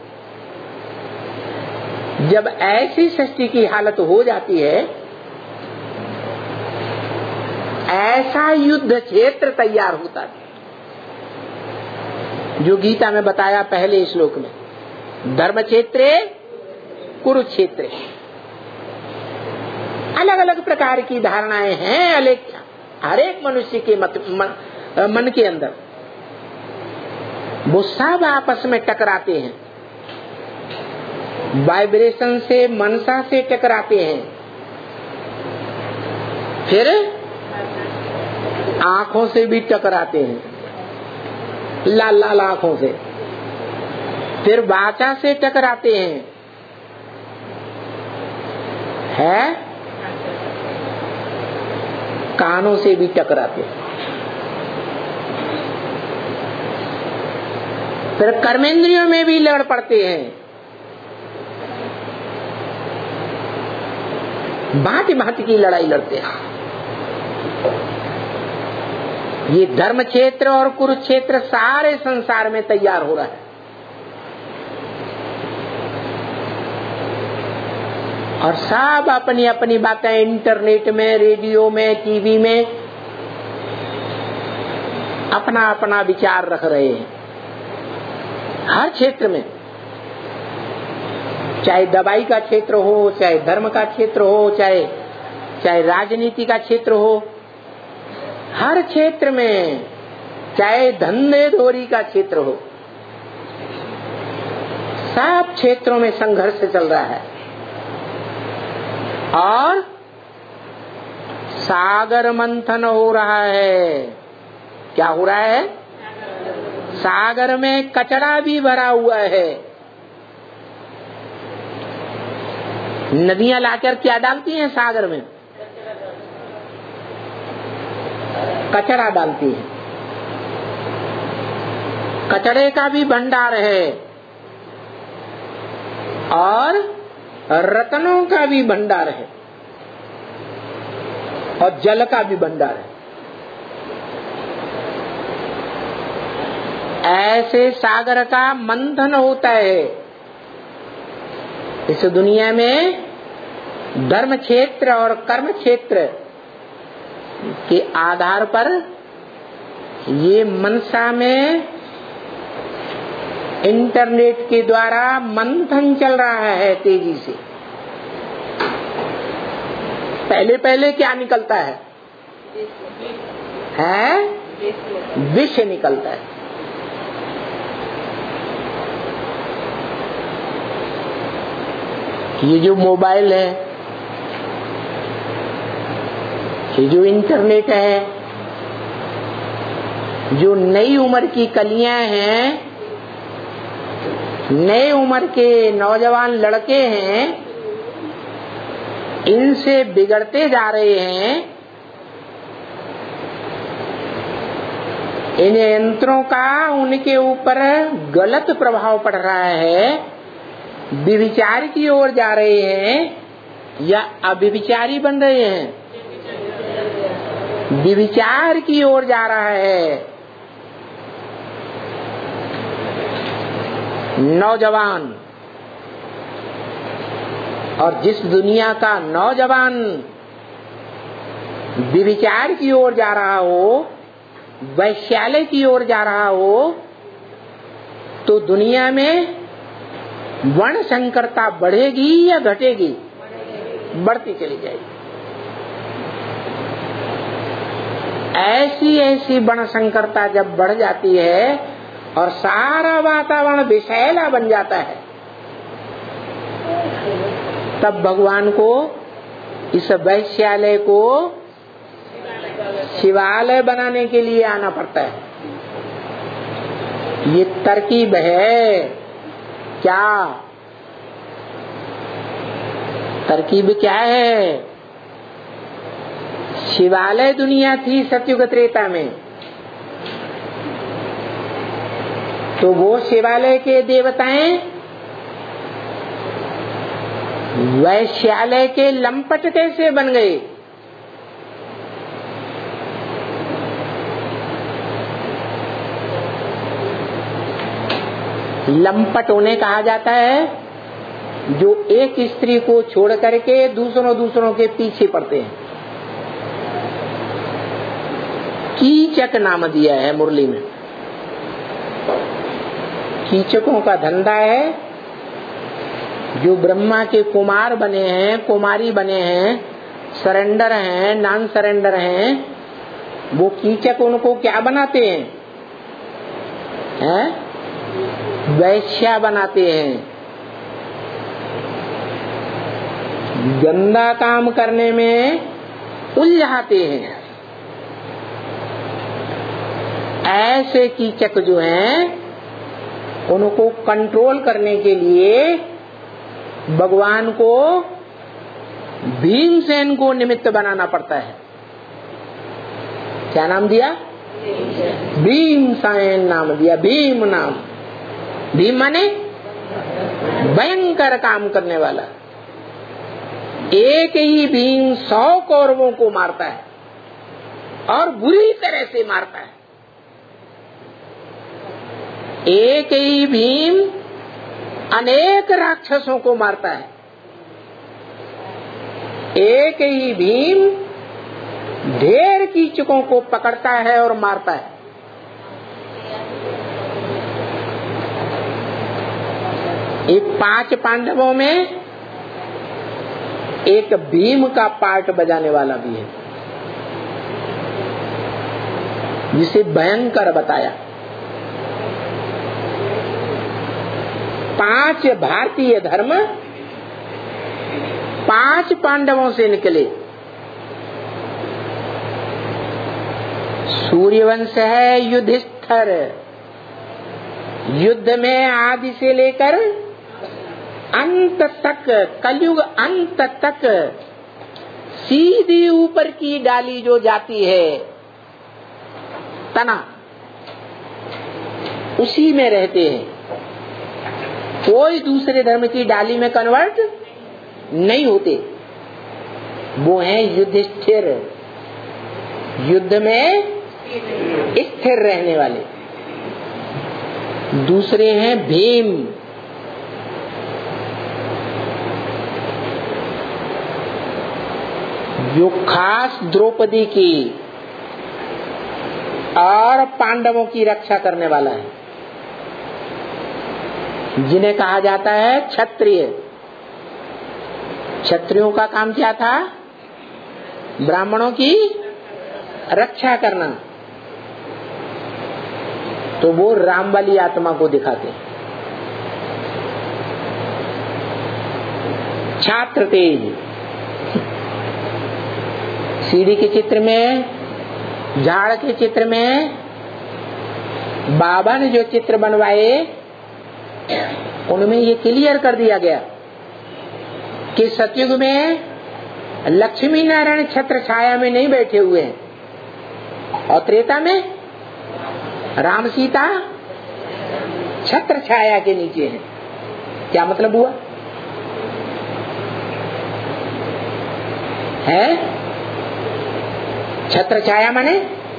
जब ऐसी सृष्टि की हालत हो जाती है, ऐसा युद्ध क्षेत्र तैयार होता है जो गीता में बताया पहले श्लोक में, धर्म क्षेत्रे कुरुक्षेत्र। अलग अलग प्रकार की धारणाएं हैं हर एक मनुष्य के मत, मन, मन के अंदर। वो सब आपस में टकराते हैं, वाइब्रेशन से, मनसा से टकराते हैं, फिर आंखों से भी टकराते हैं, लाल लाल आंखों से, फिर वाचा से टकराते हैं, है, कानों से भी टकराते हैं। फिर कर्मेंद्रियों में भी लड़ पड़ते हैं। भांति भांति की लड़ाई लड़ते हैं। ये धर्म क्षेत्र और कुरुक्षेत्र सारे संसार में तैयार हो रहा है। और सब अपनी अपनी बातें इंटरनेट में, रेडियो में, टीवी में अपना अपना विचार रख रहे हैं। हर क्षेत्र में, चाहे दवाई का क्षेत्र हो, चाहे धर्म का क्षेत्र हो, चाहे चाहे राजनीति का क्षेत्र हो, हर क्षेत्र में, चाहे धंधे धोरी का क्षेत्र हो, सब क्षेत्रों में संघर्ष चल रहा है। और सागर मंथन हो रहा है। क्या हो रहा है? सागर में कचरा भी भरा हुआ है। नदियां लाकर क्या डालती हैं सागर में? कचरा डालती हैं। कचरे का भी भंडार है और रत्नों का भी भंडार है और जल का भी भंडार है। ऐसे सागर का मंथन होता है। इस दुनिया में धर्म क्षेत्र और कर्म क्षेत्र के आधार पर ये मनसा में इंटरनेट के द्वारा मंथन चल रहा है तेजी से। पहले पहले क्या निकलता है? है विष निकलता है। ये जो मोबाइल है, ये जो इंटरनेट है, जो नई उम्र की कलियां हैं, नए उम्र के नौजवान लड़के हैं, इनसे बिगड़ते जा रहे हैं। इन यंत्रों का उनके ऊपर गलत प्रभाव पड़ रहा है। विविचार की ओर जा रहे हैं या अविविचारी बन रहे हैं? विविचार की ओर जा रहा है नौजवान। और जिस दुनिया का नौजवान विविचार की ओर जा रहा हो, वैश्यालय की ओर जा रहा हो, तो दुनिया में वर्ण संकरता बढ़ेगी या घटेगी? बढ़ती चली जाएगी। ऐसी ऐसी वर्ण संकरता जब बढ़ जाती है और सारा वातावरण विषैला बन जाता है, तब भगवान को इस वैश्यालय को शिवालय बनाने के लिए आना पड़ता है। ये तरकीब है। क्या तरकीब क्या है? शिवालय दुनिया थी सतयुग त्रेता में, तो वो शिवालय के देवताएं वैश्यालय के लंपट कैसे बन गए? लंपट उन्हें कहा जाता है जो एक स्त्री को छोड़ करके दूसरों दूसरों के पीछे पड़ते हैं। कीचक नाम दिया है मुरली में। कीचकों का धंधा है। जो ब्रह्मा के कुमार बने हैं, कुमारी बने हैं, सरेंडर हैं, नॉन सरेंडर हैं, वो कीचक उनको क्या बनाते हैं? हैं? वैश्या बनाते हैं। गंदा काम करने में उलझाते हैं। ऐसे कीचक जो हैं, उनको कंट्रोल करने के लिए भगवान को भीमसेन को निमित्त बनाना पड़ता है। क्या नाम दिया? भीमसेन नाम दिया। भीम नाम, भीम माने भयंकर काम करने वाला। एक ही भीम सौ कौरवों को मारता है और बुरी तरह से मारता है। एक ही भीम अनेक राक्षसों को मारता है। एक ही भीम ढेर कीचकों को पकड़ता है और मारता है। ये पांच पांडवों में एक भीम का पार्ट बजाने वाला भी है, जिसे भयंकर बताया। पांच भारतीय धर्म पांच पांडवों से निकले। सूर्यवंश है युधिष्ठिर, युद्ध में आदि से लेकर अंत तक, कलयुग अंत तक सीधी ऊपर की डाली जो जाती है तना, उसी में रहते हैं। कोई दूसरे धर्म की डाली में कन्वर्ट नहीं होते। वो है युधिष्ठिर, युद्ध में स्थिर रहने वाले। दूसरे हैं भीम, जो खास द्रौपदी की और पांडवों की रक्षा करने वाला है, जिन्हें कहा जाता है क्षत्रिय। क्षत्रियों का काम क्या था? ब्राह्मणों की रक्षा करना। तो वो राम वाली आत्मा को दिखाते हैं। छात्र तेज, सीढ़ी के चित्र में, झाड़ के चित्र में बाबा ने जो चित्र बनवाए उनमें ये क्लियर कर दिया गया कि सतयुग में लक्ष्मी नारायण छत्र छाया में नहीं बैठे हुए हैं, और त्रेता में राम सीता छत्र छाया के नीचे हैं। क्या मतलब हुआ है? छत्र छाया माने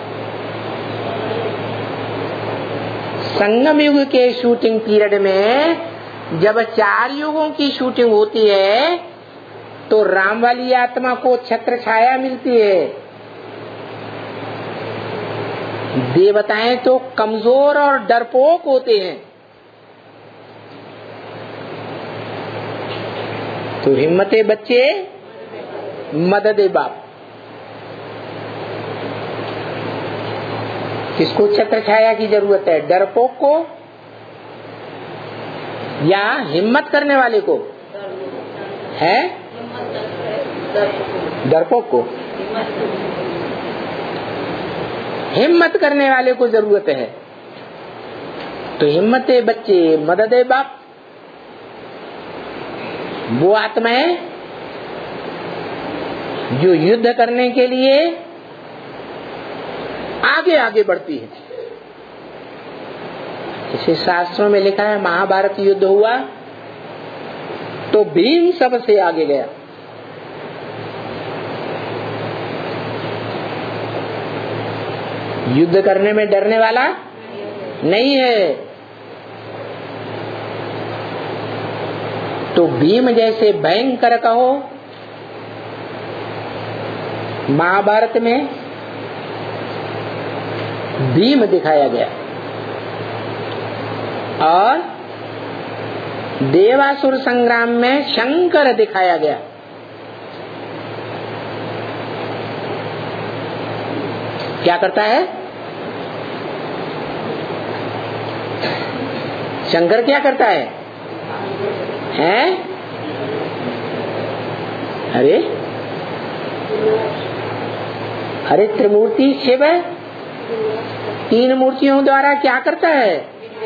संगम युग के शूटिंग पीरियड में जब चार युगों की शूटिंग होती है तो राम वाली आत्मा को छत्र छाया मिलती है। देवताएं तो कमजोर और डरपोक होते हैं, तो हिम्मते बच्चे मददे बाप। किसको छत्र छाया की जरूरत है? डरपोक को या हिम्मत करने वाले को? है डरपोक को, हिम्मत करने वाले को जरूरत है। तो हिम्मते बच्चे मददे बाप, वो आत्माएं जो युद्ध करने के लिए आगे आगे बढ़ती है। इसे शास्त्रों में लिखा है, महाभारत युद्ध हुआ तो भीम सबसे आगे गया। युद्ध करने में डरने वाला नहीं है। तो भीम जैसे भयंकर कहो महाभारत में भीम दिखाया गया, और देवासुर संग्राम में शंकर दिखाया गया। क्या करता है शंकर? क्या करता है? हैं? अरे अरे त्रिमूर्ति शिव तीन मूर्तियों द्वारा क्या करता है?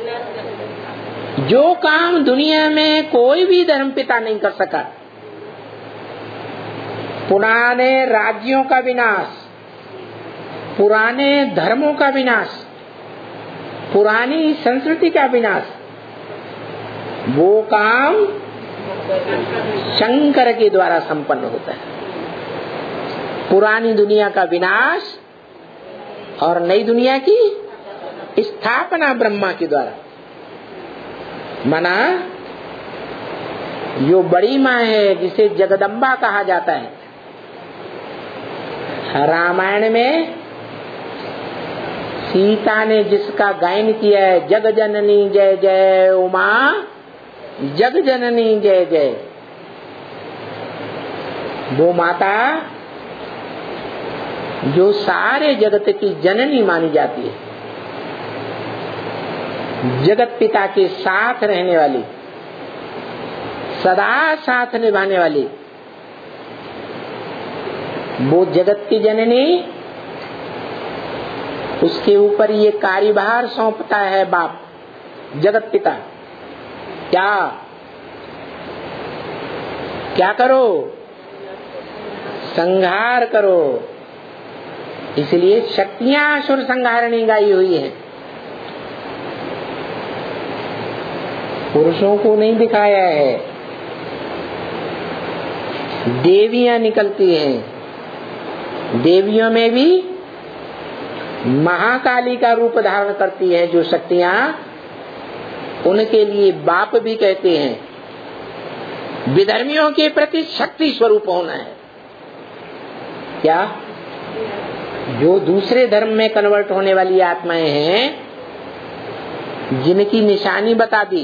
जो काम दुनिया में कोई भी धर्म पिता नहीं कर सका, पुराने राज्यों का विनाश, पुराने धर्मों का विनाश, पुरानी संस्कृति का विनाश, वो काम शंकर के द्वारा संपन्न होता है। पुरानी दुनिया का विनाश और नई दुनिया की स्थापना ब्रह्मा के द्वारा। माना जो बड़ी माँ है जिसे जगदम्बा कहा जाता है, रामायण में सीता ने जिसका गायन किया है, जग जननी जय जय उमा, जग जननी जय जय, वो माता जो सारे जगत की जननी मानी जाती है, जगत पिता के साथ रहने वाली, सदा साथ निभाने वाली, वो जगत की जननी, उसके ऊपर ये कार्यभार सौंपता है बाप जगत पिता। क्या क्या करो? संहार करो। इसलिए शक्तियां असुर संहारणी गाई हुई है, पुरुषों को नहीं दिखाया है। देवियां निकलती हैं, देवियों में भी महाकाली का रूप धारण करती है जो शक्तियां, उनके लिए बाप भी कहते हैं। विधर्मियों के प्रति शक्ति स्वरूप होना है। क्या? जो दूसरे धर्म में कन्वर्ट होने वाली आत्माएं हैं, जिनकी निशानी बता दी,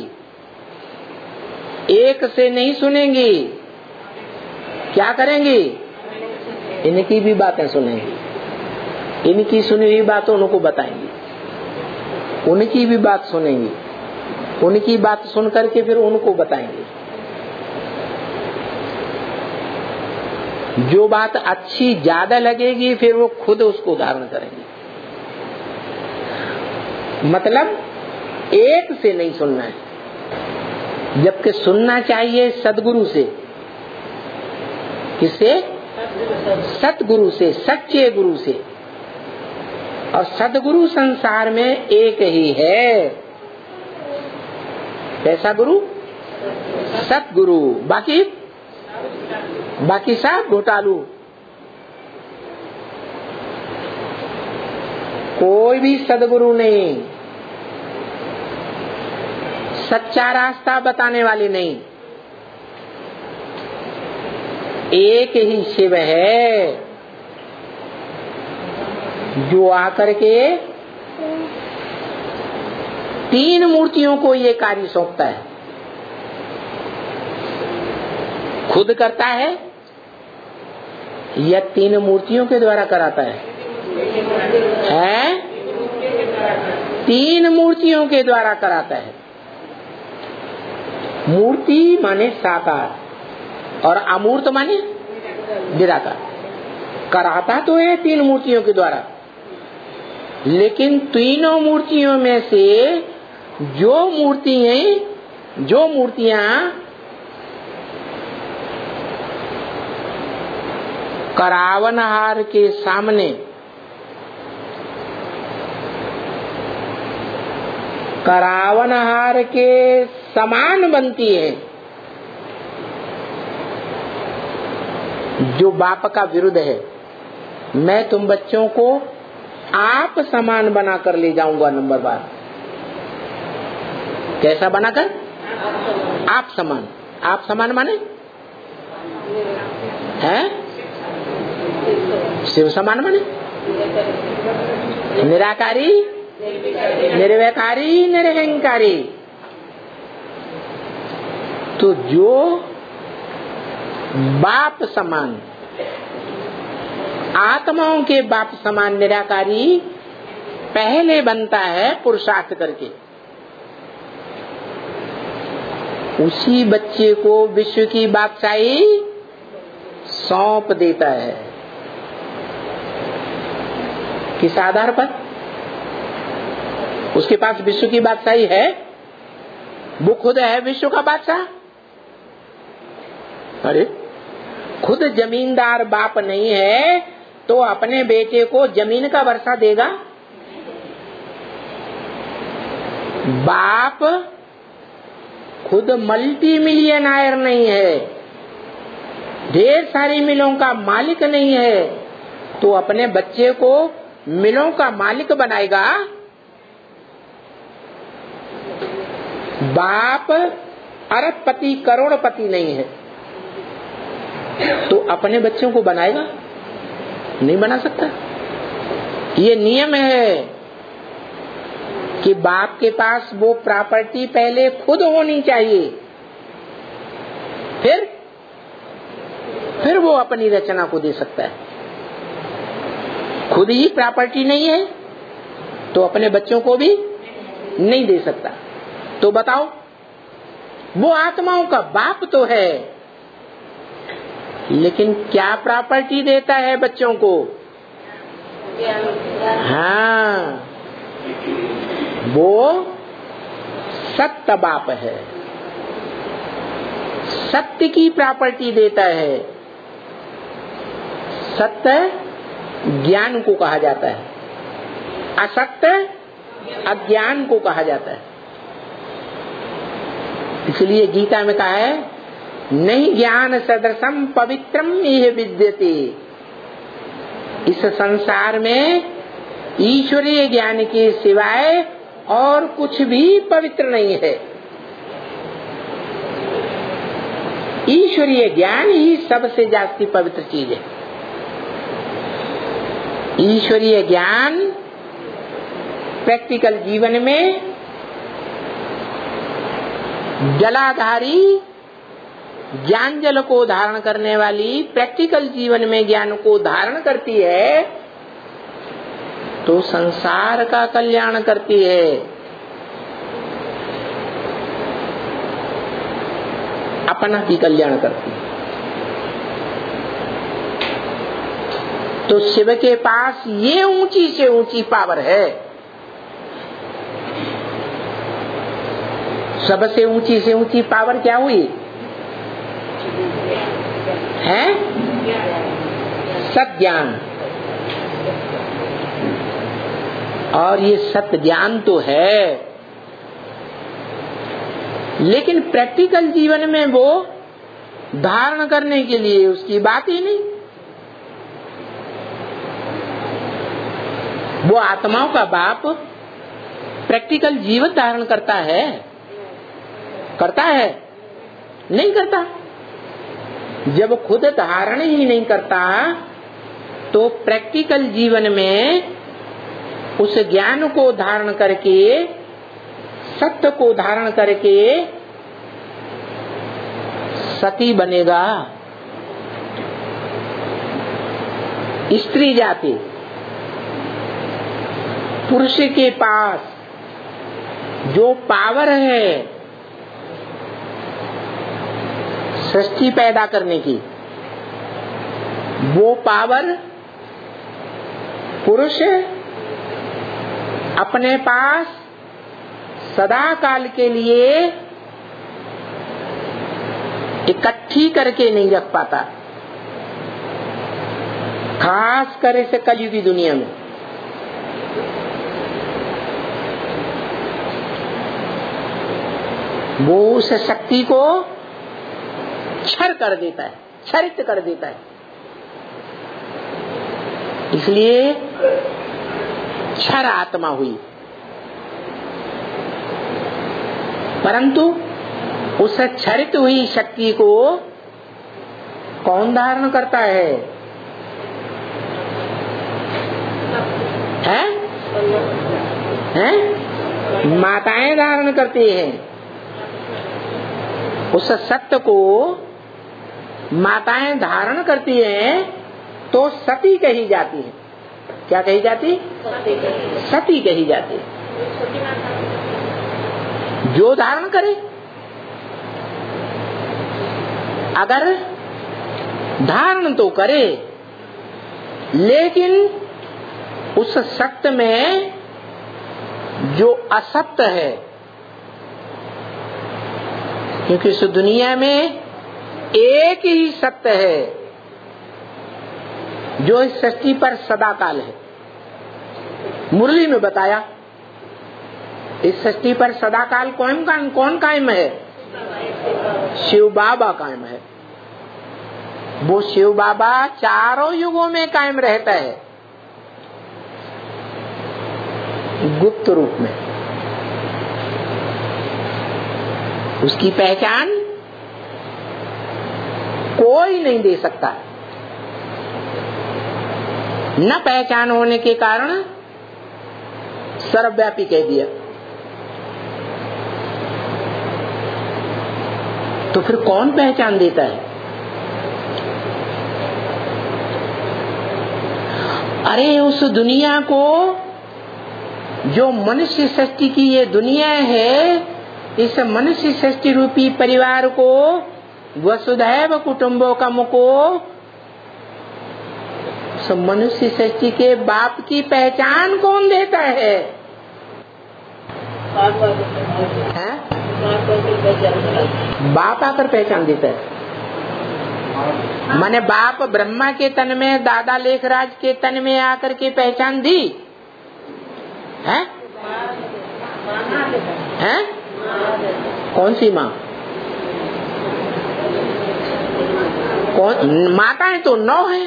एक से नहीं सुनेंगी, क्या करेंगी? इनकी भी बातें सुनेंगी, इनकी सुनी हुई बातों उनको बताएंगी, उनकी भी बात सुनेंगी, उनकी बात सुन करके फिर उनको बताएंगे। जो बात अच्छी ज्यादा लगेगी फिर वो खुद उसको धारण करेंगे। मतलब एक से नहीं सुनना है, जबकि सुनना चाहिए सदगुरु से। किससे? सतगुरु से, सच्चे गुरु से। और सदगुरु संसार में एक ही है। कैसा गुरु? सतगुरु। बाकी बाकी सब घोटालू। कोई भी सदगुरु नहीं, सच्चा रास्ता बताने वाली नहीं। एक ही शिव है जो आकर के तीन मूर्तियों को ये कार्य सौंपता है। खुद करता है या तीन मूर्तियों के द्वारा कराता है? है? तीन मूर्तियों के द्वारा कराता है। मूर्ति माने साकार और अमूर्त माने निराकार। कराता तो है तीन मूर्तियों के द्वारा, लेकिन तीनों मूर्तियों में से जो मूर्ति है, जो मूर्तियां करावनहार के सामने करावनहार के समान बनती है, जो बाप का विरुद्ध है। मैं तुम बच्चों को आप समान बनाकर ले जाऊंगा। नंबर बार कैसा बनाकर? आप समान। आप समान माने हैं? शिव समान माने निराकारी, निर्वैकारी, निरहंकारी। तो जो बाप समान, आत्माओं के बाप समान निराकारी पहले बनता है पुरुषार्थ करके, उसी बच्चे को विश्व की बादशाही सौंप देता है। किस आधार पर? उसके पास विश्व की बादशाही है, वो खुद है विश्व का बादशाह। अरे खुद जमींदार बाप नहीं है तो अपने बेटे को जमीन का वर्षा देगा? बाप खुद मल्टी मिलियनायर नहीं है, ढेर सारी मिलों का मालिक नहीं है, तो अपने बच्चे को मिलों का मालिक बनाएगा? बाप अरबपति करोड़पति नहीं है तो अपने बच्चों को बनाएगा? नहीं बना सकता। ये नियम है कि बाप के पास वो प्रॉपर्टी पहले खुद होनी चाहिए, फिर फिर वो अपनी रचना को दे सकता है। खुद ही प्रॉपर्टी नहीं है तो अपने बच्चों को भी नहीं दे सकता। तो बताओ, वो आत्माओं का बाप तो है, लेकिन क्या प्रॉपर्टी देता है बच्चों को? हाँ, वो सत्य बाप है, सत्य की प्रॉपर्टी देता है। सत्य ज्ञान को कहा जाता है, असत्य अज्ञान को कहा जाता है। इसलिए गीता में कहा है, नहीं ज्ञान सदृशम पवित्रम इह विद्यते। इस संसार में ईश्वरीय ज्ञान के सिवाय और कुछ भी पवित्र नहीं है। ईश्वरीय ज्ञान ही सबसे जास्ती पवित्र चीज है। ईश्वरीय ज्ञान प्रैक्टिकल जीवन में जलाधारी ज्ञान जल को धारण करने वाली प्रैक्टिकल जीवन में ज्ञान को धारण करती है तो संसार का कल्याण करती है। अपना भी कल्याण करती है। तो शिव के पास ये ऊंची से ऊंची पावर है। सबसे ऊंची से ऊंची पावर क्या हुई है? सत्य ज्ञान। और ये सत्य ज्ञान तो है, लेकिन प्रैक्टिकल जीवन में वो धारण करने के लिए उसकी बात ही नहीं। वो आत्माओं का बाप प्रैक्टिकल जीवन धारण करता है? करता है? नहीं करता। जब खुद धारण ही नहीं करता तो प्रैक्टिकल जीवन में उस ज्ञान को धारण करके, सत्य को धारण करके सती बनेगा। स्त्री जाति पुरुष के पास जो पावर है सृष्टि पैदा करने की, वो पावर पुरुष अपने पास सदा काल के लिए इकट्ठी करके नहीं रख पाता, खास कर इस कलयुगी दुनिया में। वो उस शक्ति को क्षर कर देता है, क्षरित कर देता है। इसलिए क्षर आत्मा हुई। परंतु उस क्षरित हुई शक्ति को कौन धारण करता है? हैं? हैं? माताएं धारण करती हैं। उस सत्य को माताएं धारण करती हैं तो सती कही जाती है। क्या कही जाती? सती कही जाती है। जो धारण करे, अगर धारण तो करे लेकिन उस सत्य में जो असत्य है, क्योंकि इस दुनिया में एक ही सत्य है, जो इस सृष्टि पर सदाकाल है। मुरली में बताया इस सृष्टि पर सदाकाल कौन कौन कायम है? शिव बाबा कायम है। वो शिव बाबा चारों युगों में कायम रहता है, गुप्त रूप में। उसकी पहचान कोई नहीं दे सकता। न पहचान होने के कारण सर्वव्यापी कह दिया। तो फिर कौन पहचान देता है? अरे उस दुनिया को, जो मनुष्य सृष्टि की ये दुनिया है, इस मनुष्य सृष्टि रूपी परिवार को, वसुधैव कुटुंबकम को, मनुष्य सृष्टि के बाप की पहचान कौन देता है? है? बाप आकर पहचान देता है। माने बाप ब्रह्मा के तन में, दादा लेखराज के तन में आकर के पहचान दी है? है? कौन सी माँ? कौन? माताएं तो नौ है,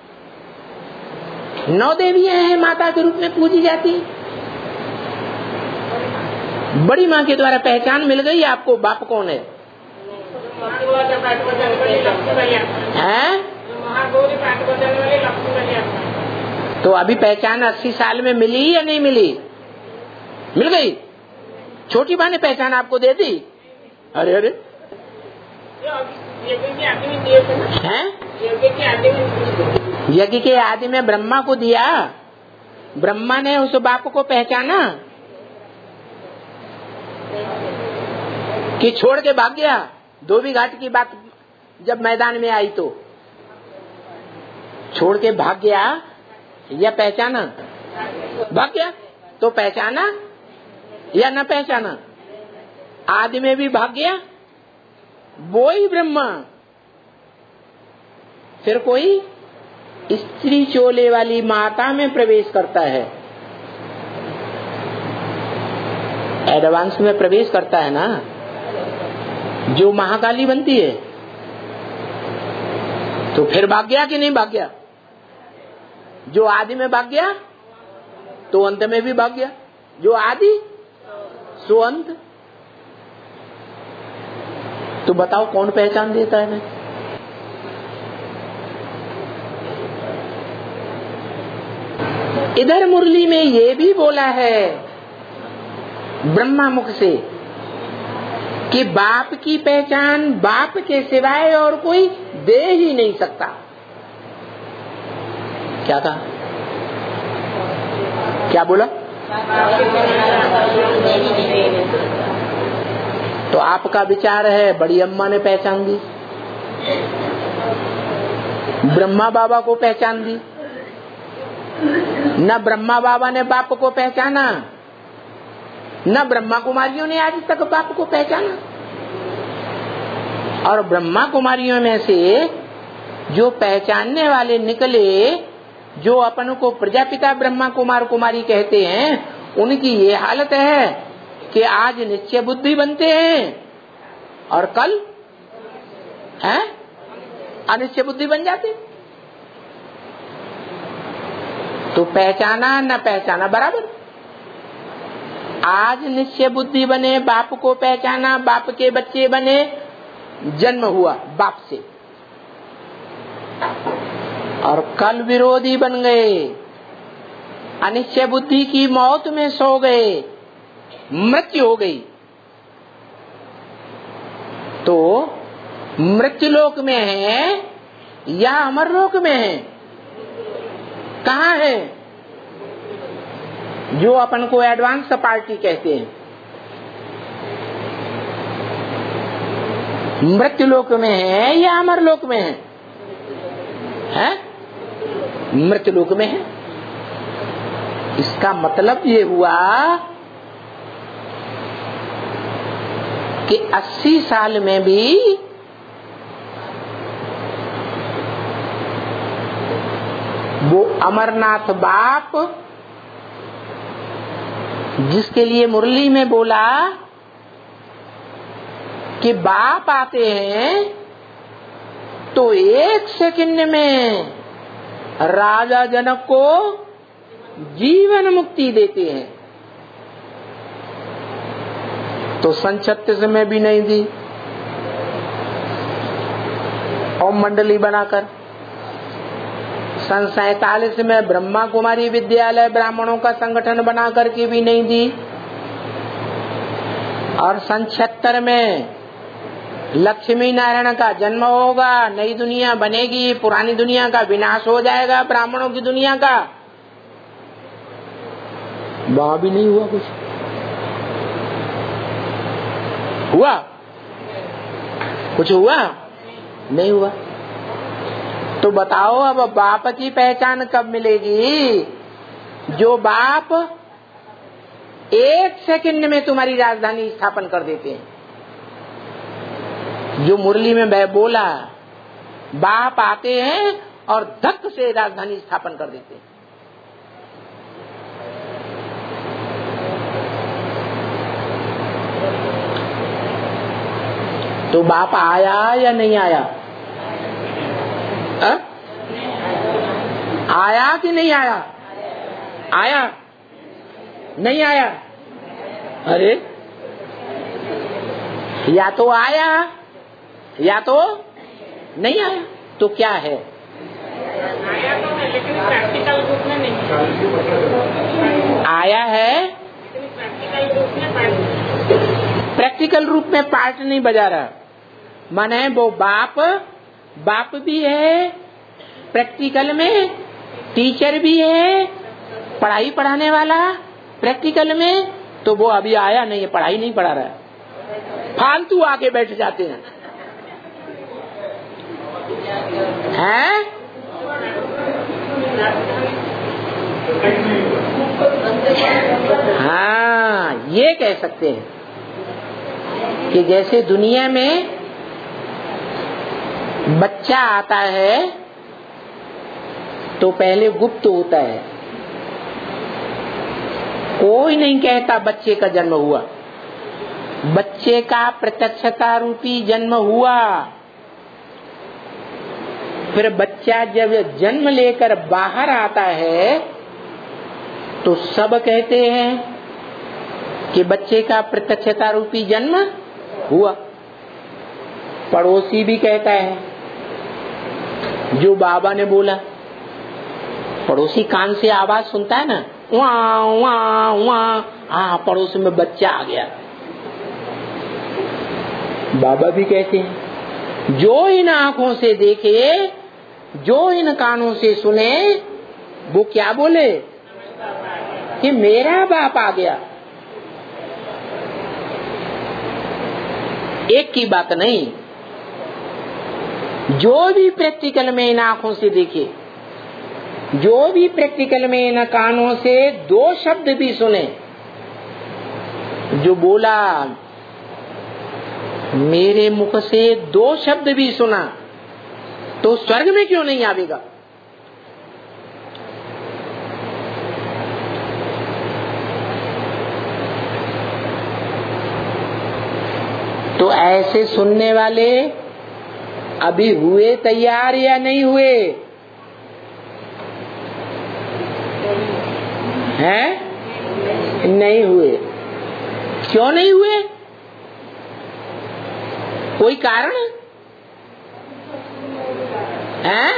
नौ देवियां हैं माता के रूप में पूजी जाती है। बड़ी माँ के द्वारा पहचान मिल गई आपको, बाप कौन है? हैं? तो अभी पहचान अस्सी साल में मिली या नहीं मिली? मिल गई। छोटी माँ ने पहचान आपको दे दी। अरे अरे हैं? यज्ञ के आदि में ब्रह्मा को दिया, ब्रह्मा ने उस बाप को पहचाना कि छोड़ के भाग गया। धोबी घाट की बात जब मैदान में आई तो छोड़ के भाग गया या पहचाना? भाग गया। तो पहचाना या न पहचाना? आदि में भी भाग गया, वो ही ब्रह्मा। फिर कोई स्त्री चोले वाली माता में प्रवेश करता है, एडवांस में प्रवेश करता है ना, जो महाकाली बनती है। तो फिर भाग गया कि नहीं भाग गया? जो आदि में भाग गया तो अंत में भी भाग गया। जो आदि सो अंत। तो बताओ कौन पहचान देता है? ना इधर मुरली में ये भी बोला है ब्रह्मा मुख से कि बाप की पहचान बाप के सिवाय और कोई दे ही नहीं सकता। क्या कहा? क्या बोला? तो आपका विचार है बड़ी अम्मा ने पहचान दी, ब्रह्मा बाबा को पहचान दी। न ब्रह्मा बाबा ने बाप को पहचाना, न ब्रह्मा कुमारियों ने आज तक बाप को पहचाना। और ब्रह्मा कुमारियों में से जो पहचानने वाले निकले, जो अपन को प्रजापिता ब्रह्मा कुमार कुमारी कहते हैं, उनकी ये हालत है कि आज निश्चय बुद्धि बनते हैं और कल है अनिश्चय बुद्धि बन जाते। तो पहचाना न पहचाना बराबर। आज निश्चय बुद्धि बने, बाप को पहचाना, बाप के बच्चे बने, जन्म हुआ बाप से, और कल विरोधी बन गए, अनिश्चय बुद्धि की मौत में सो गए, मृत्यु हो गई। तो मृत्युलोक में है या अमरलोक में है? कहाँ है? जो अपन को एडवांस पार्टी कहते हैं, मृत्युलोक में है या अमरलोक में है? है? मृत्युलोक में है। इसका मतलब ये हुआ कि अस्सी साल में भी अमरनाथ बाप, जिसके लिए मुरली में बोला कि बाप आते हैं तो एक सेकंड में राजा जनक को जीवन मुक्ति देते हैं, तो सन छत्तीस में भी नहीं दी। और मंडली बनाकर सन सैतालीस में ब्रह्मा कुमारी विद्यालय ब्राह्मणों का संगठन बना करके भी नहीं दी। और सन छिहत्तर में लक्ष्मी नारायण का जन्म होगा, नई दुनिया बनेगी, पुरानी दुनिया का विनाश हो जाएगा, ब्राह्मणों की दुनिया का, वहां भी नहीं हुआ कुछ। हुआ कुछ हुआ नहीं हुआ। तो बताओ अब बाप की पहचान कब मिलेगी? जो बाप एक सेकंड में तुम्हारी राजधानी स्थापन कर देते हैं। जो मुरली में मैं बोला, बाप आते हैं और धक से राजधानी स्थापन कर देते हैं। तो बाप आया या नहीं आया? आ? आया कि नहीं आया? आया नहीं आया? अरे या तो आया या तो नहीं आया। तो क्या है? आया तो है लेकिन प्रैक्टिकल रूप में नहीं। आया है लेकिन प्रैक्टिकल रूप में पार्ट प्रैक्टिकल रूप में पार्ट नहीं बजा रहा। माने वो बाप बाप भी है, प्रैक्टिकल में टीचर भी है, पढ़ाई पढ़ाने वाला प्रैक्टिकल में। तो वो अभी आया नहीं है, पढ़ाई नहीं पढ़ा रहा है, फालतू आके बैठ जाते हैं, हैं? हाँ, ये कह सकते हैं कि जैसे दुनिया में बच्चा आता है तो पहले गुप्त होता है, कोई नहीं कहता बच्चे का जन्म हुआ। बच्चे का प्रत्यक्षता रूपी जन्म हुआ। फिर बच्चा जब जन्म लेकर बाहर आता है तो सब कहते हैं कि बच्चे का प्रत्यक्षता रूपी जन्म हुआ। पड़ोसी भी कहता है, जो बाबा ने बोला, पड़ोसी कान से आवाज सुनता है ना, वहाँ वहाँ वहाँ, हाँ पड़ोस में बच्चा आ गया। बाबा भी कहते हैं, जो इन आंखों से देखे, जो इन कानों से सुने, वो क्या बोले कि मेरा बाप आ गया। एक की बात नहीं, जो भी प्रैक्टिकल में इन आंखों से देखे, जो भी प्रैक्टिकल में इन कानों से दो शब्द भी सुने, जो बोला मेरे मुख से दो शब्द भी सुना, तो स्वर्ग में क्यों नहीं आवेगा? तो ऐसे सुनने वाले अभी हुए तैयार या नहीं हुए हैं? नहीं हुए। क्यों नहीं हुए? कोई कारण है?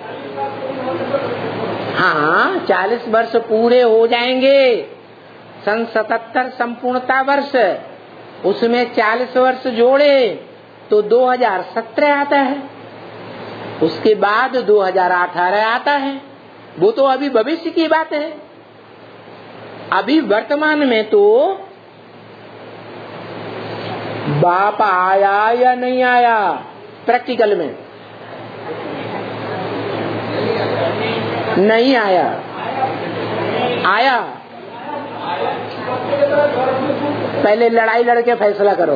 हाँ, चालीस वर्ष पूरे हो जाएंगे। सन सतहत्तर संपूर्णता वर्ष, उसमें चालीस वर्ष जोड़े तो दो हजार सत्रह आता है, उसके बाद दो हजार अठारह आता है। वो तो अभी भविष्य की बात है। अभी वर्तमान में तो बाप आया या नहीं आया? प्रैक्टिकल में नहीं आया। आया? पहले लड़ाई लड़के फैसला करो।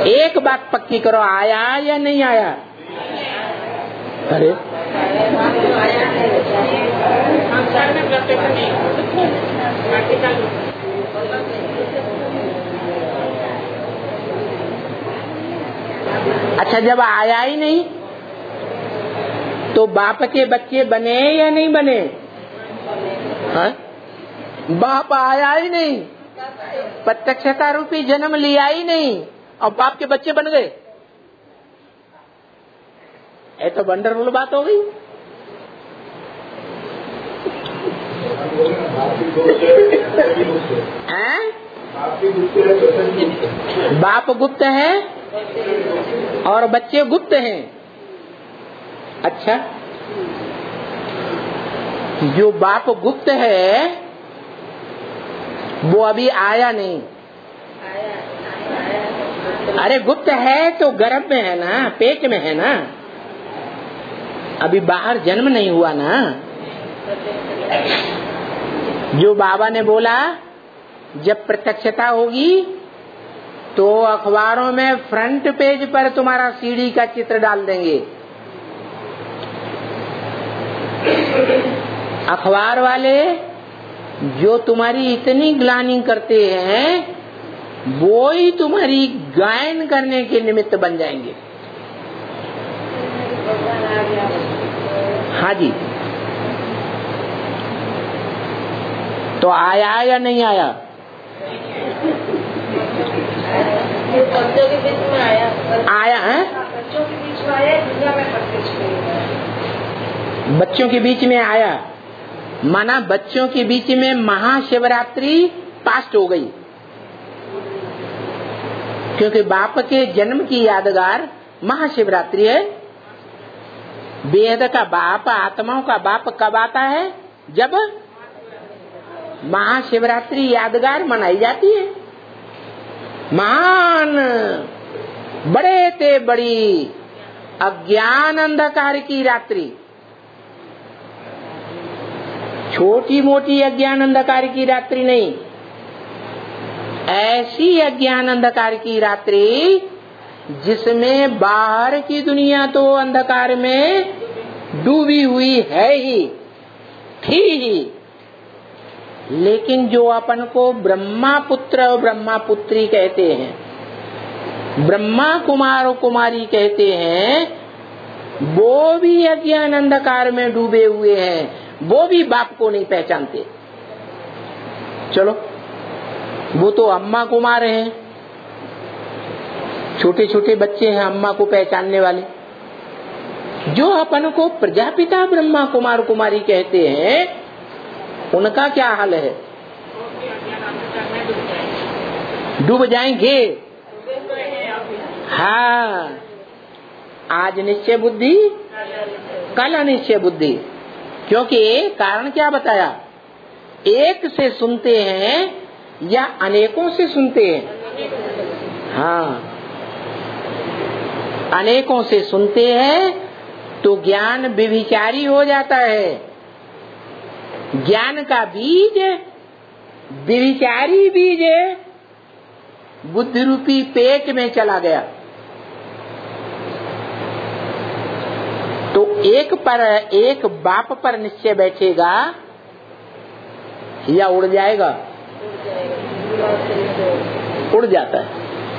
एक बात पक्की करो, आया या नहीं आया? अरे अच्छा, जब आया ही नहीं तो बाप के बच्चे बने या नहीं बने? हाँ? बाप आया ही नहीं, प्रत्यक्षता रूपी जन्म लिया ही नहीं और बाप के बच्चे बन गए। ये तो वंडरफुल बात हो गई। हैं? बाप गुप्त है और बच्चे गुप्त हैं। अच्छा, जो बाप गुप्त है वो अभी आया नहीं। अरे गुप्त है तो गर्भ में है ना, पेट में है ना, अभी बाहर जन्म नहीं हुआ ना। जो बाबा ने बोला जब प्रत्यक्षता होगी तो अखबारों में फ्रंट पेज पर तुम्हारा सीढ़ी का चित्र डाल देंगे। अखबार वाले जो तुम्हारी इतनी ग्लानि करते हैं वो ही तुम्हारी गायन करने के निमित्त बन जाएंगे। हाँ जी, तो आया या नहीं आया? बच्चों के बीच में आया। आया है, बच्चों के बीच में आया, दुनिया में प्रत्यक्ष हुआ। बच्चों के बीच में आया माना बच्चों के बीच में महाशिवरात्रि पास्ट हो गई, क्योंकि बाप के जन्म की यादगार महाशिवरात्रि है। वेद का बाप, आत्माओं का बाप कब आता है? जब महाशिवरात्रि यादगार मनाई जाती है। महान बड़े ते बड़ी अज्ञान अंधकार की रात्रि, छोटी मोटी अज्ञान अंधकार की रात्रि नहीं, ऐसी अज्ञान अंधकार की रात्रि जिसमें बाहर की दुनिया तो अंधकार में डूबी हुई है ही, थी ही, लेकिन जो अपन को ब्रह्मा पुत्र और ब्रह्मा पुत्री कहते हैं, ब्रह्मा कुमार और कुमारी कहते हैं, वो भी अज्ञान अंधकार में डूबे हुए हैं, वो भी बाप को नहीं पहचानते। चलो, वो तो अम्मा कुमार हैं, छोटे छोटे बच्चे हैं अम्मा को पहचानने वाले। जो अपन को प्रजापिता ब्रह्मा कुमार कुमारी कहते हैं, उनका क्या हाल है? डूब जाएंगे। हाँ, आज निश्चय बुद्धि, कल अनिश्चय बुद्धि। क्योंकि कारण क्या बताया? एक से सुनते हैं या अनेकों से सुनते हैं? हाँ, अनेकों से सुनते हैं तो ज्ञान विभिचारी हो जाता है। ज्ञान का बीज विभिचारी बीज बुद्धि रूपी पेट में चला गया तो एक पर एक बाप पर निश्चय बैठेगा या उड़ जाएगा? उड़ जाता है।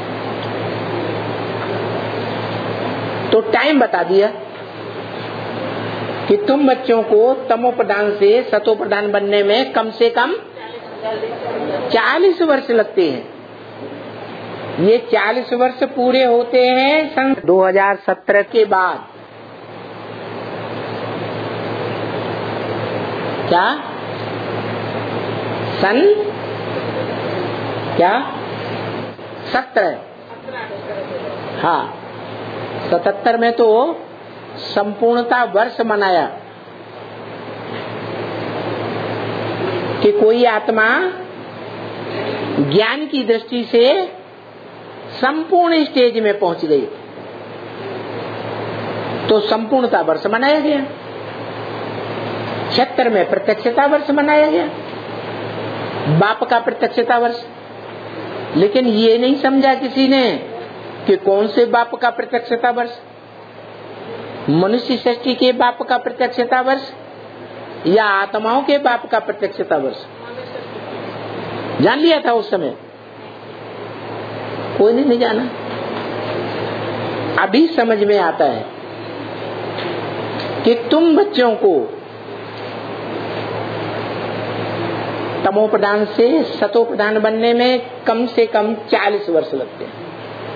तो टाइम बता दिया कि तुम बच्चों को तमो प्रधान से सतो प्रधान बनने में कम से कम चालीस वर्ष लगते हैं। ये चालीस वर्ष पूरे होते हैं सन दो हज़ार सत्रह के बाद। क्या सन क्या सत्रह? हाँ, सतहत्तर में तो संपूर्णता वर्ष मनाया कि कोई आत्मा ज्ञान की दृष्टि से संपूर्ण स्टेज में पहुंच गई तो संपूर्णता वर्ष मनाया गया। छिहत्तर में प्रत्यक्षता वर्ष मनाया गया, बाप का प्रत्यक्षता वर्ष। लेकिन ये नहीं समझा किसी ने कि कौन से बाप का प्रत्यक्षता वर्ष, मनुष्य सृष्टि के बाप का प्रत्यक्षता वर्ष या आत्माओं के बाप का प्रत्यक्षता वर्ष? जान लिया था उस समय? कोई नहीं, नहीं जाना। अभी समझ में आता है कि तुम बच्चों को तमोप्रधान से सतोप्रधान बनने में कम से कम चालीस वर्ष लगते हैं।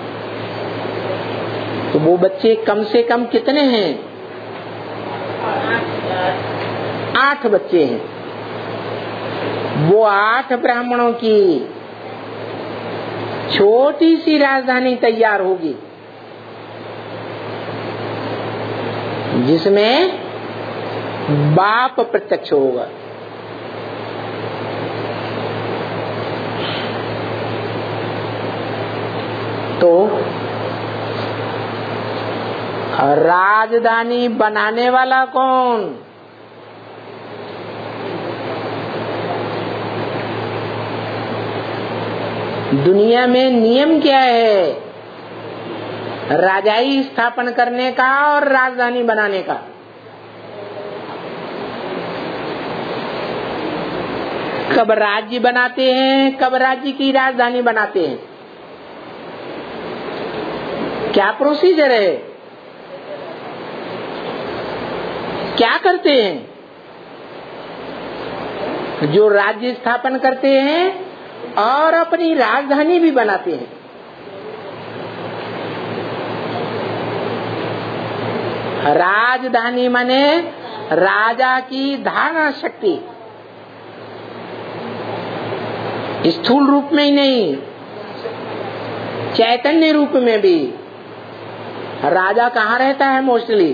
तो वो बच्चे कम से कम कितने हैं? आठ बच्चे हैं। वो आठ ब्राह्मणों की छोटी सी राजधानी तैयार होगी जिसमें बाप प्रत्यक्ष होगा। तो राजधानी बनाने वाला कौन? दुनिया में नियम क्या है राजाई स्थापन करने का और राजधानी बनाने का? कब राज्य बनाते हैं, कब राज्य की राजधानी बनाते हैं? क्या प्रोसीजर है, क्या करते हैं? जो राज्य स्थापन करते हैं और अपनी राजधानी भी बनाते हैं। राजधानी माने राजा की धारणा शक्ति, स्थूल रूप में ही नहीं, चैतन्य रूप में भी। राजा कहाँ रहता है? मोस्टली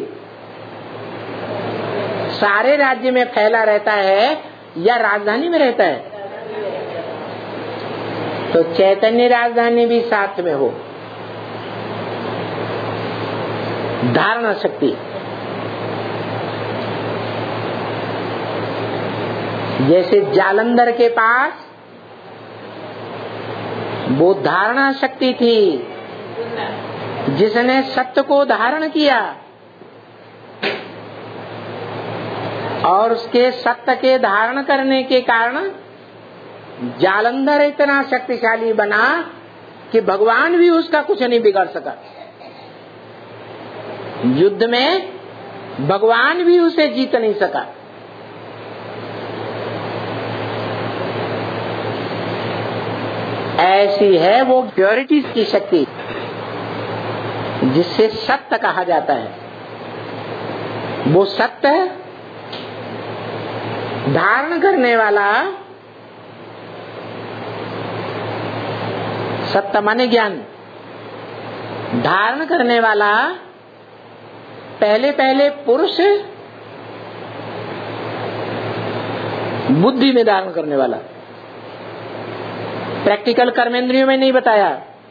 सारे राज्य में फैला रहता है या राजधानी में रहता है? तो चैतन्य राजधानी भी साथ में हो। धारणा शक्ति, जैसे जालंधर के पास वो धारणा शक्ति थी जिसने सत्य को धारण किया और उसके सत्य के धारण करने के कारण जालंधर इतना शक्तिशाली बना कि भगवान भी उसका कुछ नहीं बिगाड़ सका। युद्ध में भगवान भी उसे जीत नहीं सका। ऐसी है वो प्योरिटी की शक्ति जिससे सत्य कहा जाता है। वो सत्य धारण करने वाला, सत्य माने ज्ञान, धारण करने वाला पहले पहले पुरुष, बुद्धि में धारण करने वाला। प्रैक्टिकल कर्मेंद्रियों में नहीं बताया।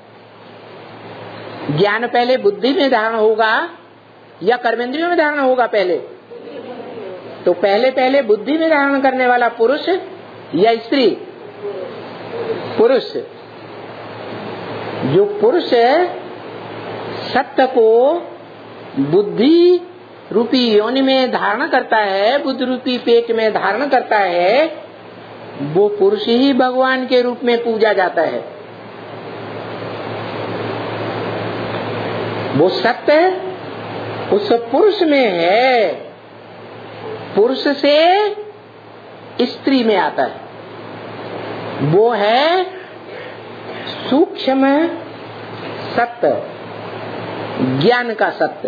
ज्ञान पहले बुद्धि में धारण होगा या कर्मेंद्रियों में धारण होगा? पहले तो पहले पहले बुद्धि में धारण करने वाला पुरुष या स्त्री? पुरुष। जो पुरुष सत्य को बुद्धि रूपी योनि में धारण करता है, बुद्धि रूपी पेट में धारण करता है, वो पुरुष ही भगवान के रूप में पूजा जाता है। वो सत्य उस पुरुष में है, पुरुष से स्त्री में आता है। वो है सूक्ष्म सत्य, ज्ञान का सत्य।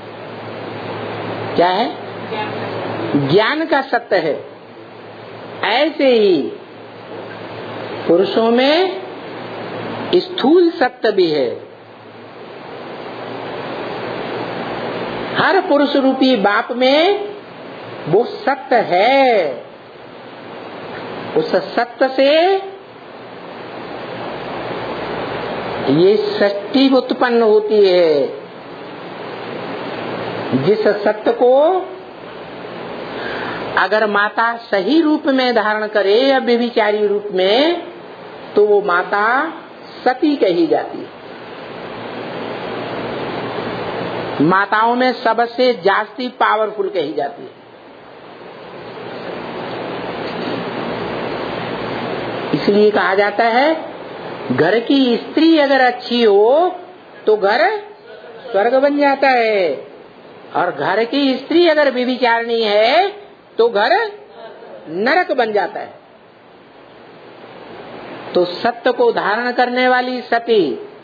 क्या है? ज्ञान का सत्य है। ऐसे ही पुरुषों में स्थूल सत्य भी है। हर पुरुष रूपी बाप में वो सत्य है। उस सत्य से ये सृष्टि उत्पन्न होती है। जिस सत्य को अगर माता सही रूप में धारण करे या व्यभिचारी रूप में, तो वो माता सती कही जाती है। माताओं में सबसे जास्ती पावरफुल कही जाती है। इसलिए कहा जाता है घर की स्त्री अगर अच्छी हो तो घर स्वर्ग बन जाता है, और घर की स्त्री अगर व्यभिचारिणी है तो घर नरक बन जाता है। तो सत्य को धारण करने वाली सती,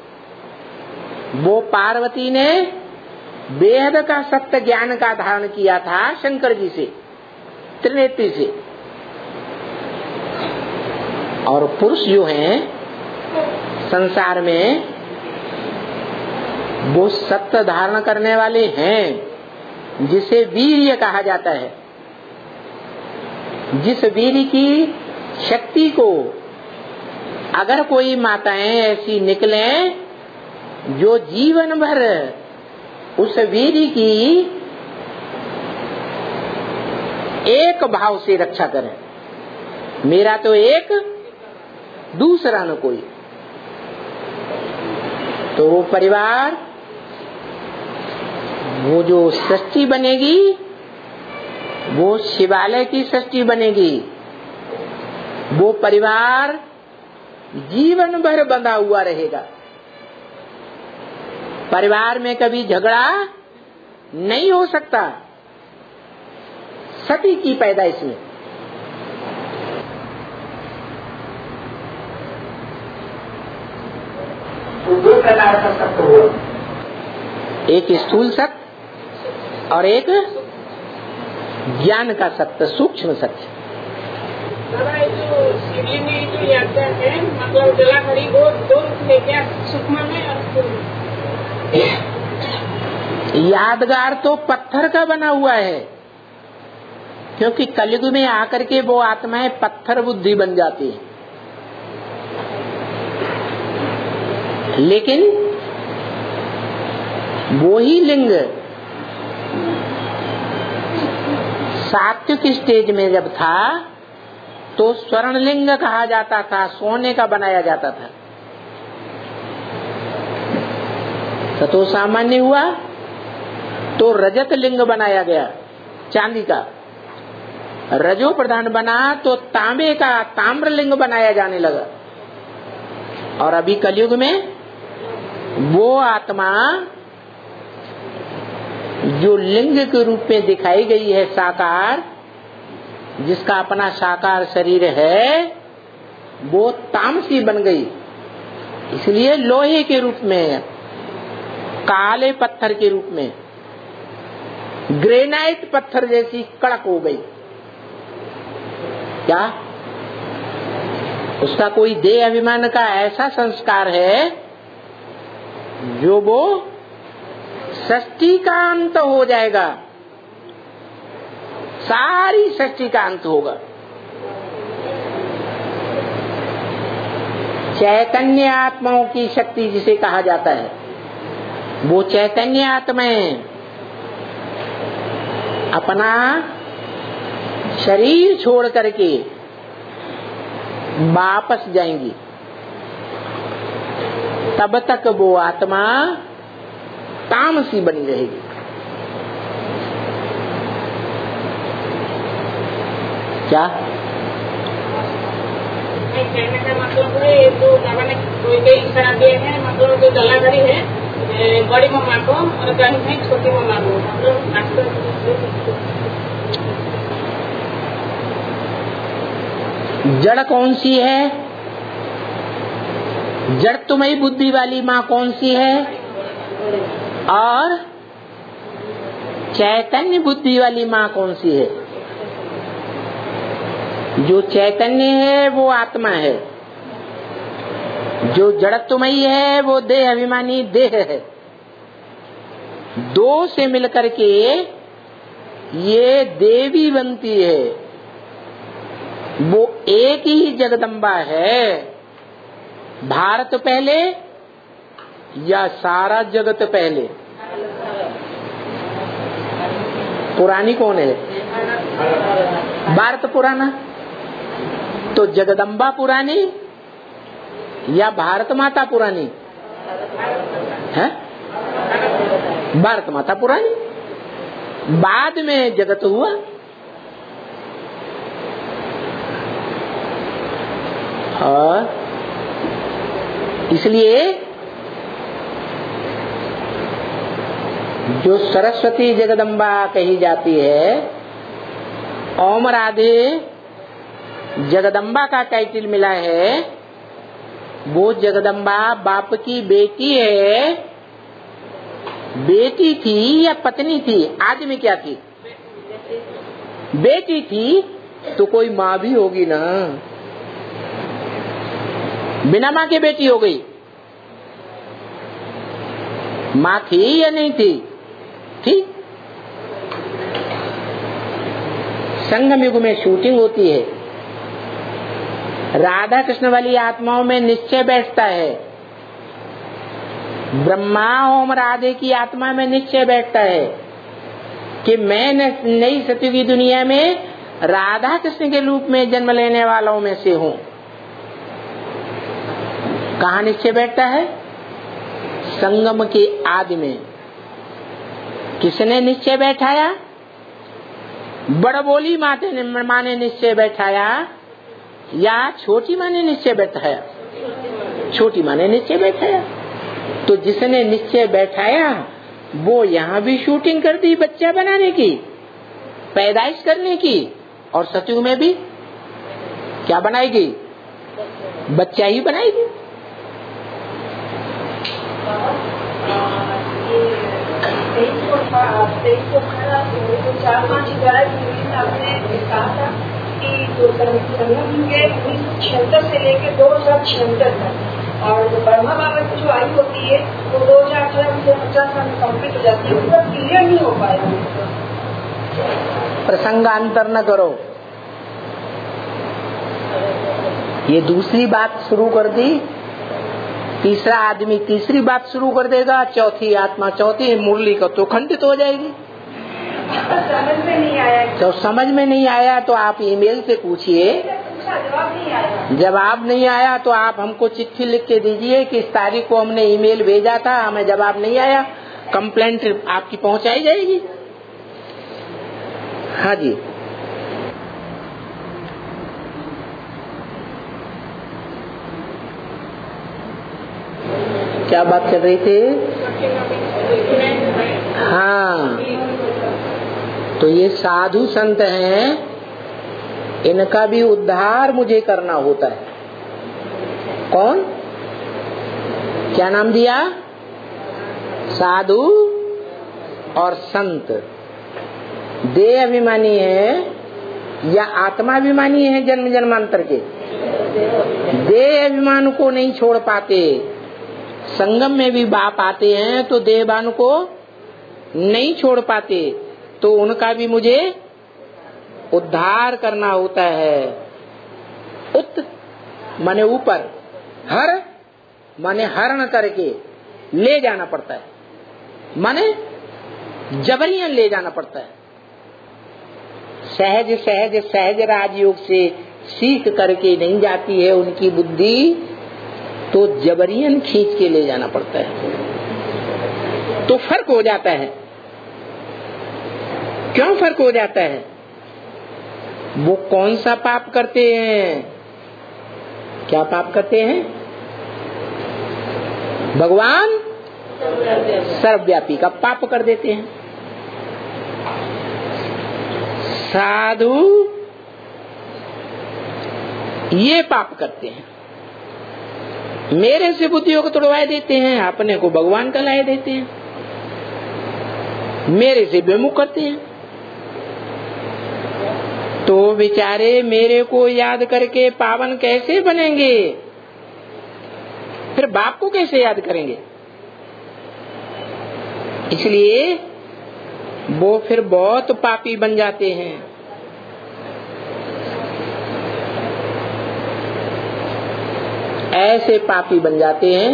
वो पार्वती ने वेद का सत्य ज्ञान का धारण किया था शंकर जी से, त्रिनेत्री से। और पुरुष जो हैं संसार में वो सत्य धारण करने वाले हैं, जिसे वीर्य कहा जाता है। जिस वीर्य की शक्ति को अगर कोई माताएं ऐसी निकले जो जीवन भर उस वीर्य की एक भाव से रक्षा करें, मेरा तो एक दूसरा न कोई, तो वो परिवार, वो जो सृष्टि बनेगी वो शिवालय की सृष्टि बनेगी। वो परिवार जीवन भर बंधा हुआ रहेगा। परिवार में कभी झगड़ा नहीं हो सकता सती की पैदाइश में। दो प्रकार का सत्य हुआ, एक स्थूल सत्य और एक ज्ञान का सत्य, सूक्ष्म सत्य। मतलब जलाखड़ी दो दो रूप क्या, सूक्ष्म में और यादगार तो पत्थर का बना हुआ है, क्योंकि कलयुग में आकर के वो आत्माएं पत्थर बुद्धि बन जाती है। लेकिन वो ही लिंग सात्विक स्टेज में जब था तो स्वर्ण लिंग कहा जाता था, सोने का बनाया जाता था। सतो सामान्य हुआ तो रजत लिंग बनाया गया, चांदी का। रजो प्रधान बना तो तांबे का ताम्र लिंग बनाया जाने लगा। और अभी कलयुग में वो आत्मा जो लिंग के रूप में दिखाई गई है साकार, जिसका अपना साकार शरीर है, वो तामसी बन गई। इसलिए लोहे के रूप में, काले पत्थर के रूप में, ग्रेनाइट पत्थर जैसी कड़क हो गई। क्या उसका कोई देह अभिमान का ऐसा संस्कार है जो वो सृष्टि का अंत हो जाएगा, सारी सृष्टि का अंत होगा। चैतन्य आत्माओं की शक्ति जिसे कहा जाता है, वो चैतन्य आत्माएं अपना शरीर छोड़ करके वापस जाएंगी। तब तक वो आत्मा तामसी बनी रहेगी। क्या कहने का मतलब है, तो मैंने कोई कई इशारा दिए हैं, मतलब जो जलागढ़ी है बड़ी मम्मा को और कहीं नहीं छोटी मम्मा को, मतलब जड़ कौन सी है? जड़ तुम्हारी बुद्धि वाली माँ कौन सी है? और चैतन्य बुद्धि वाली माँ कौन सी है? जो चैतन्य है वो आत्मा है, जो जड़त्वमयी है वो देह अभिमानी देह है। दो से मिलकर के ये देवी बनती है। वो एक ही जगदम्बा है। भारत पहले या सारा जगत पहले? पुरानी कौन है? भारत पुराना। तो जगदम्बा पुरानी या भारत माता पुरानी है? भारत माता पुरानी, बाद में जगत हुआ। और इसलिए जो सरस्वती जगदम्बा कही जाती है, ओम राधे जगदम्बा का टाइटल मिला है, वो जगदम्बा बाप की बेटी है। बेटी थी या पत्नी थी? आदमी क्या थी? बेटी थी, तो कोई माँ भी होगी ना। बिना माँ के बेटी हो गई, माँ थी या नहीं थी? थी। संगम युग में शूटिंग होती है, राधा कृष्ण वाली आत्माओं में निश्चय बैठता है, ब्रह्मा ओम राधे की आत्मा में निश्चय बैठता है कि मैं नई सतयुगी दुनिया में राधा कृष्ण के रूप में जन्म लेने वालों में से हूँ। कहाँ निश्चय बैठता है? संगम के आदि में। किसने निश्चय बैठाया? बड़बोली माते ने माँ ने निश्चय बैठाया या छोटी माँ ने निश्चय बैठाया? छोटी माँ ने निश्चय बैठाया। तो जिसने निश्चय बैठाया वो यहाँ भी शूटिंग कर दी बच्चा बनाने की, पैदाइश करने की, और सतयुग में भी क्या बनाएगी? बच्चा ही बनाएगी। चार पाँच ग्यारह आपने कहा था कि जो संगम के उन्नीस सौ छिहत्तर से लेकर दो हजार छिहत्तर तक, और ब्रह्मा बाबा की जो आयु होती है वो दो हजार अठारह से पचास साल में कम्प्लीट हो जाती है, पूरा क्लियर नहीं हो पाया। प्रसंगांतर न करो। ये दूसरी बात शुरू कर दी, तीसरा आदमी तीसरी बात शुरू कर देगा, चौथी आत्मा चौथी मुरली का तो खंडित हो जाएगी। समझ में नहीं आया तो समझ में नहीं आया तो आप ईमेल से पूछिए। जवाब नहीं आया जवाब नहीं आया तो आप हमको चिट्ठी लिख के दीजिए कि इस तारीख को हमने ईमेल भेजा था, हमें जवाब नहीं आया, कंप्लेंट आपकी पहुंचाई जाएगी। हाँ जी। क्या बात कर रही थे? हाँ, तो ये साधु संत हैं, इनका भी उद्धार मुझे करना होता है। कौन? क्या नाम दिया? साधु और संत। देह अभिमानी है या आत्मा अभिमानी है? जन्म जन्मांतर के देह अभिमान को नहीं छोड़ पाते। संगम में भी बाप आते हैं तो देहभान को नहीं छोड़ पाते, तो उनका भी मुझे उद्धार करना होता है। उत माने ऊपर, हर माने हरण करके ले जाना पड़ता है, माने जबरियन ले जाना पड़ता है। सहज सहज सहज राजयोग से सीख करके नहीं जाती है उनकी बुद्धि, तो जबरियन खींच के ले जाना पड़ता है। तो फर्क हो जाता है। क्यों फर्क हो जाता है? वो कौन सा पाप करते हैं? क्या पाप करते हैं? भगवान सर्वव्यापी का पाप कर देते हैं। साधु ये पाप करते हैं, मेरे से बुद्धियों को तोड़वाए देते हैं, अपने को भगवान का लाए देते हैं, मेरे से बेमुख करते हैं। तो बेचारे मेरे को याद करके पावन कैसे बनेंगे? फिर बाप को कैसे याद करेंगे? इसलिए वो फिर बहुत पापी बन जाते हैं। ऐसे पापी बन जाते हैं।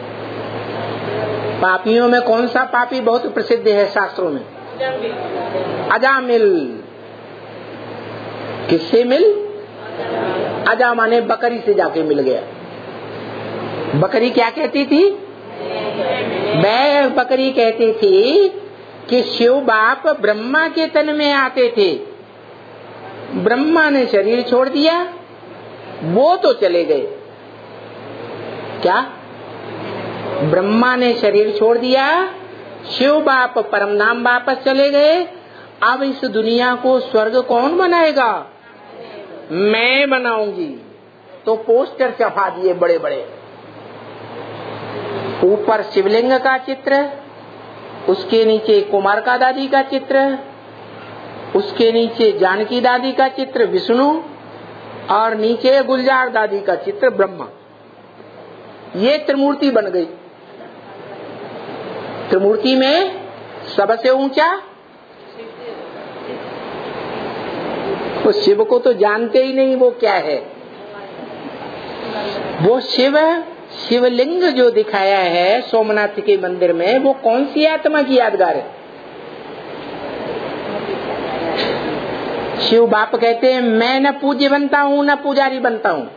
पापियों में कौन सा पापी बहुत प्रसिद्ध है शास्त्रों में? अजामिल। किससे मिल? अजा माने बकरी से जाके मिल गया। बकरी क्या कहती थी? बैल बकरी कहती थी कि शिव बाप ब्रह्मा के तन में आते थे, ब्रह्मा ने शरीर छोड़ दिया, वो तो चले गए। क्या? ब्रह्मा ने शरीर छोड़ दिया, शिव बाप परमधाम वापस चले गए। अब इस दुनिया को स्वर्ग कौन बनाएगा? मैं बनाऊंगी। तो पोस्टर छपा दिए बड़े बड़े, ऊपर शिवलिंग का चित्र, उसके नीचे कुमार का दादी का चित्र, उसके नीचे जानकी दादी का चित्र विष्णु, और नीचे गुलजार दादी का चित्र ब्रह्मा। ये त्रिमूर्ति बन गई। त्रिमूर्ति में सबसे ऊंचा वो शिव को तो जानते ही नहीं वो क्या है। वो शिव शिवलिंग जो दिखाया है सोमनाथ के मंदिर में, वो कौन सी आत्मा की यादगार है? शिव बाप कहते हैं मैं न पूज्य बनता हूँ न पुजारी बनता हूँ,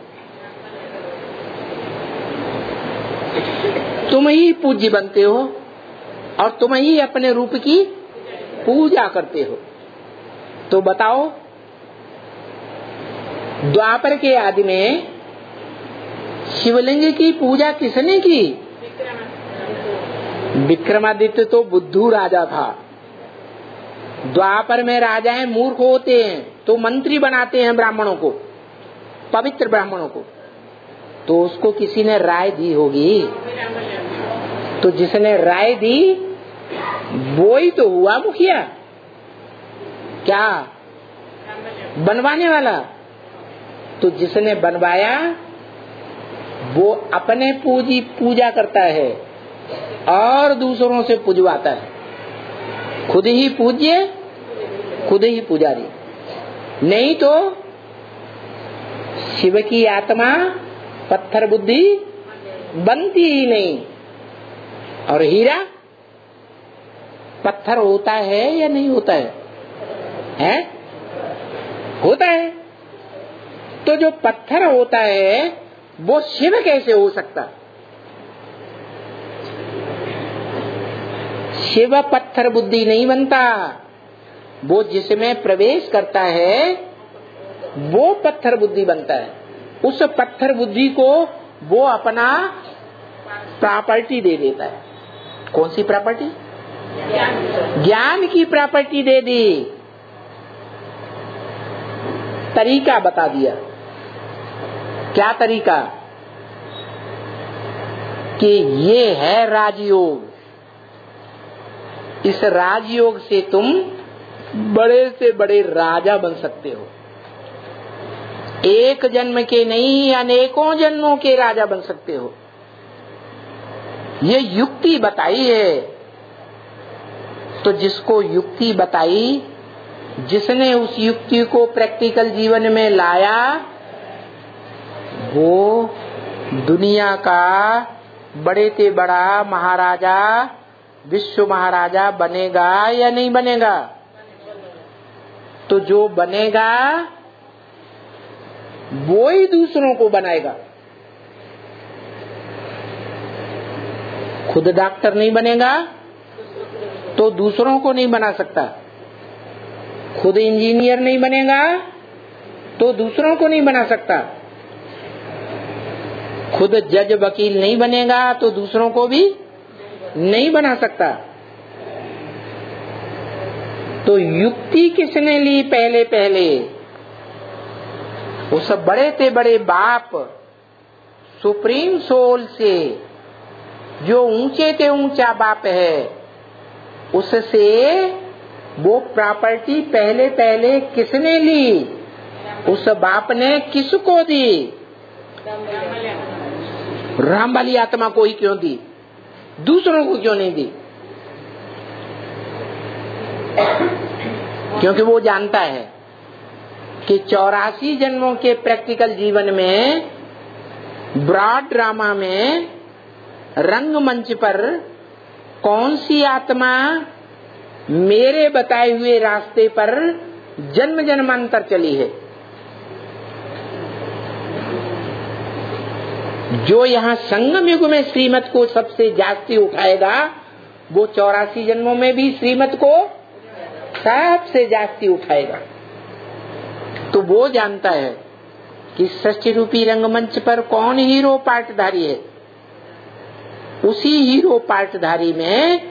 तुम ही पूज्य बनते हो और तुम ही अपने रूप की पूजा करते हो। तो बताओ, द्वापर के आदि में शिवलिंग की पूजा किसने की? विक्रमादित्य तो बुद्धू राजा था। द्वापर में राजाएं मूर्ख होते हैं तो मंत्री बनाते हैं ब्राह्मणों को, पवित्र ब्राह्मणों को। तो उसको किसी ने राय दी होगी, तो जिसने राय दी वो ही तो हुआ मुखिया। क्या? बनवाने वाला। तो जिसने बनवाया वो अपने पूजी पूजा करता है और दूसरों से पूजवाता है। खुद ही पूज्य, खुद ही पुजारी। नहीं तो शिव की आत्मा पत्थर बुद्धि बनती ही नहीं। और हीरा पत्थर होता है या नहीं होता है? हैं? होता है। तो जो पत्थर होता है वो शिव कैसे हो सकता? शिव पत्थर बुद्धि नहीं बनता। वो जिसमें प्रवेश करता है वो पत्थर बुद्धि बनता है। उस पत्थर बुद्धि को वो अपना प्रॉपर्टी दे देता है। कौन सी प्रॉपर्टी? ज्ञान की प्रॉपर्टी दे दी। तरीका बता दिया। क्या तरीका? कि ये है राजयोग। इस राजयोग से तुम बड़े से बड़े राजा बन सकते हो। एक जन्म के नहीं, अनेकों जन्मों के राजा बन सकते हो। ये युक्ति बताई है। तो जिसको युक्ति बताई, जिसने उस युक्ति को प्रैक्टिकल जीवन में लाया, वो दुनिया का बड़े से बड़ा महाराजा, विश्व महाराजा बनेगा या नहीं बनेगा? तो जो बनेगा वो ही दूसरों को बनाएगा। खुद डॉक्टर नहीं बनेगा तो दूसरों को नहीं बना सकता। खुद इंजीनियर नहीं बनेगा तो दूसरों को नहीं बना सकता। खुद जज वकील नहीं बनेगा तो दूसरों को भी नहीं बना सकता। तो युक्ति किसने ली? पहले पहले उस बड़े से बड़े बाप सुप्रीम सोल से, जो ऊंचे से ऊंचा बाप है, उससे वो प्रॉपर्टी पहले पहले किसने ली? उस बाप ने किसको दी? राम वाली आत्मा को ही क्यों दी? दूसरों को क्यों नहीं दी? क्योंकि वो जानता है कि चौरासी जन्मों के प्रैक्टिकल जीवन में, ब्रॉड ड्रामा में, रंगमंच पर कौन सी आत्मा मेरे बताए हुए रास्ते पर जन्म जन्मांतर चली है। जो यहाँ संगम युग में श्रीमत को सबसे जास्ती उठाएगा वो चौरासी जन्मों में भी श्रीमत को सबसे जास्ती उठाएगा। तो वो जानता है कि सृष्टि रूपी रंगमंच पर कौन हीरो पार्टधारी है। उसी हीरो पार्टधारी में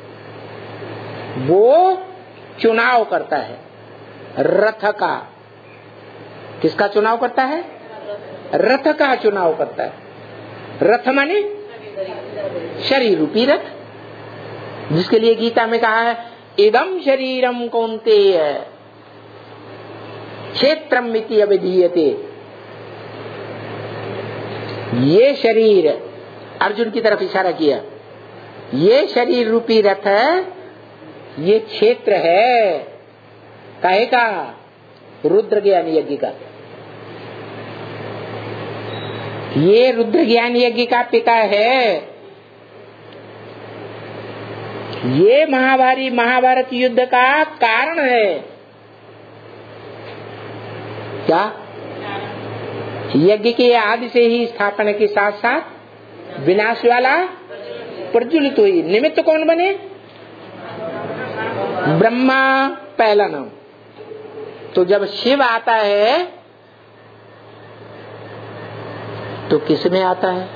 वो चुनाव करता है रथ का। किसका चुनाव करता है? रथ का चुनाव करता है। रथ माने शरीर रूपी रथ, जिसके लिए गीता में कहा है इदम शरीरम कौन्तेय क्षेत्रम इति अभिधीयते। ये शरीर, अर्जुन की तरफ इशारा किया, ये शरीर रूपी रथ ये क्षेत्र है। काहे का? रुद्र ज्ञान यज्ञ का। ये रुद्र ज्ञान यज्ञ का पिता है। ये महाभारी महाभारत युद्ध का कारण है। क्या? यज्ञ के आदि से ही स्थापना के साथ साथ विनाश वाला प्रज्वलित हुई। निमित्त कौन बने? ब्रह्मा पहला नाम। तो जब शिव आता है तो किस में आता है?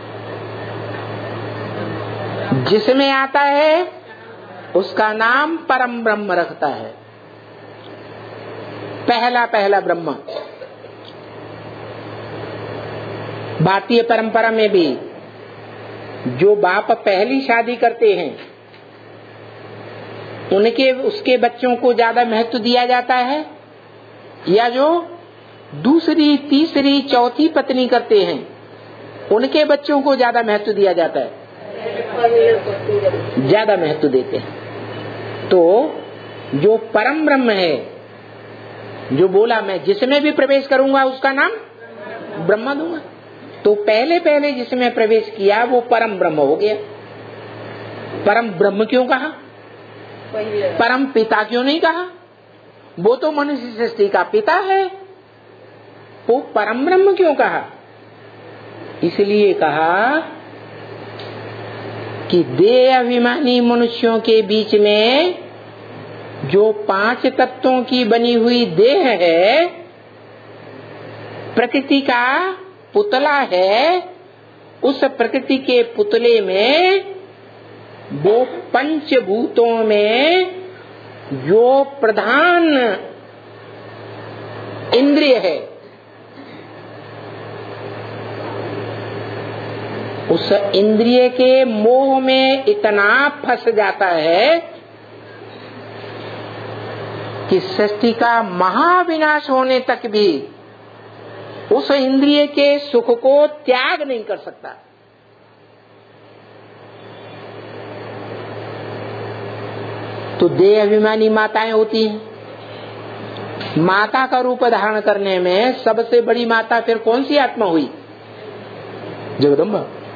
जिसमें आता है उसका नाम परम ब्रह्म रखता है। पहला पहला ब्रह्मा। भारतीय परंपरा में भी जो बाप पहली शादी करते हैं उनके उसके बच्चों को ज्यादा महत्व दिया जाता है, या जो दूसरी तीसरी चौथी पत्नी करते हैं उनके बच्चों को ज्यादा महत्व दिया जाता है? ज्यादा महत्व देते हैं। तो जो परम ब्रह्म है, जो बोला मैं जिसमें भी प्रवेश करूंगा उसका नाम ब्रह्मा दूंगा, तो पहले पहले जिसमें प्रवेश किया वो परम ब्रह्म हो गया। परम ब्रह्म क्यों कहा? परम पिता क्यों नहीं कहा? वो तो मनुष्य सृष्टि का पिता है। वो परम ब्रह्म क्यों कहा? इसलिए कहा कि देह अभिमानी मनुष्यों के बीच में जो पांच तत्वों की बनी हुई देह है, प्रकृति का पुतला है, उस प्रकृति के पुतले में वो पंचभूतों में जो प्रधान इंद्रिय है उस इंद्रिय के मोह में इतना फंस जाता है कि सृष्टि का महाविनाश होने तक भी उस इंद्रिय के सुख को त्याग नहीं कर सकता। तो देह अभिमानी माताएं होती हैं। माता का रूप धारण करने में सबसे बड़ी माता फिर कौन सी आत्मा हुई? जगदम्बा।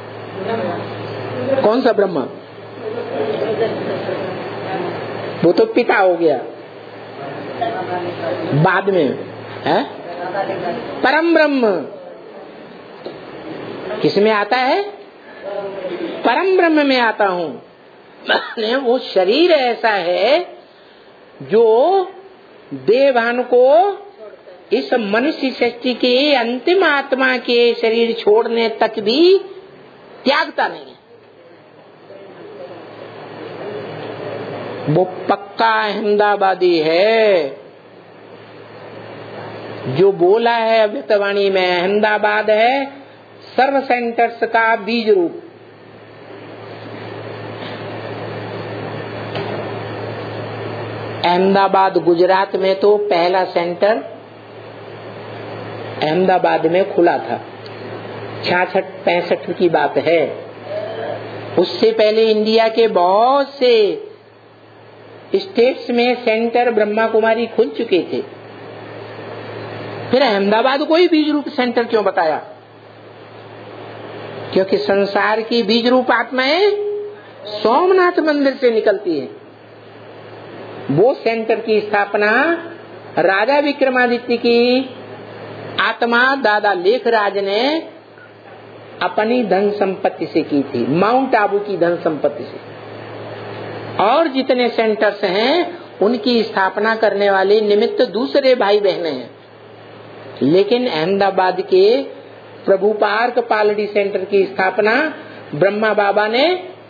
कौन सा ब्रह्मा? वो तो पिता हो गया बाद में है। परम ब्रह्म किसमें आता है? परम ब्रह्म में आता हूँ। वो शरीर ऐसा है जो देवभान को इस मनुष्य सृष्टि के अंतिम आत्मा के शरीर छोड़ने तक भी त्यागता नहीं है। वो पक्का अहमदाबादी है। जो बोला है अव्यक्तवाणी में, अहमदाबाद है सर्व सेंटर्स का बीज रूप। अहमदाबाद गुजरात में तो पहला सेंटर अहमदाबाद में खुला था। छियासठ पैंसठ की बात है। उससे पहले इंडिया के बहुत से स्टेट्स में सेंटर ब्रह्मा कुमारी खुल चुके थे। फिर अहमदाबाद को ही बीज रूप सेंटर क्यों बताया? क्योंकि संसार की बीज रूप आत्माएं सोमनाथ मंदिर से निकलती है। वो सेंटर की स्थापना राजा विक्रमादित्य की आत्मा दादा लेखराज ने अपनी धन संपत्ति से की थी, माउंट आबू की धन संपत्ति से। और जितने सेंटर्स हैं उनकी स्थापना करने वाले निमित्त दूसरे भाई बहने हैं, लेकिन अहमदाबाद के प्रभु पार्क पालड़ी सेंटर की स्थापना ब्रह्मा बाबा ने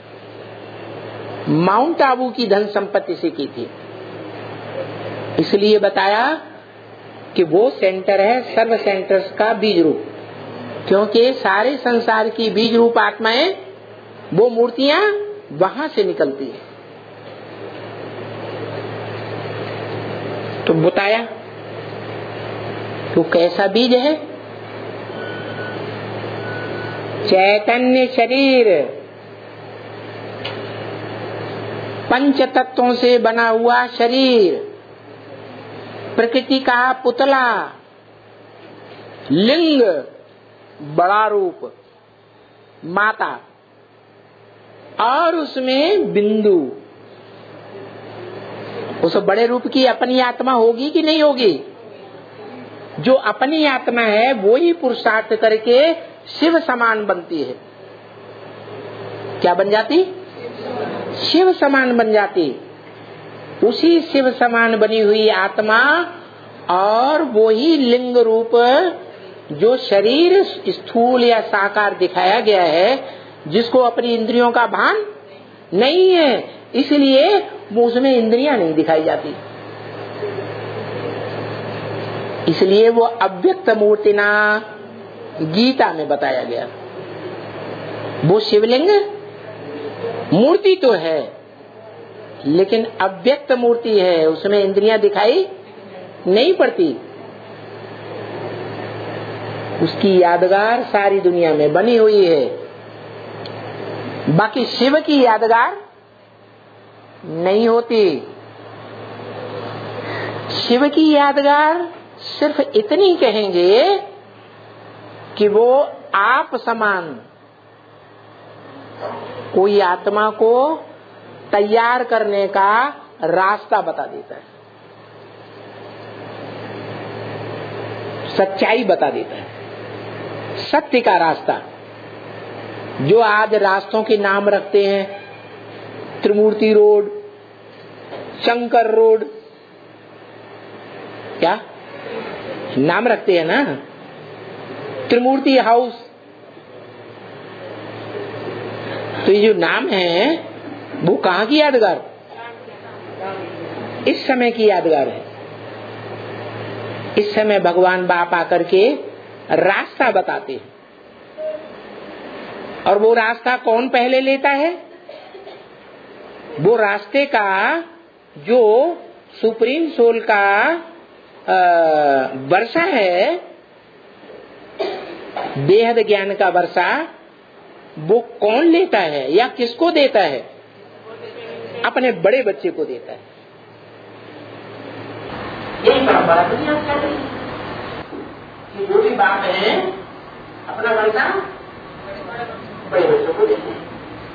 माउंट आबू की धन संपत्ति से की थी। इसलिए बताया कि वो सेंटर है सर्व सेंटर्स का बीज रूप, क्योंकि सारे संसार की बीज रूप आत्माएं, वो मूर्तियां वहां से निकलती है। तो बताया तो कैसा बीज है? चैतन्य शरीर, पंच तत्वों से बना हुआ शरीर, प्रकृति का पुतला, लिंग, बड़ा रूप माता, और उसमें बिंदु। उस बड़े रूप की अपनी आत्मा होगी कि नहीं होगी? जो अपनी आत्मा है वो ही पुरुषार्थ करके शिव समान बनती है। क्या बन जाती? शिव समान बन जाती। उसी शिव समान बनी हुई आत्मा और वो ही लिंग रूप जो शरीर स्थूल या साकार दिखाया गया है, जिसको अपनी इंद्रियों का भान नहीं है, इसलिए वो उसमें इंद्रियां नहीं दिखाई जाती। इसलिए वो अव्यक्त मूर्तिना गीता में बताया गया। वो शिवलिंग मूर्ति तो है, लेकिन अव्यक्त मूर्ति है, उसमें इंद्रियां दिखाई नहीं पड़ती। उसकी यादगार सारी दुनिया में बनी हुई है, बाकी शिव की यादगार नहीं होती। शिव की यादगार सिर्फ इतनी कहेंगे कि वो आप समान कोई आत्मा को तैयार करने का रास्ता बता देता है, सच्चाई बता देता है, सत्य का रास्ता। जो आज रास्तों के नाम रखते हैं, त्रिमूर्ति रोड, शंकर रोड, क्या नाम रखते हैं ना, त्रिमूर्ति हाउस, तो ये जो नाम है वो कहाँ की यादगार? इस समय की यादगार है। इस समय भगवान बाप आकर के रास्ता बताते हैं, और वो रास्ता कौन पहले लेता है? वो रास्ते का जो सुप्रीम सोल का वर्षा है, बेहद ज्ञान का वर्षा, वो कौन लेता है या किसको देता है? अपने बड़े बच्चे को देता है। यही परंपरा दुनिया चल रही है कि जो भी बाप है अपना वर्षा बड़े बच्चों को देते हैं।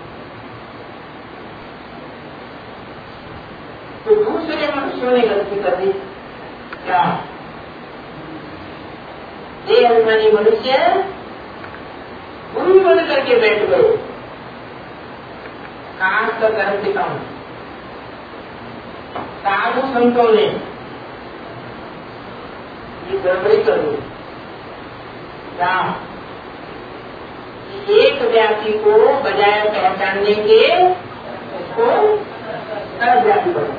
तो दूसरे मनुष्यों ने गलती कर दी। क्या? ये अभिमानी मनुष्य गुरु बन करके बैठ गए, काश का कर्म दिखाऊं। साधु संतों ने ये गड़बड़ी कर दी। क्या? एक व्यापी को बजाय पहचानने के उसको कर व्यापी बना।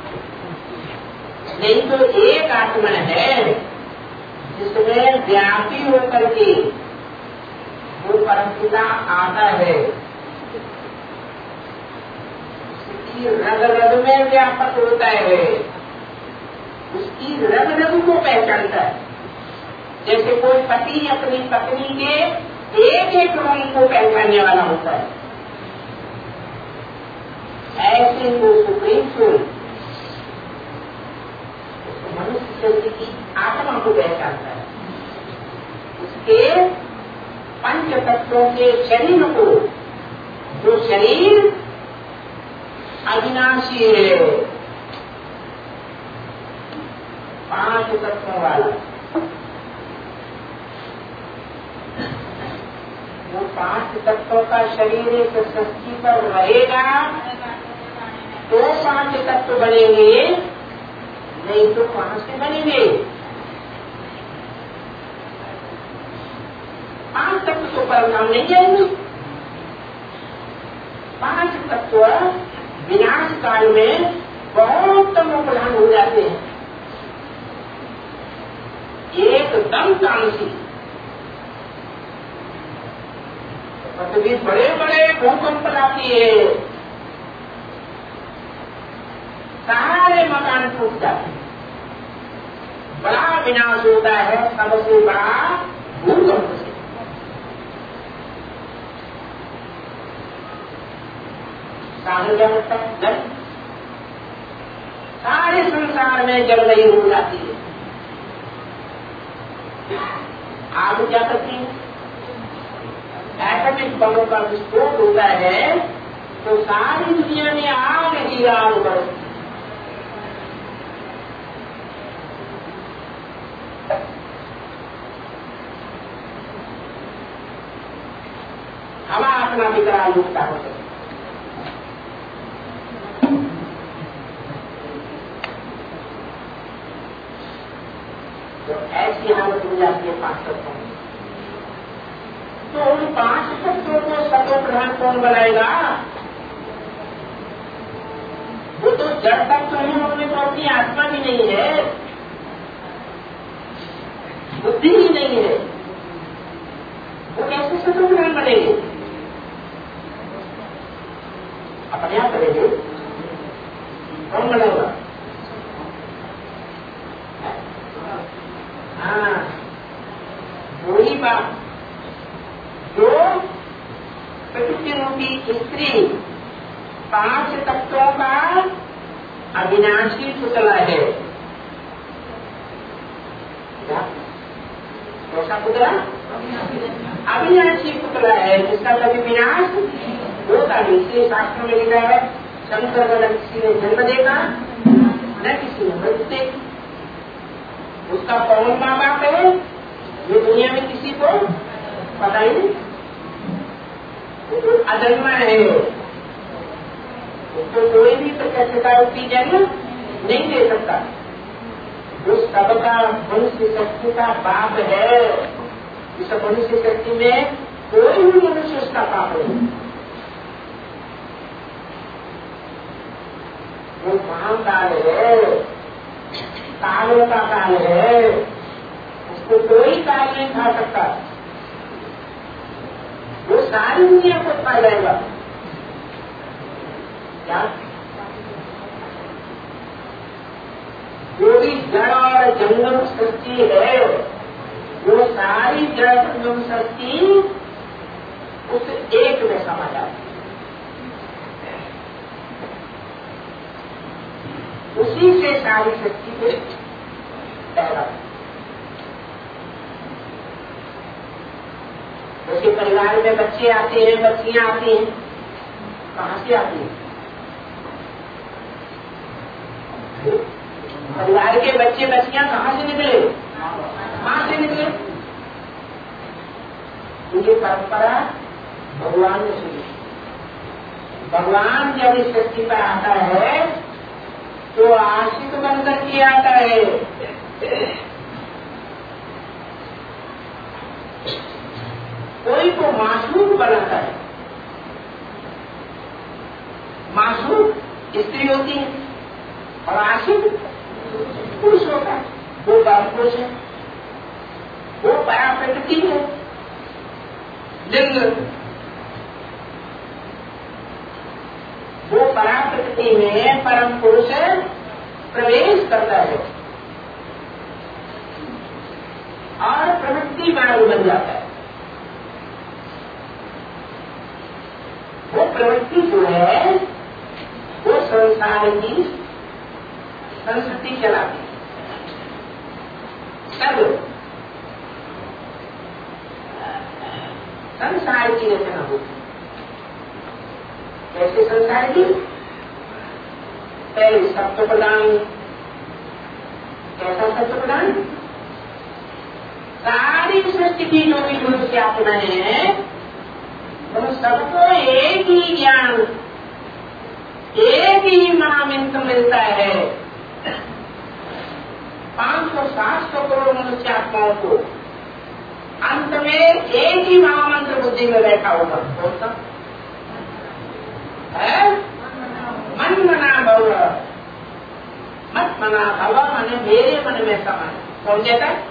नहीं तो एक आत्मन है जिसमें व्यापी होकर के वो परमपिता आता है, उसकी रग रग में व्यापक होता है, उसकी रग रग को पहचानता है। जैसे कोई पति अपनी पत्नी के एक एक रंग को पहचानने वाला होता है, ऐसे वो सुप्रीम सोल मनुष्य शरीर की आत्मा को पहचानता है, उसके पंच तत्वों के शरीर को, जो शरीर अविनाशी है, पांच तत्वों वाला, वो पांच तत्वों का शरीर एक सृष्टि पर रहेगा तो पांच तत्व बनेंगे, नहीं तो कहां से बनेंगे? पांच तत्व तो परिणाम नहीं जाएंगे। पांच तत्व विनाश काल में बहुत प्रधान हो जाते हैं, एकदम तामसी। पृथ्वी बड़े बड़े भूकंप लाती है, सारे मकान टूट जाते हैं, बड़ा विनाश होता है सबसे बड़ा भूकंप से। सागर क्या होता है? जल। सारे संसार में जल नहीं हो जाती है। आग क्या करती है? एटॉमिक बमों का विस्फोट होता है तो सारी दुनिया में आग ही आग बढ़ती है। हवा अपना विकराल रूप धारण करती है। तो ऐसी हालत हो जाती है पांच तत्वों में। तो उन पांच तत्वों को सतो प्रधान कौन बनाएगा? वो तो जड़ तत्व है, उनमें तो अपनी आत्मा भी नहीं है, बुद्धि ही नहीं है, वो कैसे सतो प्रधान बनेंगे? अपने आप करेंगे? कौन बनेगा? हाँ, वही बात जो प्रकृति रूपी स्त्री पांच तत्वों का अविनाशी पुतला है। कैसा पुतला? अविनाशी पुतला है, जिसका कभी विनाश होता नहीं। इसलिए शास्त्र में लिखा है, शंकर न किसी ने जन्म देगा न किसी ने मृत्यु देगी। उसका कौन माँ बाप है ये दुनिया में किसी को पता ही नहीं। तो अजन्मा है, उसको कोई भी प्रत्यक्षता रूपी जन्म नहीं दे सकता। वो सबका मनुष्य शक्ति का बाप है। इस मनुष्य शक्ति में कोई भी मनुष्य उसका पाप नहीं। वो महाकाल है, कालों का काल है, उसको कोई काल नहीं खा सकता। वो सारी दुनिया को खा जाएगा। क्या? जो भी जड़ और जंगम सृष्टि है, वो सारी जड़ जंगम सृष्टि उस एक में समा जाती है। उसी से सारी शक्ति को पैदा। जैसे परिवार में बच्चे आते हैं, बच्चियां आती हैं, कहाँ से आती हैं? परिवार के बच्चे बच्चियां कहाँ से निकले? माँ से निकले। उनकी परंपरा भगवान ने सुनी। भगवान जब इस सृष्टि पर आता है तो आशिक बनकर के आता है। कोई को मासूम बनाता है। मासूम स्त्री होती है और आशिक पुरुष होता है। वो परपुरुष है, वो परा प्रकृति है, लिंग। वो परा प्रकृति में परम पुरुष प्रवेश करता है और प्रवृत्ति मार्ग बन जाता है। वो प्रवृत्ति जो है वो संसार की संस्कृति चलाती है। सब संसार की रचना होती है। कैसे संसार की? पहले सत्य प्रदान। कैसा सत्य प्रदान? सारी सृष्टि की जो भी मनुष्य आत्माएं हैं तो सबको एक ही ज्ञान, एक ही महामंत्र मिलता है। पांच सौ सात सौ करोड़ मनुष्य आत्माओं को अंत में एक ही महामंत्र बुद्धि में बैठा होगा। कौन सा है? मन मना भव, मत मना भव, मन मेरे मन में समाए। कौन कहता है?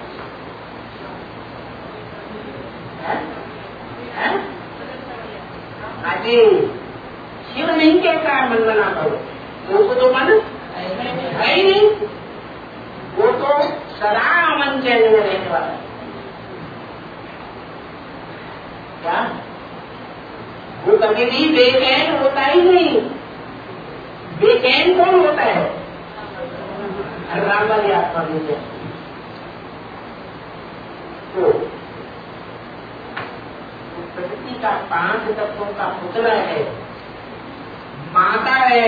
अजी शिव नहीं कहता है मन मना भव, वो तो मन है ही नहीं, वो तो सदा मन चैन में रहने वाला है। क्या वो कभी भी बेचैन होता ही नहीं। बेचैन कौन होता है? राम वाली आत्मा बेचैन। तो प्रकृति का पांच तत्वों का पुतला है, माता है।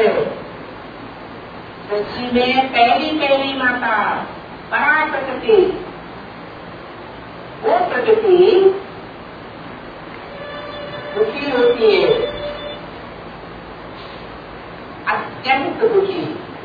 सृष्टि में पहली पहली माता परा प्रकृति, वो प्रकृति दुखी होती है, अत्यंत दुखी।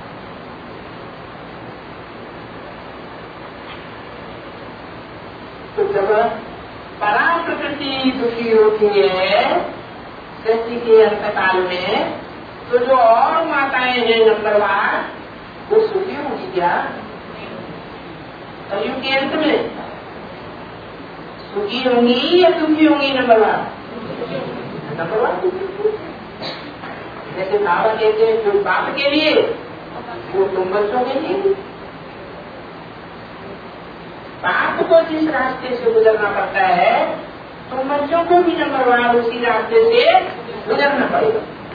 तो जब परा प्रकृति दुखी होती है सृष्टि के अंतकाल में, तो जो और माताएं हैं नंबरवार, वो सुखी होगी क्या? कलयुग के अंत में सुखी होंगी या दुखी होंगी? नंबरवार नंबरवार जैसे बाबा कहते हैं जो बाप के लिए, वो तुम बच्चों के लिए। बाप को जिस रास्ते से गुजरना पड़ता है, तो बच्चों को भी नंबरवार उसी रास्ते से गुजरना पड़ेगा,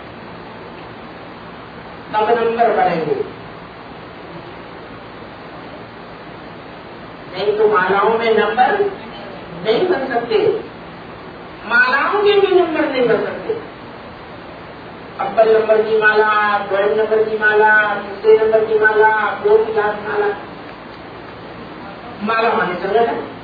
तब नंबर बढ़ेंगे। नहीं तो मालाओं में नंबर नहीं बन सकते, मालाओं के भी नंबर नहीं बन सकते। अव्वल नंबर की माला, द्वितीय नंबर की माला, तीसरे नंबर की माला, फोर्थ क्लास माला, माला माने चल रहा है।